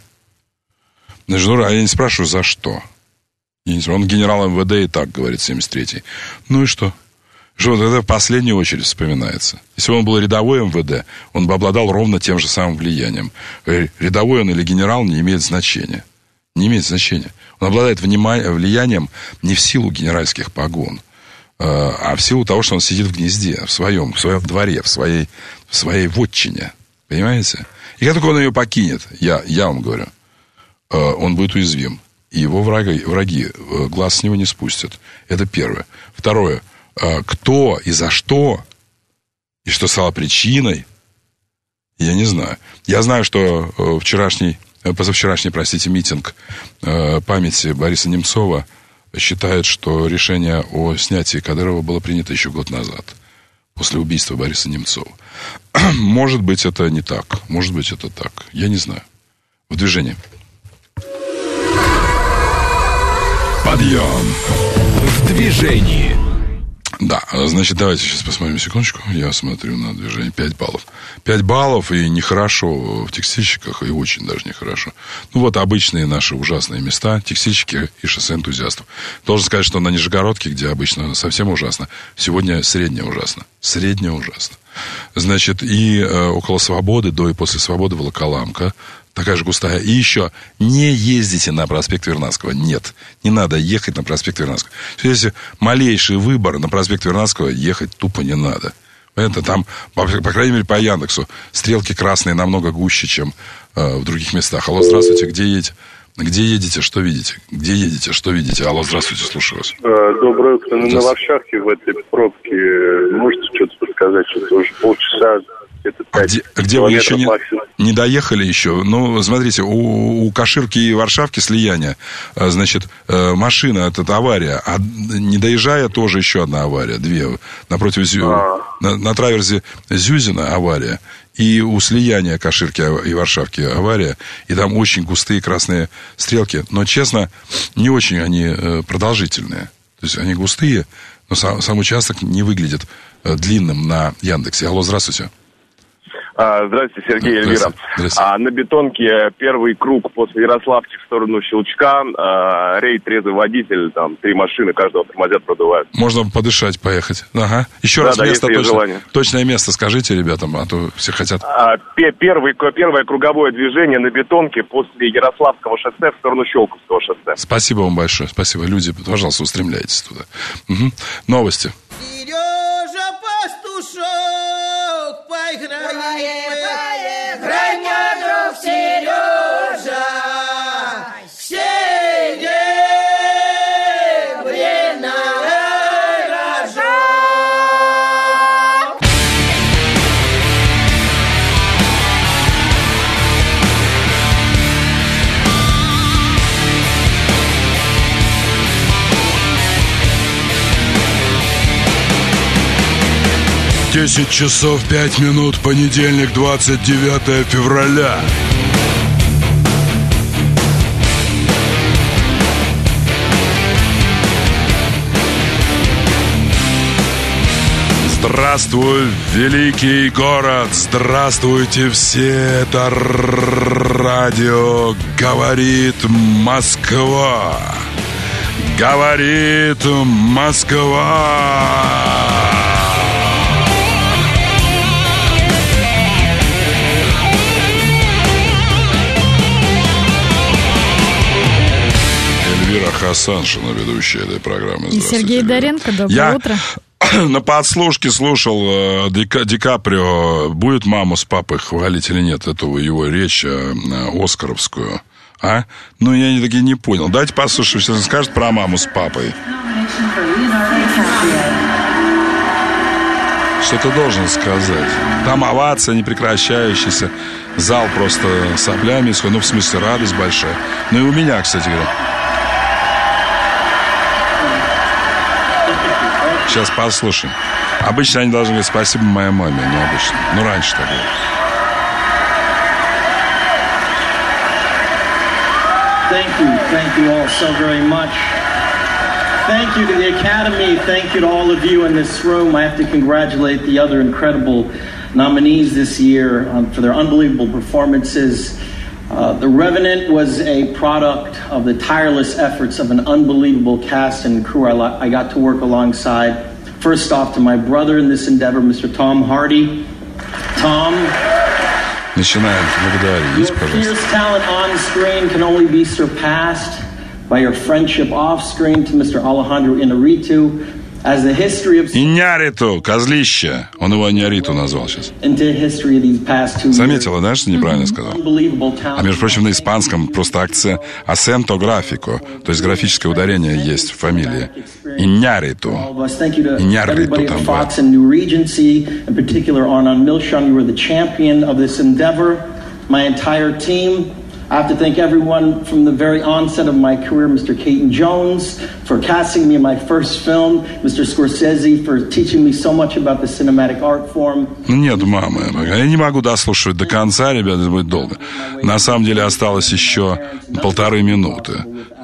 Я не спрашиваю, за что. Он генерал МВД и так говорит, 73-й. Ну и что? Что это в последнюю очередь вспоминается. Если бы он был рядовой МВД, он бы обладал ровно тем же самым влиянием. Рядовой он или генерал не имеет значения. Не имеет значения. Он обладает влиянием не в силу генеральских погон, а в силу того, что он сидит в гнезде, в своем дворе, в своей вотчине. Понимаете? И как только он ее покинет, я вам говорю, он будет уязвим. И его враги глаз с него не спустят. Это первое. Второе. Кто и за что, и что стало причиной, я не знаю. Я знаю, что позавчерашний, митинг памяти Бориса Немцова считает, что решение о снятии Кадырова было принято еще год назад, после убийства Бориса Немцова. Может быть, это не так. Может быть, это так. Я не знаю. В движении. Подъем. В движении. Да, значит, давайте сейчас посмотрим секундочку. Я смотрю на движение. 5 баллов. 5 баллов, и нехорошо в текстильщиках, и очень даже нехорошо. Ну, вот обычные наши ужасные места, текстильщики и шоссе энтузиастов. Должен сказать, что на Нижегородке, где обычно совсем ужасно, сегодня средне ужасно. Средне ужасно. Значит, и около Свободы, до и после Свободы Волоколамка. Такая же густая. И еще, не ездите на проспект Вернадского. Нет, не надо ехать на проспект Вернадского. Если малейший выбор, на проспект Вернадского ехать тупо не надо. Это там, по крайней мере, по Яндексу, стрелки красные намного гуще, чем в других местах. Алло, здравствуйте, где едете? Где едете, что видите? Где едете, что видите? Алло, здравствуйте, слушаю вас. Доброе утро. На Нововшахте в этой пробке можете что-то подсказать? Что-то уже полчаса. Где вы еще не доехали еще? Ну, смотрите, у Каширки и Варшавки слияние. Значит, машина, это авария. А не доезжая, тоже еще одна авария. Две. Напротив на траверзе Зюзина авария. И у слияния Каширки и Варшавки авария. И там очень густые красные стрелки. Но, честно, не очень они продолжительные. То есть они густые, но сам участок не выглядит длинным на Яндексе. Алло, здравствуйте. Здравствуйте, Сергей, Эльвира. На бетонке первый круг после Ярославки в сторону Щелчка. Рейд, трезвый водитель, там 3 машины, каждого тормозят, продувают. Можно подышать, поехать. Ага. Еще раз место, точное место скажите ребятам, а то все хотят. Первое круговое движение на бетонке после Ярославского шоссе в сторону Щелковского шоссе. Спасибо вам большое, спасибо. Люди, пожалуйста, устремляйтесь туда. Угу. Новости. Сережа Пастушок, поиграй, мой друг Сережа, серебряный рожок. Десять часов 5 минут, понедельник, 29 февраля. Здравствуй, великий город! Здравствуйте все! Это радио «Говорит Москва». Говорит Москва. Эльвира Хасаншина, ведущая этой программы. И Сергей Доренко, доброе утро. На подслушке слушал Ди Каприо. Будет маму с папой хвалить или нет? Эту его речь оскаровскую. А? Ну, я таки не понял. Давайте послушаем, что он скажет про маму с папой. Что ты должен сказать? Там овация непрекращающаяся. Зал просто соплями исходит. Ну, в смысле, радость большая. Ну, и у меня, кстати говоря. Сейчас послушаем. Обычно они должны говорить спасибо моей маме. Ну, обычно. Ну, раньше так было. Thank you all so very much. Thank you to the Academy. Thank you to all of you in this room. I have to congratulate the other incredible nominees this year for their unbelievable performances. The Revenant was a product of the tireless efforts of an unbelievable cast and crew I got to work alongside. First off, to my brother in this endeavor, Mr. Tom Hardy. Tom, начинаем. Благодарить, пожалуйста. Your fierce talent on screen can only be surpassed by your friendship off screen to Mr. Alejandro Inarritu. As the history of... Иньярриту, козлище. Он его Иньярриту назвал сейчас. Заметила, да, что неправильно сказал? А между прочим, на испанском просто акцент графико, то есть графическое ударение есть в фамилии. Иньярриту. Иньярриту там бывает. I have to thank everyone from the very onset of my career, Mr. Caton Jones, for casting me in my first film, Mr. Scorsese, for teaching me so much about the cinematic art form. Нет, мама, я не могу дослушивать до конца, ребята, это будет долго. На самом деле осталось еще 1,5 минуты.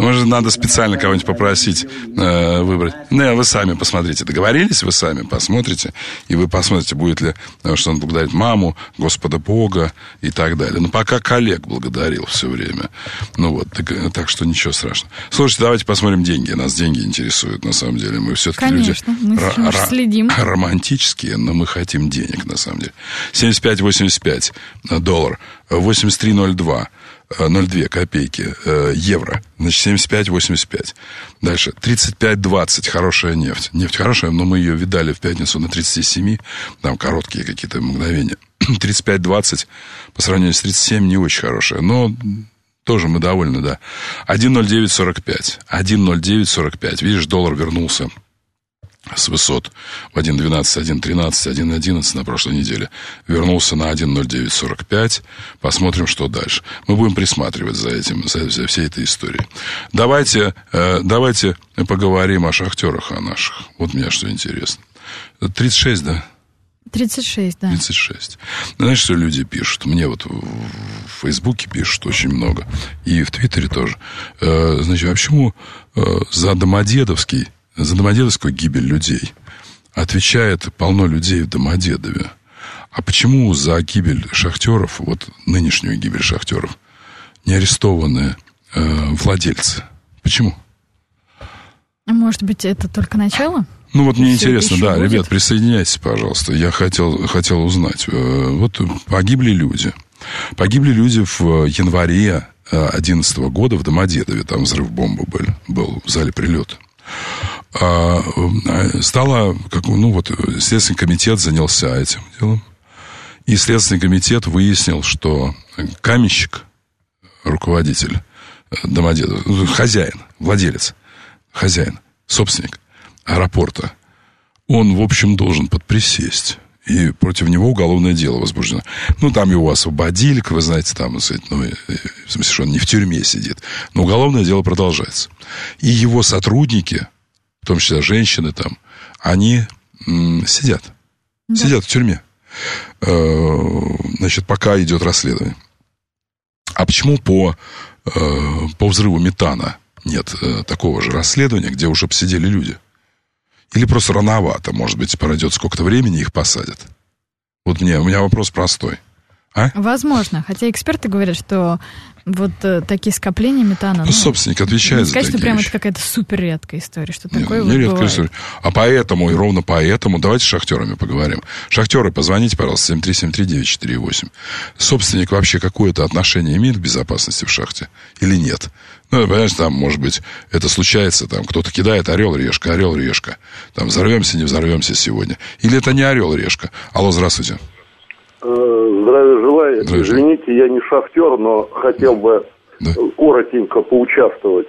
Может, надо специально кого-нибудь попросить выбрать. Ну, вы сами посмотрите. Договорились, вы сами посмотрите. И вы посмотрите, будет ли, что он благодарит маму, Господа Бога и так далее. Но пока коллег благодарил все время. Ну вот, так что ничего страшного. Слушайте, давайте посмотрим деньги. Нас деньги интересуют, на самом деле. Мы все-таки люди следим. Романтические, но мы хотим денег, на самом деле. 75,85 доллар. 83,02. 0,2 копейки евро. Значит, 75,85. Дальше. 35,20. Хорошая нефть. Нефть хорошая, но мы ее видали в пятницу на 37. Там короткие какие-то мгновения. 35,20 по сравнению с 37 не очень хорошая. Но тоже мы довольны, да. 1,0945. 1,0945. Видишь, доллар вернулся с высот в 1.12, 1.13, 1.11 на прошлой неделе. Вернулся на 1.0945. Посмотрим, что дальше. Мы будем присматривать за этим, за всей этой историей. Давайте поговорим о шахтерах, о наших. Вот мне что интересно. 36, да? 36, да. 36. Знаешь, что люди пишут? Мне вот в Фейсбуке пишут очень много. И в Твиттере тоже. Значит, а почему за Домодедовскую гибель людей отвечает полно людей в Домодедове? А почему за гибель шахтеров, вот нынешнюю гибель шахтеров, не арестованы владельцы? Почему? Может быть, это только начало? Ну, вот мне интересно, да, будет? Ребят, присоединяйтесь, пожалуйста. Я хотел узнать. Вот погибли люди. Погибли люди в январе 2011 года в Домодедове. Там взрыв бомбы был в зале прилета. Стало, Следственный комитет занялся этим делом. И Следственный комитет выяснил, что каменщик, руководитель Домодедова, хозяин, владелец, хозяин, собственник аэропорта, он, в общем, должен подприсесть. И против него уголовное дело возбуждено. Ну, там его освободили, как вы знаете, там, в смысле, что он не в тюрьме сидит. Но уголовное дело продолжается. И его сотрудники, в том числе женщины там, они сидят. Да. Сидят в тюрьме. Значит, пока идет расследование. А почему по взрыву метана нет такого же расследования, где уже посидели люди? Или просто рановато, может быть, пройдет сколько-то времени, их посадят? Вот у меня вопрос простой. А? Возможно. Хотя эксперты говорят, что вот такие скопления метана... Ну, собственник отвечает за такие сказать, что прямо вещи. это какая-то супер редкая история, что Нет, такое не редкая бывает. история. А поэтому, и ровно поэтому, давайте с шахтерами поговорим. Шахтеры, позвоните, пожалуйста, 7373948. Собственник вообще какое-то отношение имеет к безопасности в шахте или нет? Ну, понимаешь, там, может быть, это случается, там, кто-то кидает орел-решка. Там, взорвемся, не взорвемся сегодня. Или это не орел-решка. Алло, здравствуйте. Здравия желаю. Извините, я не шахтер, но хотел бы коротенько поучаствовать.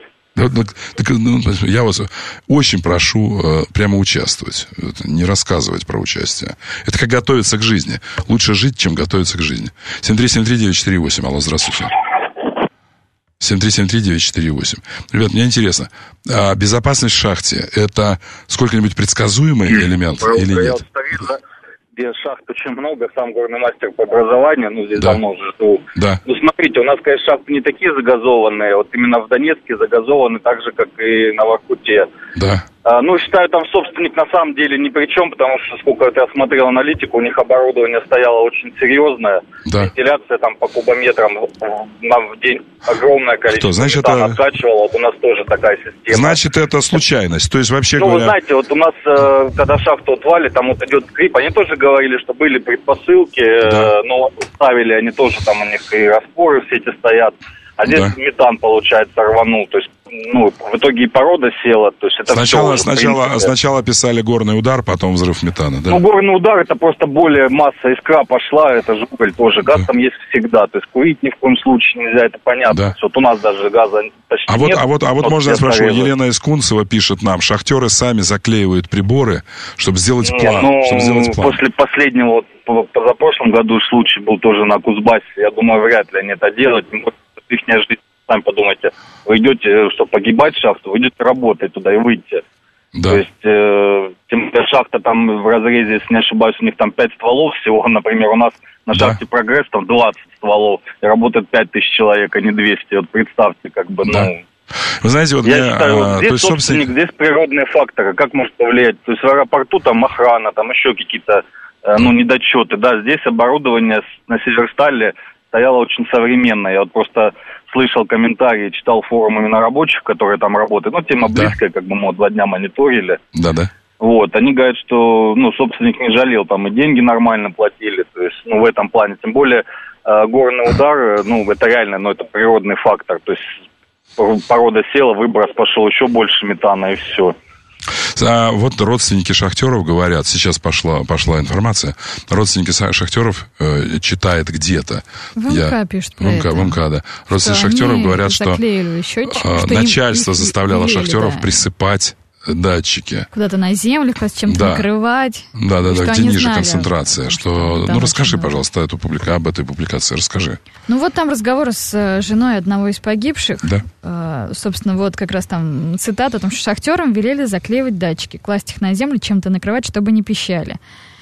Я вас очень прошу прямо участвовать. Не рассказывать про участие. Это как готовиться к жизни. Лучше жить, чем готовиться к жизни. 7373948. Алло, здравствуйте. 7373948. Ребят, мне интересно, а безопасность в шахте – это сколько-нибудь предсказуемый элемент или нет? Где шахт очень много, сам горный мастер по образованию, здесь давно уже живу. Да. Смотрите, у нас, конечно, шахты не такие загазованные, вот именно в Донецке загазованы так же, как и на Воркуте. Да. Считаю, там собственник на самом деле ни при чем, потому что, сколько я смотрел аналитику, у них оборудование стояло очень серьезное. Да. Вентиляция там по кубометрам нам в день огромное количество. Значит, метана откачивало, вот у нас тоже такая система. Значит, это случайность, то есть вообще говоря... вы знаете, вот у нас, когда шахту отвали, там вот идет скрип, они тоже говорили, что были предпосылки, но ставили они тоже, там у них и распоры все эти стоят. А здесь метан, получается, рванул. То есть, в итоге и порода села. То есть это сначала писали горный удар, потом взрыв метана, да? Горный удар, это просто более масса искра пошла, это же уголь тоже. Газ там есть всегда. То есть курить ни в коем случае нельзя, это понятно. Да. Вот у нас даже газа почти нет. А вот можно я спрошу, Елена Искунцева пишет нам, шахтеры сами заклеивают приборы, чтобы сделать план. После последнего, позапрошлом году случай был тоже на Кузбассе. Я думаю, вряд ли они это делают. Ихняя жизнь, сами подумайте. Вы идете, чтобы погибать в шахту, вы идете работать туда и выйти. Да. То есть, тем более шахта там в разрезе, если не ошибаюсь, у них там 5 стволов всего. Например, у нас на шахте «Прогресс» там 20 стволов. И работает 5000 человек, а не 200. Вот представьте, Вы знаете, вот я считаю, здесь собственник, здесь природные факторы. Как может повлиять? То есть в аэропорту там охрана, там еще какие-то недочеты. Да, здесь оборудование на Северстале стояло очень современное. Я вот просто слышал комментарии, читал форум именно рабочих, которые там работают. Ну, тема близкая, как бы мы 2 дня мониторили. Да. Вот, они говорят, что, собственник не жалел, там и деньги нормально платили, то есть, в этом плане. Тем более, горный удар, это реально, это природный фактор. То есть, порода села, выброс пошел, еще больше метана, и все. А вот родственники шахтеров говорят, сейчас пошла информация, родственники шахтеров читают где-то. В МК пишут про это. В МК, да. Родственники шахтеров говорят, что начальство заставляло шахтеров присыпать датчики. Куда-то на землю, чем-то накрывать. Да, где ниже концентрация. Расскажи, пожалуйста, об этой публикации, расскажи. Вот там разговор с женой одного из погибших. Да. Собственно, вот как раз там цитата о том, что шахтерам велели заклеивать датчики, класть их на землю, чем-то накрывать, чтобы не пищали.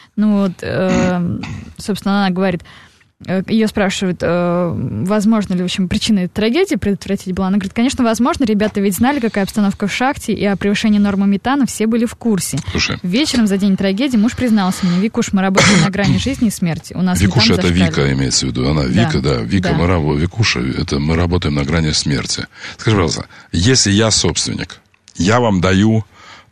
Собственно, она говорит... Ее спрашивают, возможно ли, в общем, причиной трагедии предотвратить была. Она говорит, конечно, возможно, ребята ведь знали, какая обстановка в шахте, и о превышении нормы метана все были в курсе. Слушай. Вечером за день трагедии муж признался мне: Викуш, мы работаем на грани жизни и смерти. У нас Викуша, это Вика имеется в виду. Она Вика, да. Вика, да. Викуша, это мы работаем на грани смерти. Скажи, пожалуйста, если я собственник, я вам даю...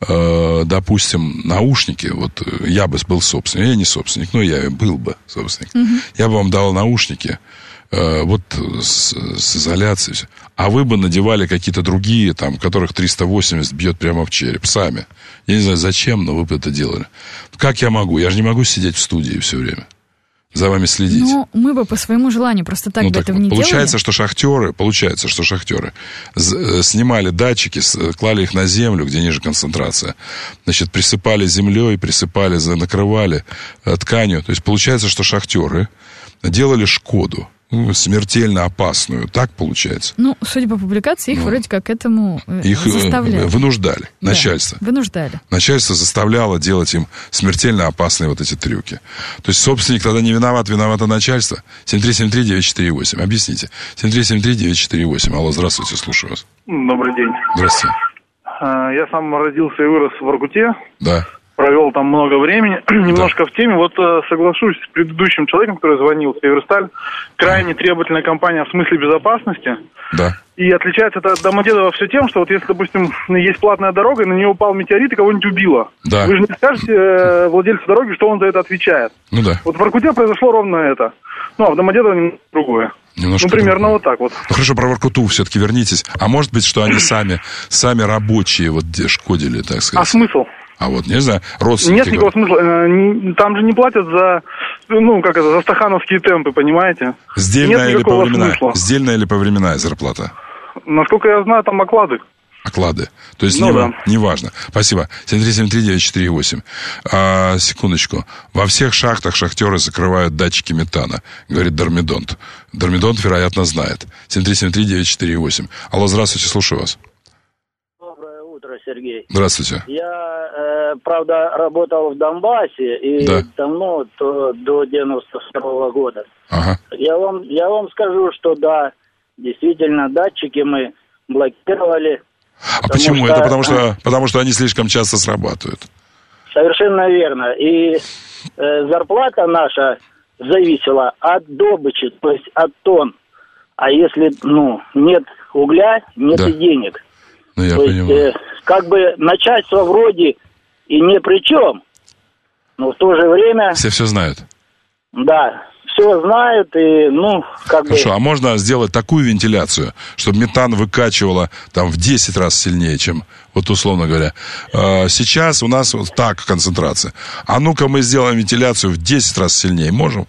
допустим, наушники, вот я бы был собственник, я не собственник, но я был бы собственник, я бы вам дал наушники, вот с изоляцией, а вы бы надевали какие-то другие, там, которых 380 бьет прямо в череп, сами. Я не знаю, зачем, но вы бы это делали. Как я могу? Я же не могу сидеть в студии все время. За вами следить. Мы бы по своему желанию просто так бы этого не делали. Получается, что шахтеры снимали датчики, клали их на землю, где ниже концентрация. Значит, присыпали землей, накрывали тканью. То есть, получается, что шахтеры делали шкоду, смертельно опасную. Так получается? Судя по публикации, их вроде как этому заставляли. Их вынуждали. Начальство. Вынуждали. Начальство заставляло делать им смертельно опасные вот эти трюки. То есть собственник тогда не виноват, виновато начальство. 7373948. Объясните. 7373948. Алло, здравствуйте, слушаю вас. Добрый день. Здравствуйте. Я сам родился и вырос в Воркуте. Да. Провел там много времени. Немножко в теме. Вот соглашусь с предыдущим человеком, который звонил, Северсталь. Крайне требовательная компания в смысле безопасности. Да. И отличается это от Домодедово все тем, что вот если, допустим, есть платная дорога, и на нее упал метеорит и кого-нибудь убило. Да. Вы же не скажете владельцу дороги, что он за это отвечает. Да. Вот в Воркуте произошло ровно это. А в Домодедово немного другое. Примерно другое. Вот так вот. Хорошо, про Воркуту все-таки вернитесь. А может быть, что они сами рабочие шкодили, так сказать? А смысл? А вот, не знаю, родственники... Нет никакого смысла. Там же не платят за, за стахановские темпы, понимаете? Сдельная или повременная зарплата? Насколько я знаю, там оклады. Оклады. То есть неважно. Спасибо. 7373948. Секундочку. Во всех шахтах шахтеры закрывают датчики метана, говорит Дормидонт. Дормидонт, вероятно, знает. 7373948. Алло, здравствуйте, слушаю вас. Сергей. Здравствуйте. Я, правда, работал в Донбассе и давно, до 92-го года. Ага. Я вам скажу, что да, действительно, датчики мы блокировали. А почему? Это потому что они слишком часто срабатывают. Совершенно верно. И зарплата наша зависела от добычи, то есть от тонн. А если, нет угля, нет и денег. Я то понимаю. Есть, как бы начальство вроде и не при чем, но в то же время... Все знают. Да, все знают и, Хорошо, а можно сделать такую вентиляцию, чтобы метан выкачивало там в 10 раз сильнее, чем, вот условно говоря. Сейчас у нас вот так концентрация. А ну-ка мы сделаем вентиляцию в 10 раз сильнее. Можем?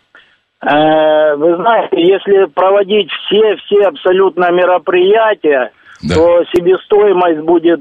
Вы знаете, если проводить все абсолютно мероприятия, то себестоимость будет,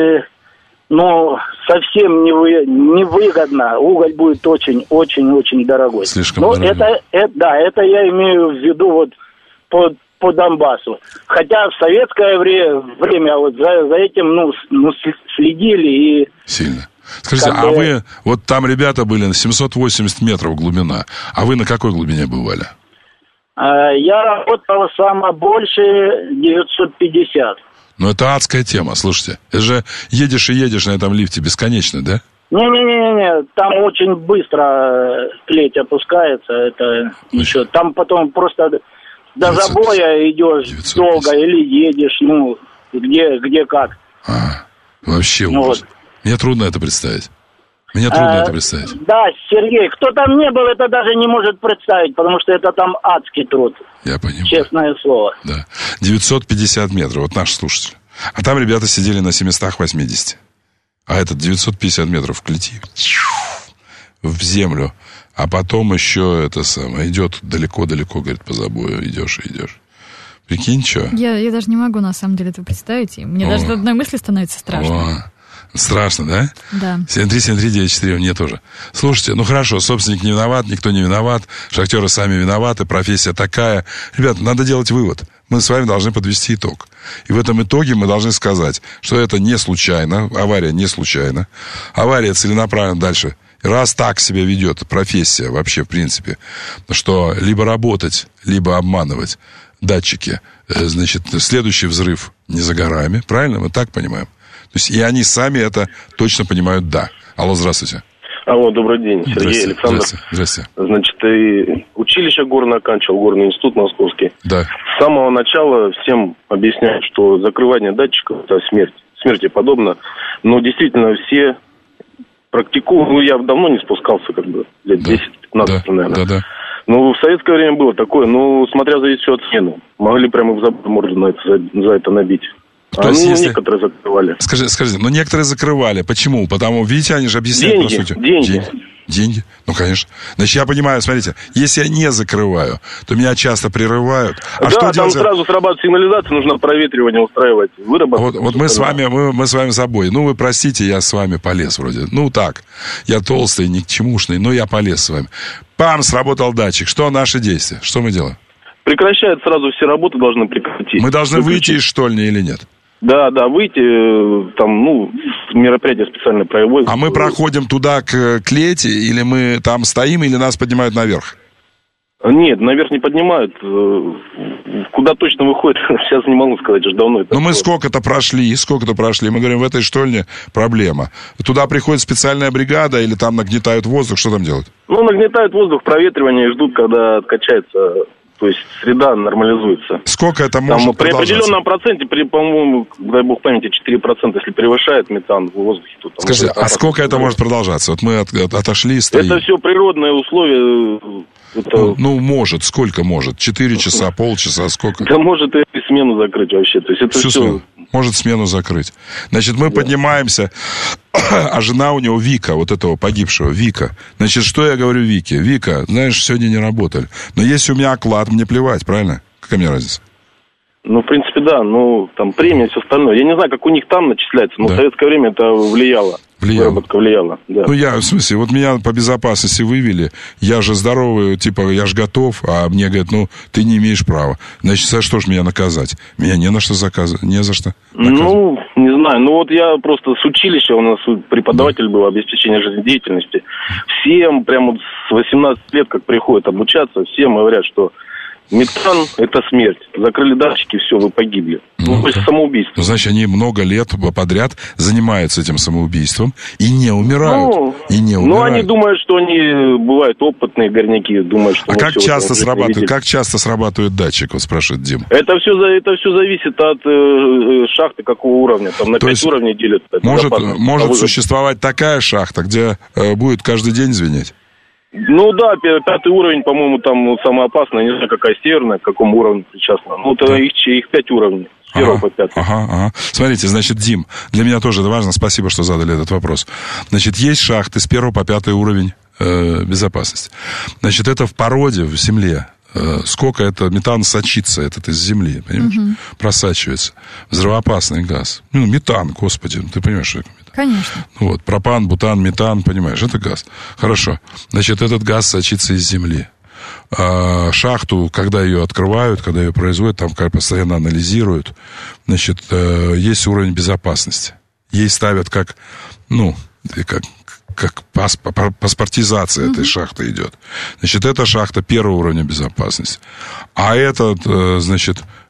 совсем невыгодна. Уголь будет очень дорогой. Слишком дорогой. Это я имею в виду вот по Донбассу. Хотя в советское время вот за этим, следили и... Сильно. Скажите, вы, вот там ребята были на 780 метров глубина, а вы на какой глубине бывали? Я работал самое больше 950. Но это адская тема, слушайте. Это же едешь и едешь на этом лифте бесконечно, да? Не-не-не, там очень быстро клеть опускается, это еще. Там потом просто до забоя идешь долго или едешь, ну, где как. Вообще ужас. Мне трудно это представить. Да, Сергей, кто там не был, это даже не может представить, потому что это там адский труд. Я понимаю. Честное слово. Да. 950 метров, вот наш слушатель. А там ребята сидели на 780. А этот 950 метров в клети. В землю. А потом еще это самое. Идет далеко-далеко, говорит, по забою. Идешь. Прикинь, что? Я даже не могу, на самом деле, это представить. И мне даже от одной мысли становится страшно. Страшно, да? Да. 7373948, мне тоже. Слушайте, ну хорошо, собственник не виноват, никто не виноват, шахтеры сами виноваты, профессия такая. Ребята, надо делать вывод. Мы с вами должны подвести итог. И в этом итоге мы должны сказать, что это не случайно, авария не случайна. Авария целенаправленно дальше. Раз так себя ведет профессия вообще, в принципе, что либо работать, либо обманывать датчики, значит, следующий взрыв не за горами. Правильно? Мы так понимаем? То есть и они сами это точно понимают, да. Алло, здравствуйте. Алло, добрый день, Сергей, Александр. Здравствуйте. Значит, и училище горное оканчивал, горный институт московский. Да. С самого начала всем объясняют, что закрывание датчиков – это смерть. Смерти подобно. Но действительно все практикуют. Ну, я давно не спускался, как бы, лет 10-15, наверное. Да. Ну, в советское время было такое, ну, смотря зависит все от смены. Могли прямо в забор морду за это набить. Некоторые закрывали. Скажите, ну некоторые закрывали. Почему? Потому, видите, они же объясняют, по сути. Деньги? Ну, конечно. Значит, я понимаю, смотрите, если я не закрываю, то меня часто прерывают. Да, что там делать? Сразу срабатывает сигнализация, нужно проветривание устраивать, выработать. Вот мы с вами забой. Ну, вы простите, я с вами полез вроде. Ну, так, я толстый, ни к чемушный, но я полез с вами. Пам, сработал датчик. Что наши действия? Что мы делаем? Прекращают сразу все работы, должны прекратить. Мы должны выйти из штольни или нет? Да, выйти, там, мероприятие специально проводится. А мы проходим туда к клете, или мы там стоим, или нас поднимают наверх? Нет, наверх не поднимают. Куда точно выходит, сейчас не могу сказать, уже давно это. Но мы сколько-то прошли. Мы говорим, в этой штольне проблема. Туда приходит специальная бригада, или там нагнетают воздух, что там делают? Ну, нагнетают воздух, проветривание, ждут, когда откачается. То есть среда нормализуется. Сколько это может при определенном проценте, по-моему, дай бог памяти, 4%, если превышает метан в воздухе. То, скажите, а сколько это может продолжаться? Вот мы отошли, стоим. Это все природные условия. Ну, может. Сколько может? 4 часа, полчаса, сколько? Да может и смену закрыть вообще. То есть это всю смену. Может смену закрыть. Значит, мы поднимаемся, а жена у него Вика, вот этого погибшего, Вика. Значит, что я говорю Вике? Вика, знаешь, сегодня не работали. Но если у меня оклад, мне плевать, правильно? Какая мне разница? Ну, в принципе, да. Ну, там премия и все остальное. Я не знаю, как у них там начисляется, но в советское время это влияло. Выработка влияла, да. Ну, в смысле, вот меня по безопасности вывели, я же здоровый, типа, я же готов, а мне говорят, ты не имеешь права. Значит, за что же меня наказать? Меня не за что наказывать. Ну, не знаю, вот я просто с училища, у нас преподаватель был, обеспечение жизнедеятельности. Всем, прямо с 18 лет, как приходят обучаться, всем говорят, что метан – это смерть. Закрыли датчики, все, вы погибли. То есть самоубийство. Значит, они много лет подряд занимаются этим самоубийством и не умирают. Ну, они думают, что они бывают опытные горняки, думают, что... А как часто срабатывает датчик, вот спрашивает Дима? Это все зависит от шахты, какого уровня. Там на 5 уровней делят. Может существовать такая шахта, где будет каждый день звенеть? Ну да, 5-й уровень, по-моему, там самый опасный. Не знаю, какая северная, к какому уровню причастна. Их 5 уровней. С 1 по 5. Смотрите, значит, Дим, для меня тоже это важно. Спасибо, что задали этот вопрос. Значит, есть шахты с 1 по 5 уровень безопасности. Значит, это в породе, в земле. Сколько это метан сочится из земли, понимаешь? Просачивается. Взрывоопасный газ. Метан, господи, ты понимаешь, что это метан? Конечно. Вот, пропан, бутан, метан, понимаешь, это газ. Хорошо. Значит, этот газ сочится из земли. Шахту, когда ее открывают, когда ее производят, там постоянно анализируют. Значит, есть уровень безопасности. Ей ставят как паспортизация этой шахты идет. Значит, эта шахта 1 уровня безопасности. А этот, значит,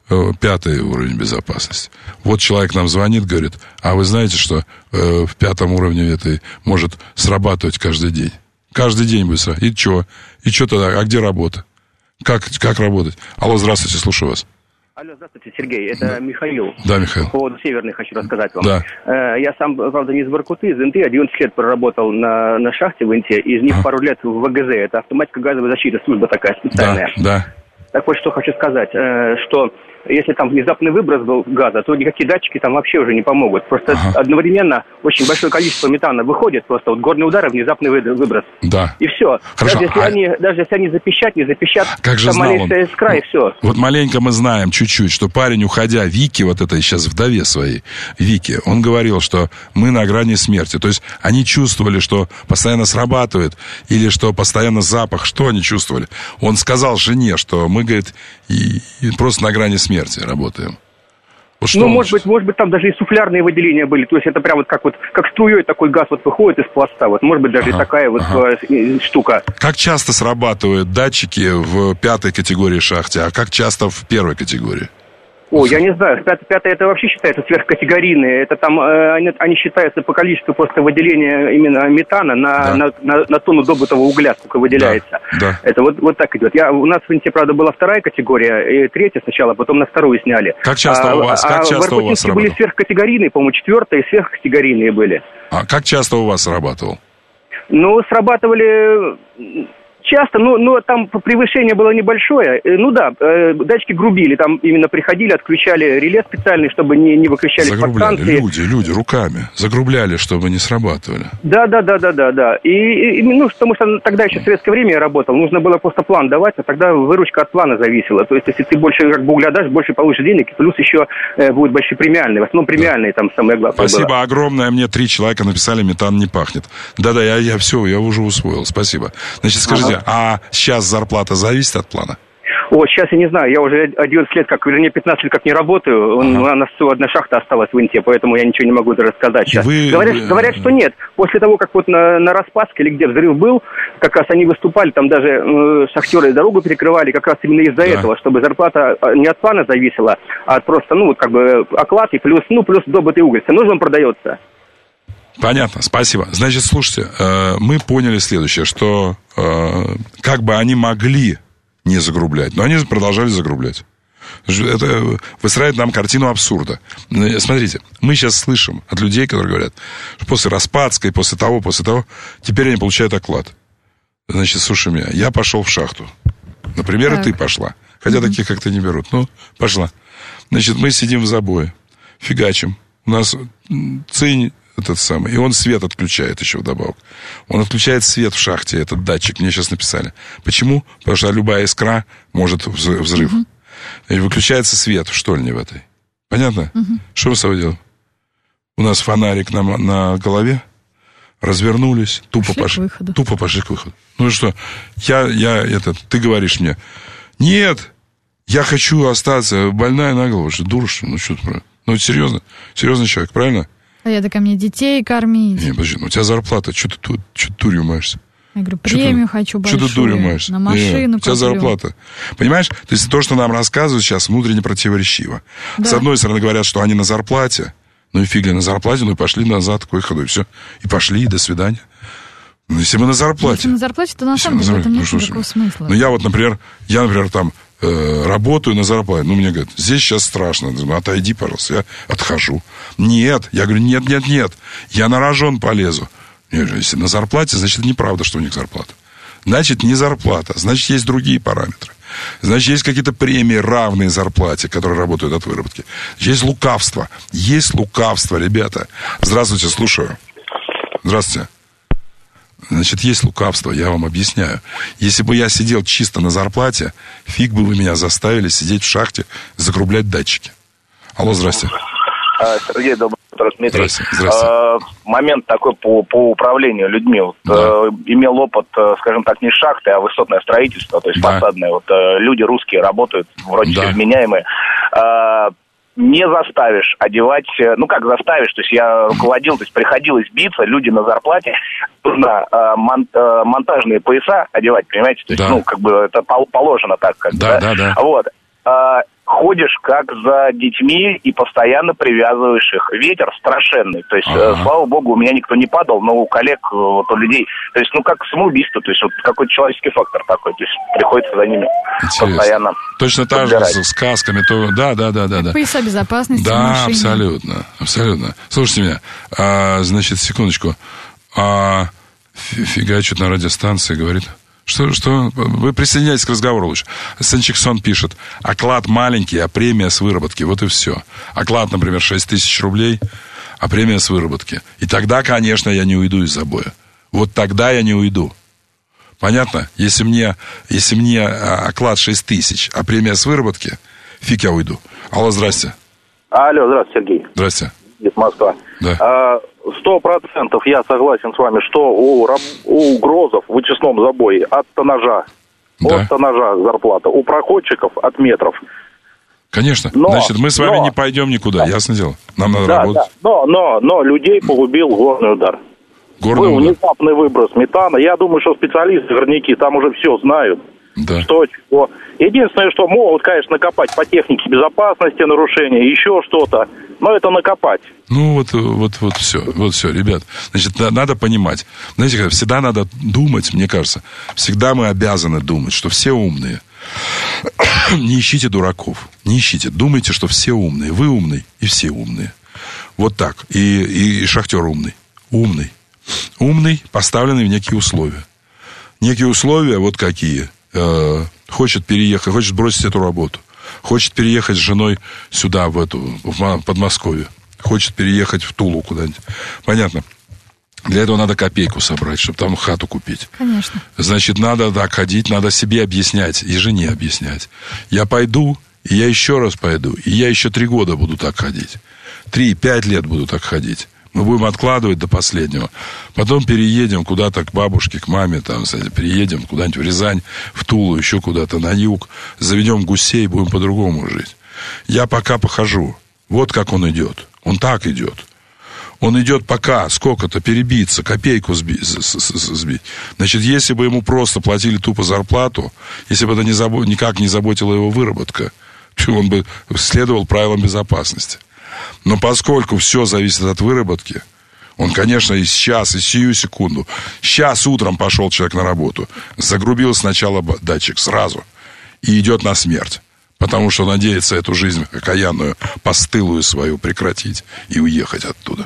5-й уровень безопасности. Вот человек нам звонит, говорит, а вы знаете, что в 5-м уровне этой может срабатывать каждый день? Каждый день будет срабатывать. И что? И что тогда? А где работа? Как работать? Алло, здравствуйте, слушаю вас. Алло, здравствуйте, Сергей, это Михаил. Да, Михаил. По поводу Северной хочу рассказать вам. Да. Я сам, правда, не из Воркуты, из Инты, 11 лет проработал на шахте в Инте, из них пару лет в ВГЗ, это автоматика газовой защиты, служба такая специальная. Да. Так вот, что хочу сказать, что если там внезапный выброс был газа, то никакие датчики там вообще уже не помогут. Просто одновременно очень большое количество метана выходит, просто вот горные удары, внезапный выброс. Да. И все. Хорошо. Даже если они запищат, как же там малейшая искра, и все. Вот маленько мы знаем чуть-чуть, что парень, уходя, Вики, вот этой сейчас вдове своей, Вики, он говорил, что мы на грани смерти. То есть они чувствовали, что постоянно срабатывает, или что постоянно запах. Что они чувствовали? Он сказал жене, что мы, говорит, и просто на грани смерти работаем. Вот ну, может быть, там даже и суфлярные выделения были. То есть это прям как струей такой газ вот выходит из пласта. Вот, может быть, даже и такая штука. Как часто срабатывают датчики в 5-й категории шахте, а как часто в 1-й категории? Я не знаю, 5-й это вообще считается сверхкатегорийные. Это там, они считаются по количеству просто выделения именно метана на тонну добытого угля, сколько выделяется. Да. Это вот так идет. У нас в Инте, правда, была 2-я категория, и 3-я сначала, потом на 2-ю сняли. Как часто у вас работало? Были сверхкатегорийные, по-моему, 4-я и сверхкатегорийные были. А как часто у вас срабатывал? Ну, срабатывали... Часто, но там превышение было небольшое. Датчики грубили, там именно приходили, отключали реле специальный, чтобы не выключались подстанции. Люди руками загрубляли, чтобы не срабатывали. Да. И потому что тогда еще в советское время я работал, нужно было просто план давать, а тогда выручка от плана зависела. То есть, если ты больше угля дашь, больше получишь денег, плюс еще будут большие премиальные. В основном премиальные там самое главное. Спасибо огромное, мне 3 человека написали, метан не пахнет. Да, я все, я уже усвоил, спасибо. Значит, скажите, а сейчас зарплата зависит от плана? Сейчас я не знаю, я уже 11 лет, 15 лет как не работаю, у нас всего одна шахта осталась в Инте, поэтому я ничего не могу рассказать сейчас. Говорят, что нет. После того, как вот на Распаске или где взрыв был, как раз они выступали, там даже шахтеры дорогу перекрывали, как раз именно из-за этого, чтобы зарплата не от плана зависела, а просто, оклад и плюс добытый уголь. Все нужно продается. Понятно, спасибо. Значит, слушайте, мы поняли следующее, что как бы они могли не загрублять, но они продолжали загрублять. Это выстраивает нам картину абсурда. Смотрите, мы сейчас слышим от людей, которые говорят, что после Распадской, после того, теперь они получают оклад. Значит, слушай меня, я пошел в шахту. Например, и ты пошла. Хотя таких как ты не берут. Пошла. Значит, мы сидим в забое, фигачим. У нас цинь и он свет отключает еще вдобавок. Он отключает свет в шахте, этот датчик, мне сейчас написали. Почему? Потому что любая искра может взрыв. И выключается свет в штольне в этой. Понятно? Что мы с собой делаем? У нас фонарик на голове, развернулись, тупо пошли к выходу. Ну и что? Ты говоришь мне, нет, я хочу остаться больная на голову. Что, дура, что ли? Что ты? Серьезно? Серьезный человек, правильно? А я такая, мне детей кормить. Не, подожди, у тебя зарплата, что ты дурью маешься? Я говорю, премию хочу большую. Что ты дурью маешься? На машину у тебя зарплата. Понимаешь? То есть то, что нам рассказывают сейчас, внутренне противоречиво. Да. С одной стороны говорят, что они на зарплате, и фиг ли на зарплате, и пошли назад к выходу, и все. И пошли, и до свидания. Если мы на зарплате. Если на зарплате, то на самом деле это нет никакого смысла. Я, например, там работаю на зарплате. Мне говорят, здесь сейчас страшно. Отойди, пожалуйста. Я отхожу. Нет. Я говорю, нет. Я на рожон полезу. Если на зарплате, значит, неправда, что у них зарплата. Значит, не зарплата. Значит, есть другие параметры. Значит, есть какие-то премии, равные зарплате, которые работают от выработки. Есть лукавство. Ребята. Здравствуйте, слушаю. Здравствуйте. Значит, есть лукавство, я вам объясняю. Если бы я сидел чисто на зарплате, фиг бы вы меня заставили сидеть в шахте, загрублять датчики. Алло, здрасте. Сергей, доброе утро, Дмитрий. Здрасте. Момент такой по управлению людьми. Имел опыт, скажем так, не шахты, а высотное строительство, то есть фасадное. Люди русские работают, вроде все вменяемые. Не заставишь одевать, как заставишь, то есть я руководил, то есть приходилось биться, люди на зарплате, нужно монтажные пояса одевать, понимаете, то есть, это положено так, Да. Вот. ходишь как за детьми и постоянно привязываешь их. Ветер страшенный. То есть, слава богу, у меня никто не падал, но у коллег, вот у людей, то есть, ну, как самоубийство, то есть, вот какой-то человеческий фактор такой, то есть, приходится за ними постоянно. Точно так же с касками, то, да. Пояса безопасности, да, машины. абсолютно. Слушайте меня, значит, секундочку, фигачит на радиостанции, говорит... Что? Вы присоединяйтесь к разговору лучше. Санчиксон пишет, оклад маленький, а премия с выработки. Вот и все. Оклад, например, 6 тысяч рублей, а премия с выработки. И тогда, конечно, я не уйду из забоя. Вот тогда я не уйду. Понятно? Если мне оклад 6 тысяч, а премия с выработки, фиг я уйду. Алло, здрасте. Алло, здравствуйте, Сергей. Здрасте. Из Москвы. Да. 100% я согласен с вами, что у угрозов в вычистном забое от тоннажа зарплата, у проходчиков от метров. Конечно. Значит, мы с вами не пойдем никуда, ясно дело. Нам надо работать. Но людей погубил горный удар. Был внезапный выброс метана. Я думаю, что специалисты, горняки, там уже все знают. Да. Что, чего. Единственное, что могут, конечно, накопать по технике безопасности нарушения, еще что-то, но это накопать. Ну, вот все, ребят. Значит, надо понимать. Знаете, всегда надо думать, мне кажется, всегда мы обязаны думать, что все умные. Не ищите дураков, не ищите. Думайте, что все умные. Вы умный, и все умные. Вот так. И шахтер умный. Умный, поставленный в некие условия. Некие условия, вот какие. Хочет переехать, хочет бросить эту работу. Хочет переехать с женой сюда, в Подмосковье. Хочет переехать в Тулу куда-нибудь. Понятно? Для этого надо копейку собрать, чтобы там хату купить. Конечно. Значит, надо так ходить, надо себе объяснять и жене объяснять. Я пойду, и я еще раз пойду, и я еще 3 года буду так ходить. 3-5 лет буду так ходить. Мы будем откладывать до последнего. Потом переедем куда-то к бабушке, к маме, там, переедем куда-нибудь в Рязань, в Тулу, еще куда-то на юг. Заведем гусей, будем по-другому жить. Я пока похожу. Вот как он идет. Он так идет. Он идет пока сколько-то перебиться, копейку сбить. Значит, если бы ему просто платили тупо зарплату, если бы это никак не заботила его выработка, он бы следовал правилам безопасности. Но поскольку все зависит от выработки, он, конечно, и сейчас, и сию секунду. Сейчас утром пошел человек на работу, загрубил сначала датчик сразу и идет на смерть. Потому что надеется эту жизнь окаянную, постылую свою прекратить и уехать оттуда.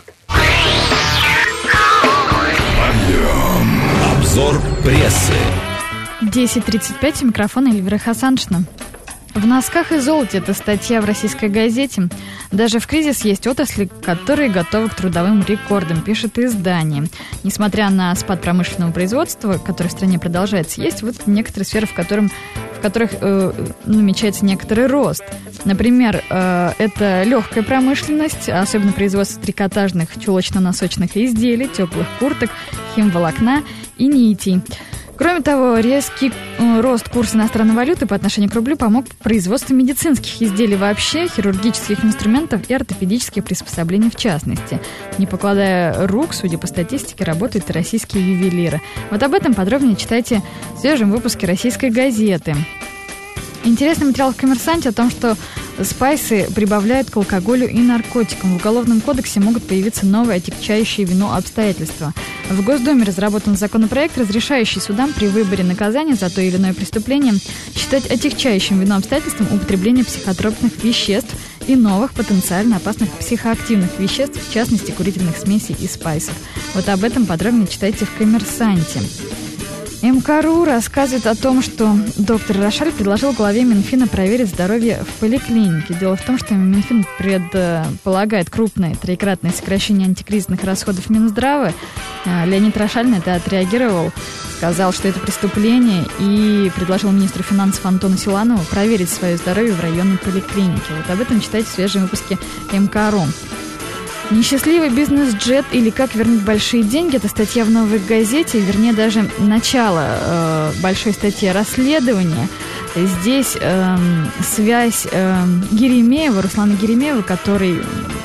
Обзор прессы. 10:35, микрофон Эльвира Хасаншина. В носках и золоте — это статья в российской газете. Даже в кризис есть отрасли, которые готовы к трудовым рекордам, пишет издание. Несмотря на спад промышленного производства, который в стране продолжается, есть вот некоторые сферы, в которых намечается некоторый рост. Например, это легкая промышленность, особенно производство трикотажных чулочно-носочных изделий, теплых курток, химволокна и нитей. Кроме того, резкий рост курса иностранной валюты по отношению к рублю помог производству медицинских изделий вообще, хирургических инструментов и ортопедических приспособлений в частности. Не покладая рук, судя по статистике, работают и российские ювелиры. Вот об этом подробнее читайте в свежем выпуске «Российской газеты». Интересный материал в «Коммерсанте» о том, что спайсы прибавляют к алкоголю и наркотикам. В Уголовном кодексе могут появиться новые отягчающие вину обстоятельства. В Госдуме разработан законопроект, разрешающий судам при выборе наказания за то или иное преступление считать отягчающим вину обстоятельством употребление психотропных веществ и новых потенциально опасных психоактивных веществ, в частности курительных смесей и спайсов. Вот об этом подробнее читайте в «Коммерсанте». МКРУ рассказывает о том, что доктор Рошаль предложил главе Минфина проверить здоровье в поликлинике. Дело в том, что Минфин предполагает крупное троекратное сокращение антикризисных расходов Минздрава. Леонид Рошаль на это отреагировал, сказал, что это преступление, и предложил министру финансов Антону Силанову проверить свое здоровье в районной поликлинике. Вот об этом читайте в свежем выпуске МКРУ. Несчастливый бизнес-джет или как вернуть большие деньги — это статья в «Новой газете», вернее, даже начало большой статьи расследования. Здесь связь Еремеева, Руслана Еремеева, который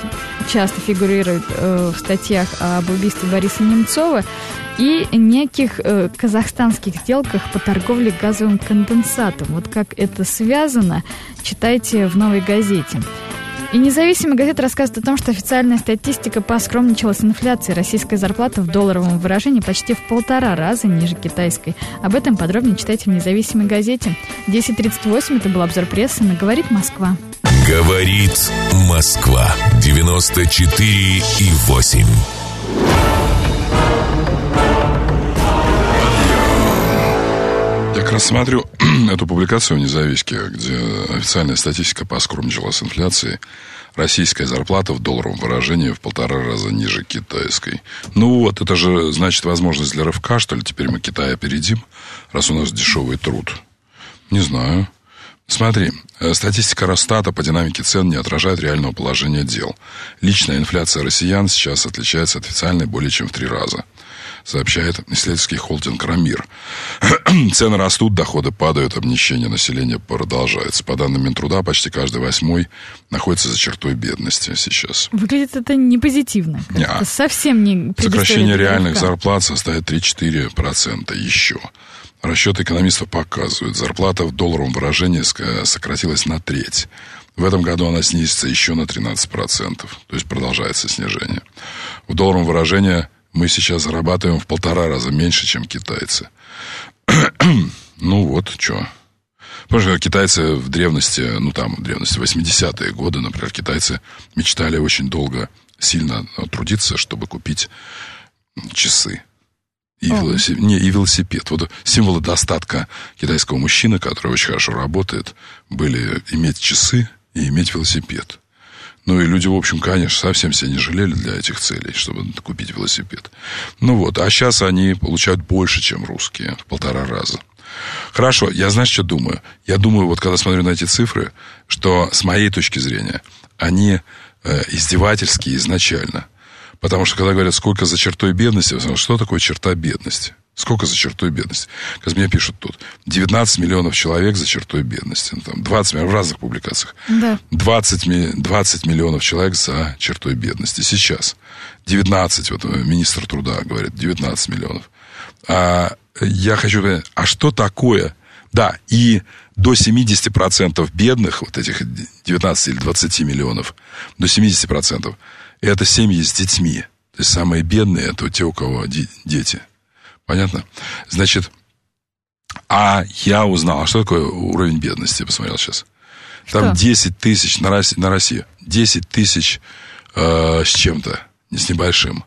часто фигурирует в статьях об убийстве Бориса Немцова, и неких казахстанских сделках по торговле газовым конденсатом. Вот как это связано, читайте в «Новой газете». И независимая газета рассказывает о том, что официальная статистика поскромничала с инфляцией. Российская зарплата в долларовом выражении почти в 1,5 раза ниже китайской. Об этом подробнее читайте в независимой газете. 10:38, это был обзор прессы на «Говорит Москва». Говорит Москва. 94,8. Я как раз смотрю эту публикацию в «Независке», где официальная статистика поскромничала с инфляцией. Российская зарплата в долларовом выражении в 1,5 раза ниже китайской. Ну вот, это же значит возможность для рывка, что ли? Теперь мы Китай опередим, раз у нас дешевый труд. Не знаю. Смотри, статистика Росстата по динамике цен не отражает реального положения дел. Личная инфляция россиян сейчас отличается от официальной более чем в 3 раза, сообщает исследовательский холдинг «Рамир». Цены растут, доходы падают, обнищение населения продолжается. По данным Минтруда, почти каждый 8-й находится за чертой бедности сейчас. Выглядит это не позитивно. Это совсем не... Сокращение реальных зарплат составит 3-4% еще. Расчеты экономистов показывают, зарплата в долларовом выражении сократилась на 1/3. В этом году она снизится еще на 13%. То есть продолжается снижение. В долларовом выражении мы сейчас зарабатываем в 1,5 раза меньше, чем китайцы. Ну вот, что. Потому что китайцы в древности, в 80-е годы, например, китайцы мечтали очень долго, сильно трудиться, чтобы купить часы. И велосипед. Вот символы достатка китайского мужчины, который очень хорошо работает, были иметь часы и иметь велосипед. Ну и люди, в общем, конечно, совсем себя не жалели для этих целей, чтобы купить велосипед. Ну вот, а сейчас они получают больше, чем русские, в 1,5 раза. Хорошо, я, знаешь, что думаю? Я думаю, вот когда смотрю на эти цифры, что с моей точки зрения они издевательские изначально. Потому что, когда говорят, сколько за чертой бедности, что такое черта бедности? Сколько за чертой бедности? Как мне пишут тут, 19 миллионов человек за чертой бедности. Там 20 в разных публикациях. Да. 20 миллионов человек за чертой бедности. Сейчас 19, вот министр труда говорит, 19 миллионов. А я хочу понять, а что такое? Да, и до 70% бедных, вот этих 19 или 20 миллионов, до 70%, это семьи с детьми. То есть самые бедные, это те, у кого дети. Понятно? Значит, а я узнал, а что такое уровень бедности? Я посмотрел сейчас. Там 10 тысяч на Россию. 10 тысяч с чем-то, с небольшим.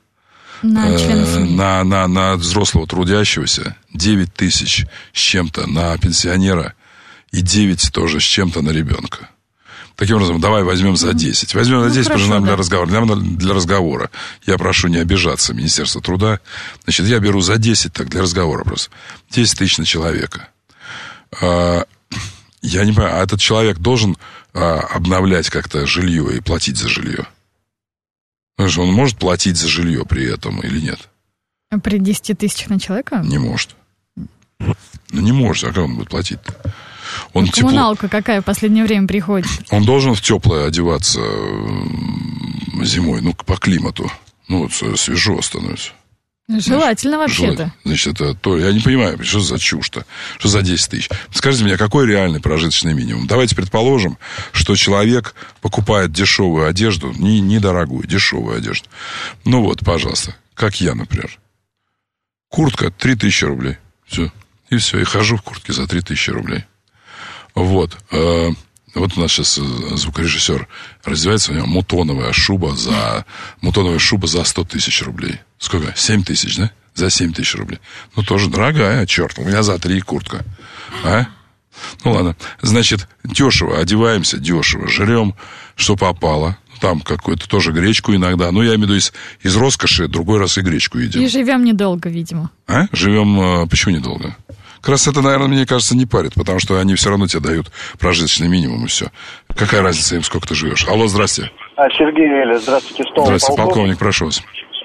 На взрослого трудящегося, 9 тысяч с чем-то на пенсионера и 9 тоже с чем-то на ребенка. Таким образом, давай возьмем за 10. Возьмем за 10, потому что нам для разговора. Я прошу не обижаться, Министерство труда. Значит, я беру за 10, так, для разговора просто. 10 тысяч на человека. Я не понимаю, а этот человек должен обновлять как-то жилье и платить за жилье? Потому что он может платить за жилье при этом или нет? При 10 тысячах на человека? Не может. Ну, не может. А как он будет платить-то? Коммуналка какая в последнее время приходит? Он должен в теплое одеваться зимой, по климату. Свежо становится. Желательно вообще-то. Значит, это то. Я не понимаю, что за чушь-то? Что за 10 тысяч? Скажите мне, какой реальный прожиточный минимум? Давайте предположим, что человек покупает дешевую одежду, недорогую, дешевую одежду. Ну вот, пожалуйста, как я, например. Куртка 3000 рублей. Все. И все. И хожу в куртке за 3000 рублей. Вот. Вот у нас сейчас звукорежиссер раздевается, у него мутоновая шуба за 100 тысяч рублей. Сколько? 7 тысяч, да? За 7 тысяч рублей. Тоже дорогая, черт. У меня за 3 куртка. А? Ну, ладно. Значит, дешево. Одеваемся дешево. Жрем, что попало. Там какую-то тоже гречку иногда. Я имею в виду из роскоши, другой раз и гречку едим. И живем недолго, видимо. А? Живем... Почему недолго? Как раз это, наверное, мне кажется, не парит, потому что они все равно тебе дают прожиточный минимум и все. Какая разница им, сколько ты живешь? Алло, здрасте. Сергей Велес, здравствуйте. Здравствуйте, полковник, прошу вас.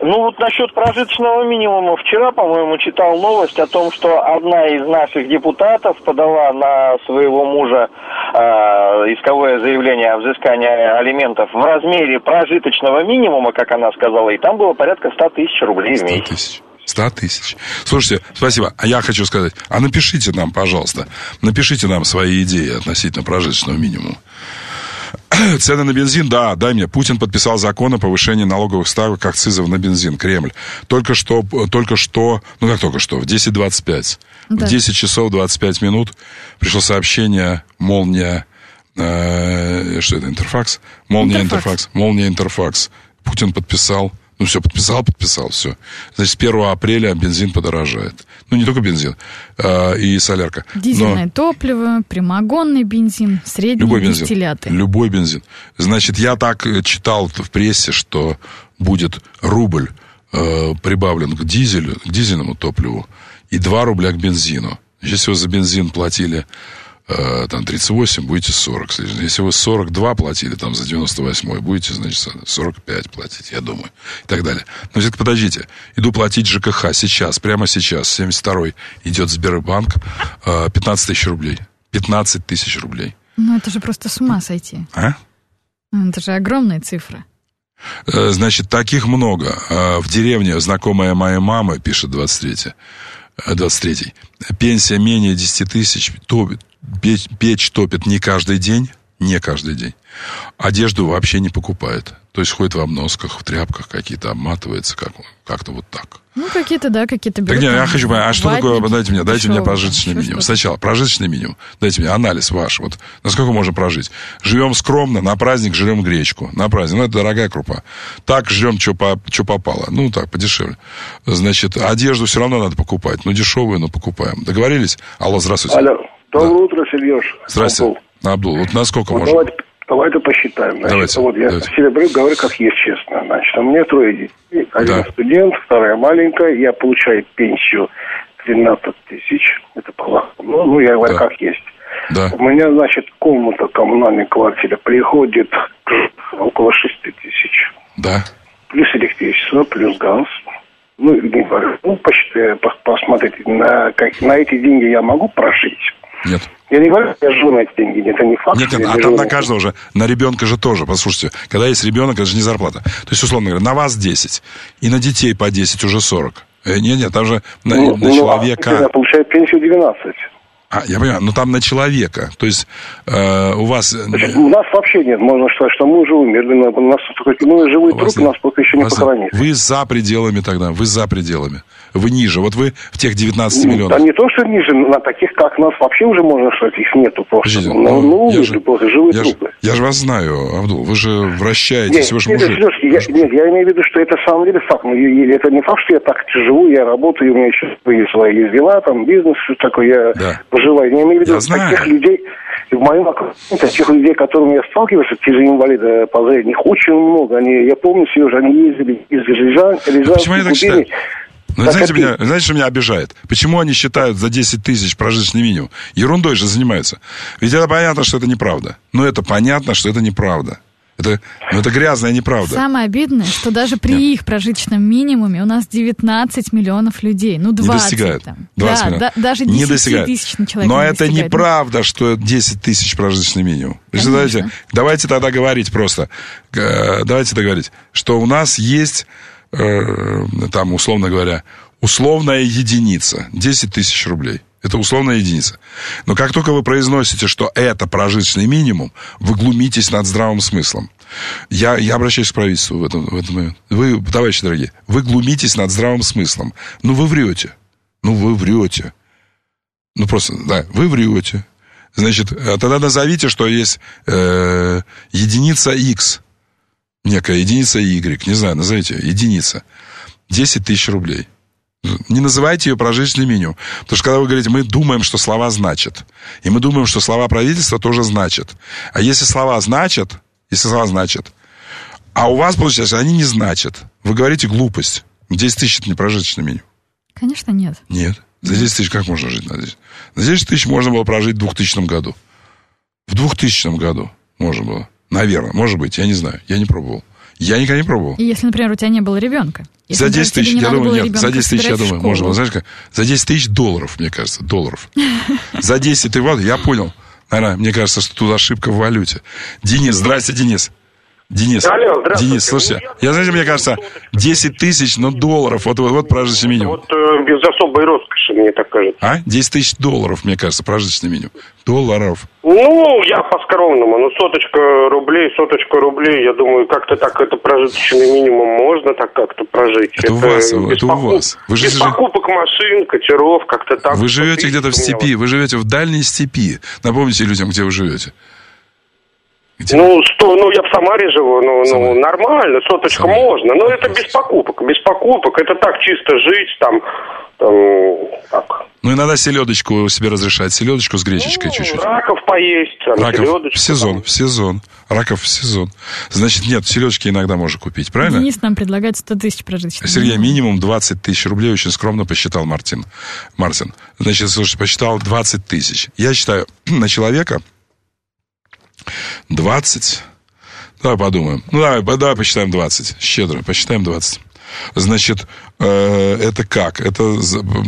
Ну вот насчет прожиточного минимума. Вчера, по-моему, читал новость о том, что одна из наших депутатов подала на своего мужа исковое заявление о взыскании алиментов в размере прожиточного минимума, как она сказала, и там было порядка 100 тысяч рублей в месяц. 100 тысяч. Слушайте, спасибо. А я хочу сказать, напишите нам, пожалуйста, напишите нам свои идеи относительно прожиточного минимума. Цены на бензин, да, дай мне. Путин подписал закон о повышении налоговых ставок акцизов на бензин. Кремль. Только что, в 10:25. Да. В 10 часов 25 минут пришло сообщение, молния, что это, Интерфакс? Молния Интерфакс. Путин подписал. Ну, все, подписал, все. Значит, с 1 апреля бензин подорожает. Ну, не только бензин, и солярка. Дизельное топливо, прямогонный бензин, средние дистилляты. Любой бензин. Значит, я так читал в прессе, что будет рубль прибавлен к дизельному топливу и 2 рубля к бензину. Если вы за бензин платили там 38, будете 40. Если вы 42 платили там за 98, будете, значит, 45 платить, я думаю. И так далее. Но все-таки подождите. Иду платить ЖКХ сейчас, прямо сейчас. 72-й идет Сбербанк. 15 тысяч рублей. 15 тысяч рублей. Ну, это же просто с ума сойти. А? Это же огромная цифра. Значит, таких много. В деревне знакомая моей мамы, пишет 23-й. Пенсия менее 10 тысяч, печь топит не каждый день. Одежду вообще не покупает. То есть ходит в обносках, в тряпках какие-то, обматывается как-то вот так. Ну, какие-то, да, какие-то берут. Так нет, я хочу понять, а что такое, дайте мне прожиточный минимум. Сначала, прожиточный минимум. Дайте мне анализ ваш. Вот насколько можно прожить? Живем скромно, на праздник жрем гречку. На праздник, это дорогая крупа. Так жрем, что попало. Ну, так, подешевле. Значит, одежду все равно надо покупать. Ну, дешевую, но покупаем. Договорились? Алло, здравствуйте. Алло, доброе утро, Сереж. Здравствуйте, Абдул. Вот насколько можно? Давайте посчитаем. Значит, я себе говорю, как есть, честно. Значит, у меня 3 детей. Один студент, 2 маленькая. Я получаю пенсию 13 тысяч. Это плохо. Ну, я говорю, как есть. Да. У меня, значит, комната коммунальной квартиры приходит около 6 тысяч. Да. Плюс электричество, плюс газ. Ну, не говорю. Посчитайте, посмотрите, на эти деньги я могу прожить? Нет. Я не говорю, я живу на эти деньги, это не факт. Нет, а там на каждого же, на ребенка же тоже, послушайте, когда есть ребенок, это же не зарплата. То есть, условно говоря, на вас 10, и на детей по 10 уже 40. Нет, там же на человека... Я получаю пенсию 12. Я понимаю, но там на человека. То есть у вас... Значит, у нас вообще нет. Можно сказать, что мы уже умерли. У нас живой труп, нас пока еще не похоронили. Вы за пределами тогда, вы за пределами. Вы ниже. Вот вы в тех 19 миллионов. Да не то, что ниже, на таких, как нас, вообще уже можно сказать, их нету просто. Подождите, просто живые трупы. Я же вас знаю, Абдул. Вы же вращаетесь, вы же мужик. Нет, я имею в виду, что это на самом деле факт. Это не факт, что я так живу, я работаю, у меня еще свои дела, там, бизнес, что такое, я поживаю. Я имею в виду таких людей, в моем окружении, таких людей, с которыми я сталкивался, те же инвалиды по зрению, их очень много. Я помню, Сережа, они ездили из Рязани, почему я так считаю? Ну, знаете, что меня обижает? Почему они считают за 10 тысяч прожиточный минимум? Ерундой же занимаются. Ведь это понятно, что это неправда. Но это понятно, что это неправда. Это грязная неправда. Самое обидное, что даже при их прожиточном минимуме у нас 19 миллионов людей. Ну, 20. Не достигают. Там. 20 миллионов. Даже 10 тысяч на человека. Но это неправда, что 10 тысяч прожиточный минимум. Давайте тогда говорить просто. Давайте договорить, что у нас есть... там, условно говоря, условная единица. 10 тысяч рублей. Это условная единица. Но как только вы произносите, что это прожиточный минимум, вы глумитесь над здравым смыслом. Я обращаюсь к правительству в этом момент. Вы, товарищи дорогие, вы глумитесь над здравым смыслом. Вы врете. Просто, вы врете. Значит, тогда назовите, что есть единица X. Некая единица Y, не знаю, назовите ее, единица. 10 тысяч рублей. Не называйте ее прожиточный минимум. Потому что когда вы говорите, мы думаем, что слова значат. И мы думаем, что слова правительства тоже значат. А если слова значат, а у вас, получается, они не значат. Вы говорите глупость. 10 тысяч это не прожиточный минимум. Конечно, нет. Нет. За 10 тысяч как можно жить? За 10 тысяч можно было прожить в 2000 году. В 2000 году можно было. Наверное, может быть, я не знаю, я не пробовал. Я никогда не пробовал. И если, например, у тебя не было ребенка? За 10 тысяч, я думаю, нет. За 10 тысяч, я думаю, можно. Знаешь как? За 10 тысяч долларов, мне кажется, долларов. За 10 ты вот, я понял. Наверное, мне кажется, что тут ошибка в валюте. Денис, здрасте, Денис. Алло, Денис, слушайте, знаете, мне кажется, 10 тысяч, но долларов, вот прожиточный минимум. Вот без особой роскоши, мне так кажется. 10 тысяч долларов, мне кажется, прожиточный минимум. Долларов. Ну, я по-скромному, соточка рублей, я думаю, как-то так, это прожиточный минимум, можно так как-то прожить. Это у вас. Вы без покупок машин, катеров, как-то так. Вы живете где-то в степи, вы живете в дальней степи. Напомните людям, где вы живете. Где? Я в Самаре живу, нормально, соточка можно, но это без покупок, это так чисто жить, так. Иногда селедочку себе разрешать, селедочку с гречечкой чуть-чуть. Раков поесть, селедочку. В сезон, раков в сезон. Значит, нет, селедочки иногда можно купить, правильно? Денис нам предлагает 100 тысяч прожиточных. Сергей, минимум 20 тысяч рублей, очень скромно посчитал Мартин. Значит, слушай, посчитал 20 тысяч. Я считаю, на человека 20. Давай подумаем. Давай посчитаем 20. Щедро, посчитаем 20. Значит, это как? Это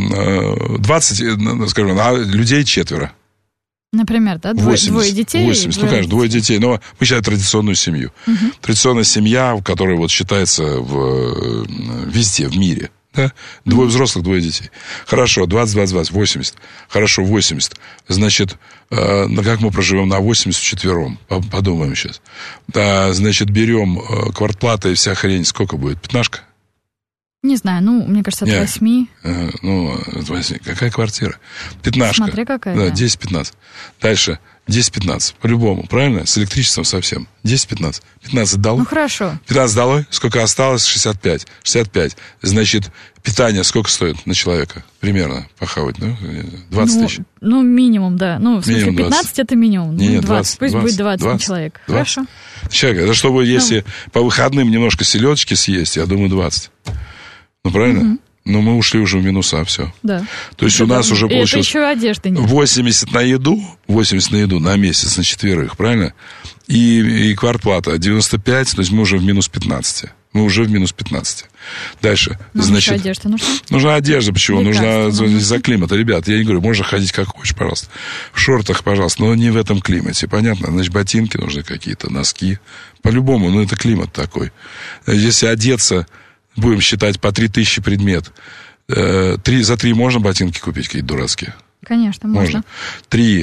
20, скажем, людей 4. Например, да? Двое детей? 80, конечно, двое детей. Но мы считаем традиционную семью. Традиционная семья, которая считается везде, в мире. Да? Двое взрослых, двое детей. Хорошо, 20, 80. Хорошо, 80. Значит, как мы проживем на 80 вчетвером? Подумаем сейчас. Да, значит, берем квартплата и вся хрень. Сколько будет? 15? Не знаю, мне кажется, от 8. От 8. Какая квартира? 15. Смотри, какая. Да, 10-15. Dальше 10-15. По-любому, правильно? С электричеством совсем. 10-15. 15 дало? Хорошо. 15 дало? Сколько осталось? 65. 65. Значит, питание сколько стоит на человека? Примерно похавать, 20 тысяч. Минимум, да. В смысле, минимум 15 это минимум. Нет, 20. Пусть будет 20 на человека. 20. Хорошо. Человек, это чтобы, если по выходным немножко селедочки съесть, я думаю, 20. Правильно? Мы ушли уже в минуса, все. Да. То есть у нас уже получилось... Это еще одежды нет. 80 на еду на месяц, на 4, правильно? И квартплата 95, то есть мы уже в минус 15. Дальше. Значит, одежда нужна? Нужна одежда, почему? Нужна из-за климата. Ребят, я не говорю, можно ходить как хочешь, пожалуйста. В шортах, пожалуйста, но не в этом климате, понятно? Значит, ботинки нужны какие-то, носки. По-любому, это климат такой. Если одеться... Будем считать по 3000 предмет. За 3 можно ботинки купить какие-то дурацкие? Конечно, можно. 3.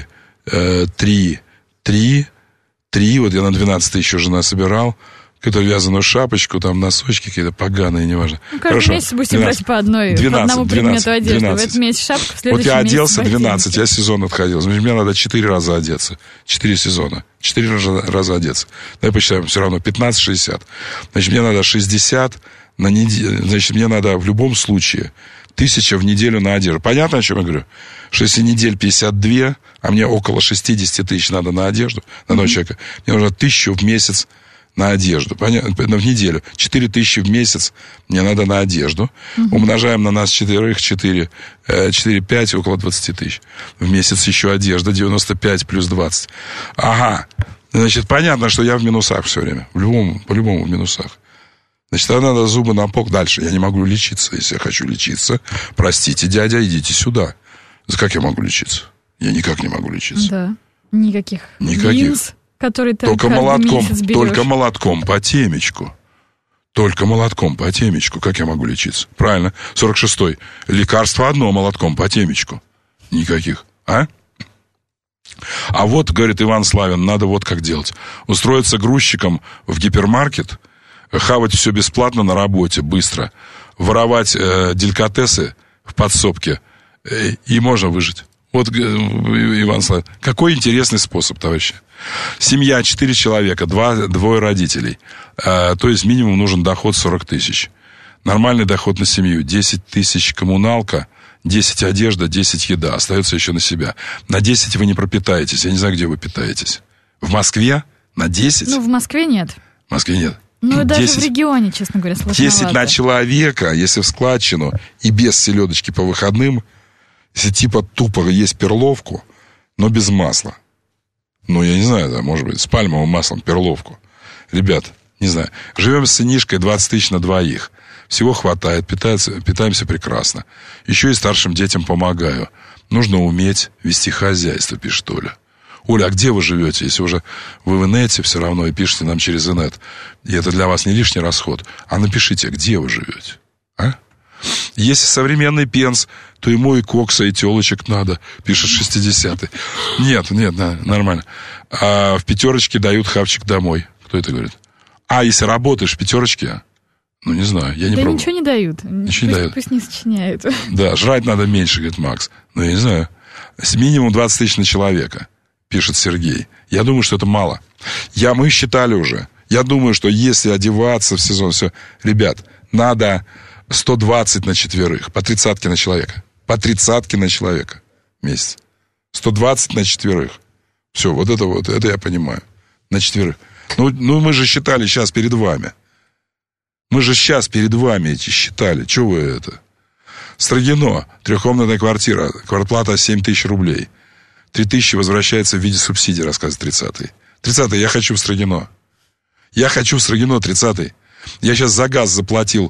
Вот я на 12 тысяч жена собирал. Какую-то вязаную шапочку, носочки какие-то поганые, неважно. Каждый месяц будете брать по одному предмету одежды. 12. В этом месяце шапку, в следующем месяце оделся 12, я сезон отходил. Значит, мне надо 4 раза одеться. 4 сезона. 4 раза одеться. Давай посчитаем, все равно 15-60. Значит, мне надо 60 на неделю. Значит, мне надо в любом случае 1000 в неделю на одежду. Понятно, о чем я говорю? 6 недель 52, а мне около 60 тысяч надо на одежду, на одного человека. Мне нужно 1000 в месяц на одежду. Понятно? В неделю. 4000 в месяц мне надо на одежду. Умножаем на нас 4, 5, около 20 тысяч. В месяц еще одежда, 95 плюс 20. Ага. Значит, понятно, что я в минусах все время. По-любому в минусах. Значит, тогда надо зубы на пол. Дальше я не могу лечиться. Если я хочу лечиться, простите, дядя, идите сюда. Как я могу лечиться? Я никак не могу лечиться. Да, никаких. Линз, которые ты только молотком по темечку. Только молотком по темечку. Как я могу лечиться? Правильно. 46-й. Лекарство одно молотком по темечку. Никаких. А вот, говорит Иван Славин, надо вот как делать. Устроиться грузчиком в гипермаркет, хавать все бесплатно на работе, быстро, воровать деликатесы в подсобке, и можно выжить. Вот, Иван Славин, какой интересный способ, товарищи. Семья 4 человека, двое родителей. То есть минимум нужен доход 40 тысяч. Нормальный доход на семью 10 тысяч коммуналка, 10 одежда, 10 еда. Остается еще на себя. На 10 вы не пропитаетесь. Я не знаю, где вы питаетесь. В Москве? На 10? В Москве нет. В Москве нет. Даже в регионе, честно говоря, сложновато. 10 на человека, если в складчину, и без селедочки по выходным, если тупо есть перловку, но без масла. Я не знаю, может быть, с пальмовым маслом перловку. Ребят, не знаю. Живем с сынишкой 20 тысяч на двоих. Всего хватает, питаемся прекрасно. Еще и старшим детям помогаю. Нужно уметь вести хозяйство, пишет Оля. Оля, а где вы живете? Если уже вы в инете все равно и пишете нам через инет, и это для вас не лишний расход, а напишите, где вы живете. А? Если современный пенс, то ему и кокса, и телочек надо, пишет 60-й. Нет, нормально. А в пятерочке дают хавчик домой. Кто это говорит? А если работаешь в пятерочке, ну, не знаю, я не пробовал. Ничего не дают. Ничего не дают. Пусть не сочиняют. Да, жрать надо меньше, говорит Макс. Ну, я не знаю. Минимум 20 тысяч на человека, пишет Сергей. Я думаю, что это мало. Мы считали уже. Я думаю, что если одеваться в сезон, все, ребят, надо 120 на четверых, по 30-ке на человека. По 30-ке на человека в месяц. 120 на четверых. Все, вот это я понимаю. На четверых. Ну, мы же считали сейчас перед вами. Мы же сейчас перед вами эти считали. Чего вы это? Строгино, трехкомнатная квартира, квартплата 7 тысяч рублей. 3 тысячи возвращается в виде субсидий, рассказывает 30-й. 30-й, я хочу в Строгино. Я хочу в Строгино, 30-й. Я сейчас за газ заплатил,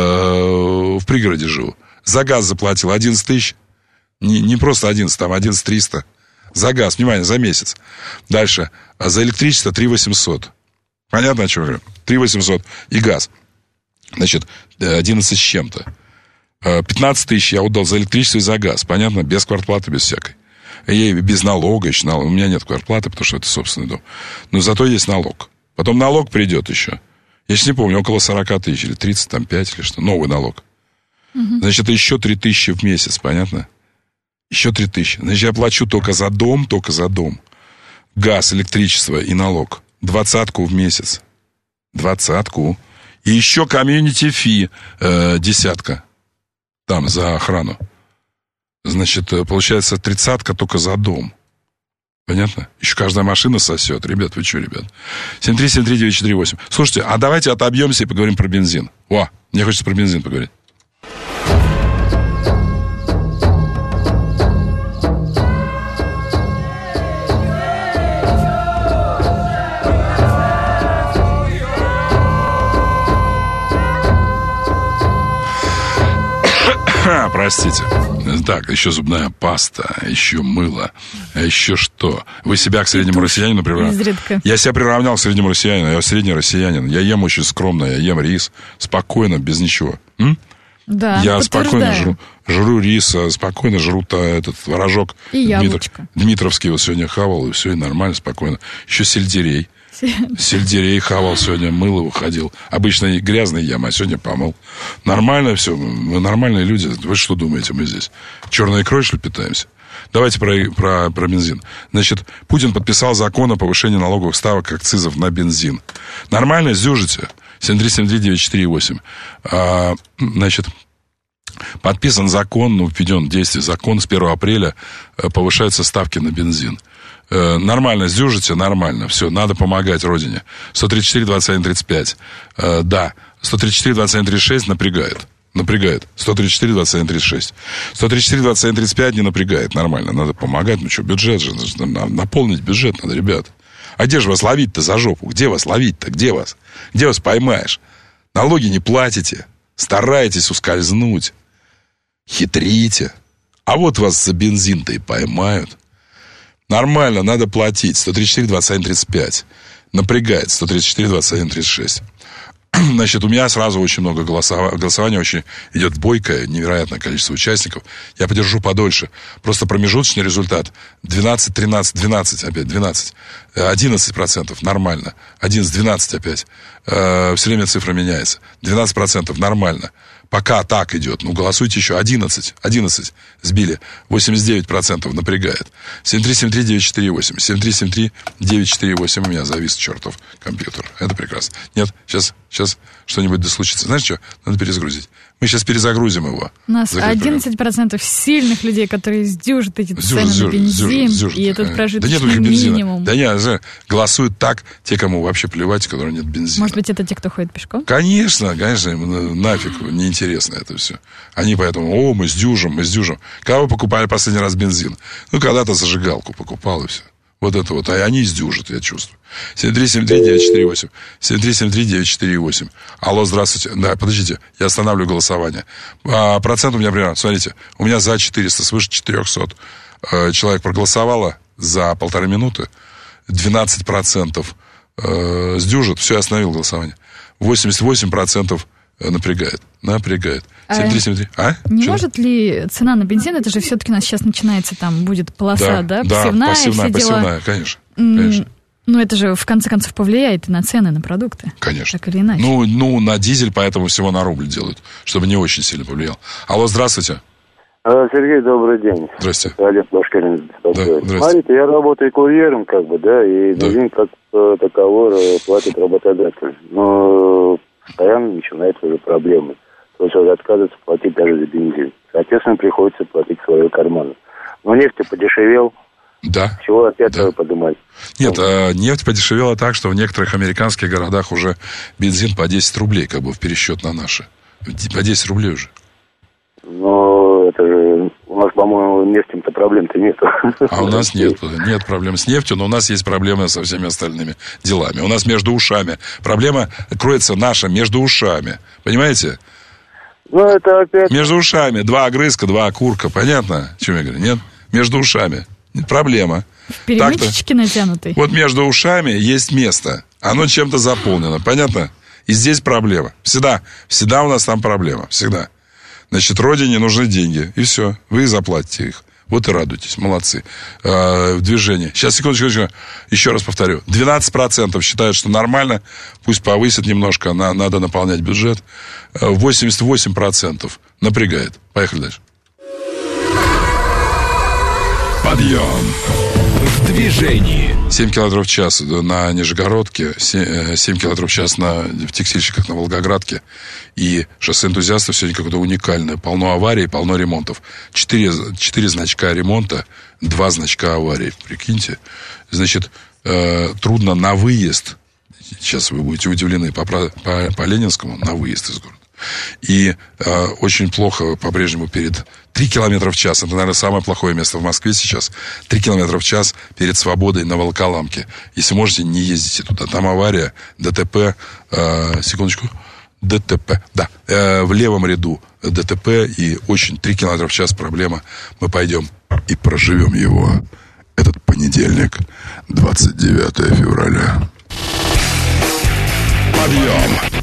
в пригороде живу. За газ заплатил 11 тысяч. Не просто 11, там 11 300. За газ, внимание, за месяц. Дальше. А за электричество 3 800. Понятно, о чем я говорю? 3 800 и газ. Значит, 11 с чем-то. 15 тысяч я отдал за электричество и за газ. Понятно? Без квартплаты, без всякой. И без налога еще. У меня нет квартплаты, потому что это собственный дом. Но зато есть налог. Потом налог придет еще. Я сейчас не помню, около 40 тысяч или 35 или что. Новый налог. Значит, это еще 3 тысячи в месяц, понятно? Еще 3 тысячи. Значит, я плачу только за дом. Газ, электричество и налог. 20-ку в месяц. 20-ку. И еще комьюнити фи 10-ка. Там, за охрану. Значит, получается 30-ка только за дом. Понятно? Еще каждая машина сосет. Ребят, вы что, ребят? 7373948. Слушайте, а давайте отобьемся и поговорим про бензин. Мне хочется про бензин поговорить. Простите. Так, еще зубная паста, еще мыло, а еще что? Вы себя к среднему россиянину приравняли? Я себя приравнял к среднему россиянину. Я средний россиянин. Я ем очень скромно, я ем рис спокойно, без ничего. Да, я спокойно жру рис, спокойно жру этот творожок. И яблочко. Дмитровский вот сегодня хавал, и все, и нормально, спокойно. Еще сельдерей. Сельдерей хавал сегодня, мыло выходил. Обычно грязный ем, а сегодня помыл. Нормально все, мы нормальные люди. Вы что думаете, мы здесь черной икрой, что ли, питаемся? Давайте про бензин. Значит, Путин подписал закон о повышении налоговых ставок акцизов на бензин. Нормально, сдюжите? 7373948. Значит, подписан закон, введен в действие закон, с 1 апреля повышаются ставки на бензин. Нормально, сдюжите? Нормально. Все, надо помогать родине. 134-21-35. Да. 134-21-36 напрягает. 134-21-36. 134-21-35 не напрягает. Нормально, надо помогать. Ну что, бюджет же, наполнить бюджет надо, ребят. А где же вас ловить-то за жопу? Где вас ловить-то? Где вас? Где вас поймаешь? Налоги не платите. Стараетесь ускользнуть. Хитрите. А вот вас за бензин-то и поймают. Нормально, надо платить. 134-21-35. Напрягает. 134-21-36. Значит, у меня сразу очень много голосования. Очень идет бойкое, невероятное количество участников. Я подержу подольше. Просто промежуточный результат. 12, 13, 12 опять, 12. 11%, нормально. 11, 12 опять. Все время цифра меняется. 12%, нормально. Пока так идет. Ну, голосуйте еще. 11 сбили. 89% напрягает. 7373948. 7373948. У меня завис чертов компьютер. Это прекрасно. Нет, сейчас что-нибудь да случится. Знаешь что? Надо перезагрузить. Мы сейчас перезагрузим его. У нас 11% сильных людей, которые сдюжат эти цены на бензин. И этот прожиточный минимум. Да нет, голосуют так те, кому вообще плевать, у которых нет бензина. Может быть, это те, кто ходит пешком? Конечно, им нафиг неинтересно это все. Они поэтому, мы сдюжим. Когда вы покупали последний раз бензин? Ну, когда-то зажигалку покупал, и все. Вот это вот. А они издюжат, я чувствую. 7373948. 7373948. Алло, здравствуйте. Да, подождите, я останавливаю голосование. Процент у меня примерно, смотрите, у меня за 400, свыше 400 человек проголосовало за 1,5 минуты. 12% сдюжат. Все, я остановил голосование. 88% напрягает. 73739. Не может ли цена на бензин, это же все-таки у нас сейчас начинается, там будет полоса, да? Пассивная, конечно. Ну, это же, в конце концов, повлияет и на цены на продукты. Конечно. Так или иначе. Ну, на дизель, поэтому всего на рубль делают, чтобы не очень сильно повлиял. Алло, здравствуйте. Сергей, добрый день. Здравствуйте. Олег Башкирин. Да, смотрите, я работаю курьером, и бензин как таковой платит работодатель. Но постоянно начинаются уже проблемы. То есть отказывается платить даже за бензин. Соответственно, приходится платить своего кармана. Но нефть подешевел. Да. Чего от этого поднимать? Нет, нефть подешевела так, что в некоторых американских городах уже бензин по 10 рублей, как бы в пересчет на наши. По 10 рублей уже. Но это же у нас, по-моему, нефтью-то проблем-то нет. А у нас нет проблем с нефтью, но у нас есть проблемы со всеми остальными делами. У нас между ушами. Проблема кроется наша между ушами. Понимаете? Ну, это опять... Между ушами. 2 огрызка, 2 окурка. Понятно, о чем я говорю? Нет? Между ушами. Проблема. В перемычечке натянутый. Вот между ушами есть место. Оно чем-то заполнено. Понятно? И здесь проблема. Всегда у нас там проблема. Всегда. Значит, родине нужны деньги. И все. Вы заплатите их. Вот и радуйтесь. Молодцы. В движении. Сейчас, секундочку. Еще раз повторю. 12% считают, что нормально. Пусть повысят немножко. Надо наполнять бюджет. 88% напрягает. Поехали дальше. Подъем в движении. 7 км в час на Нижегородке, 7 км в час в текстильщиках на Волгоградке. И шоссе энтузиастов сегодня какое-то уникальное. Полно аварий, полно ремонтов. 4 значка ремонта, 2 значка аварий. Прикиньте. Значит, трудно на выезд. Сейчас вы будете удивлены. По Ленинскому на выезд из города. И очень плохо по-прежнему перед 3 км в час. Это, наверное, самое плохое место в Москве сейчас. 3 км в час перед Свободой на Волоколамке. Если можете, не ездите туда. Там авария, ДТП. Секундочку. ДТП, да. В левом ряду ДТП. И очень 3 км в час проблема. Мы пойдем и проживем его. Этот понедельник, 29 февраля. Подъем!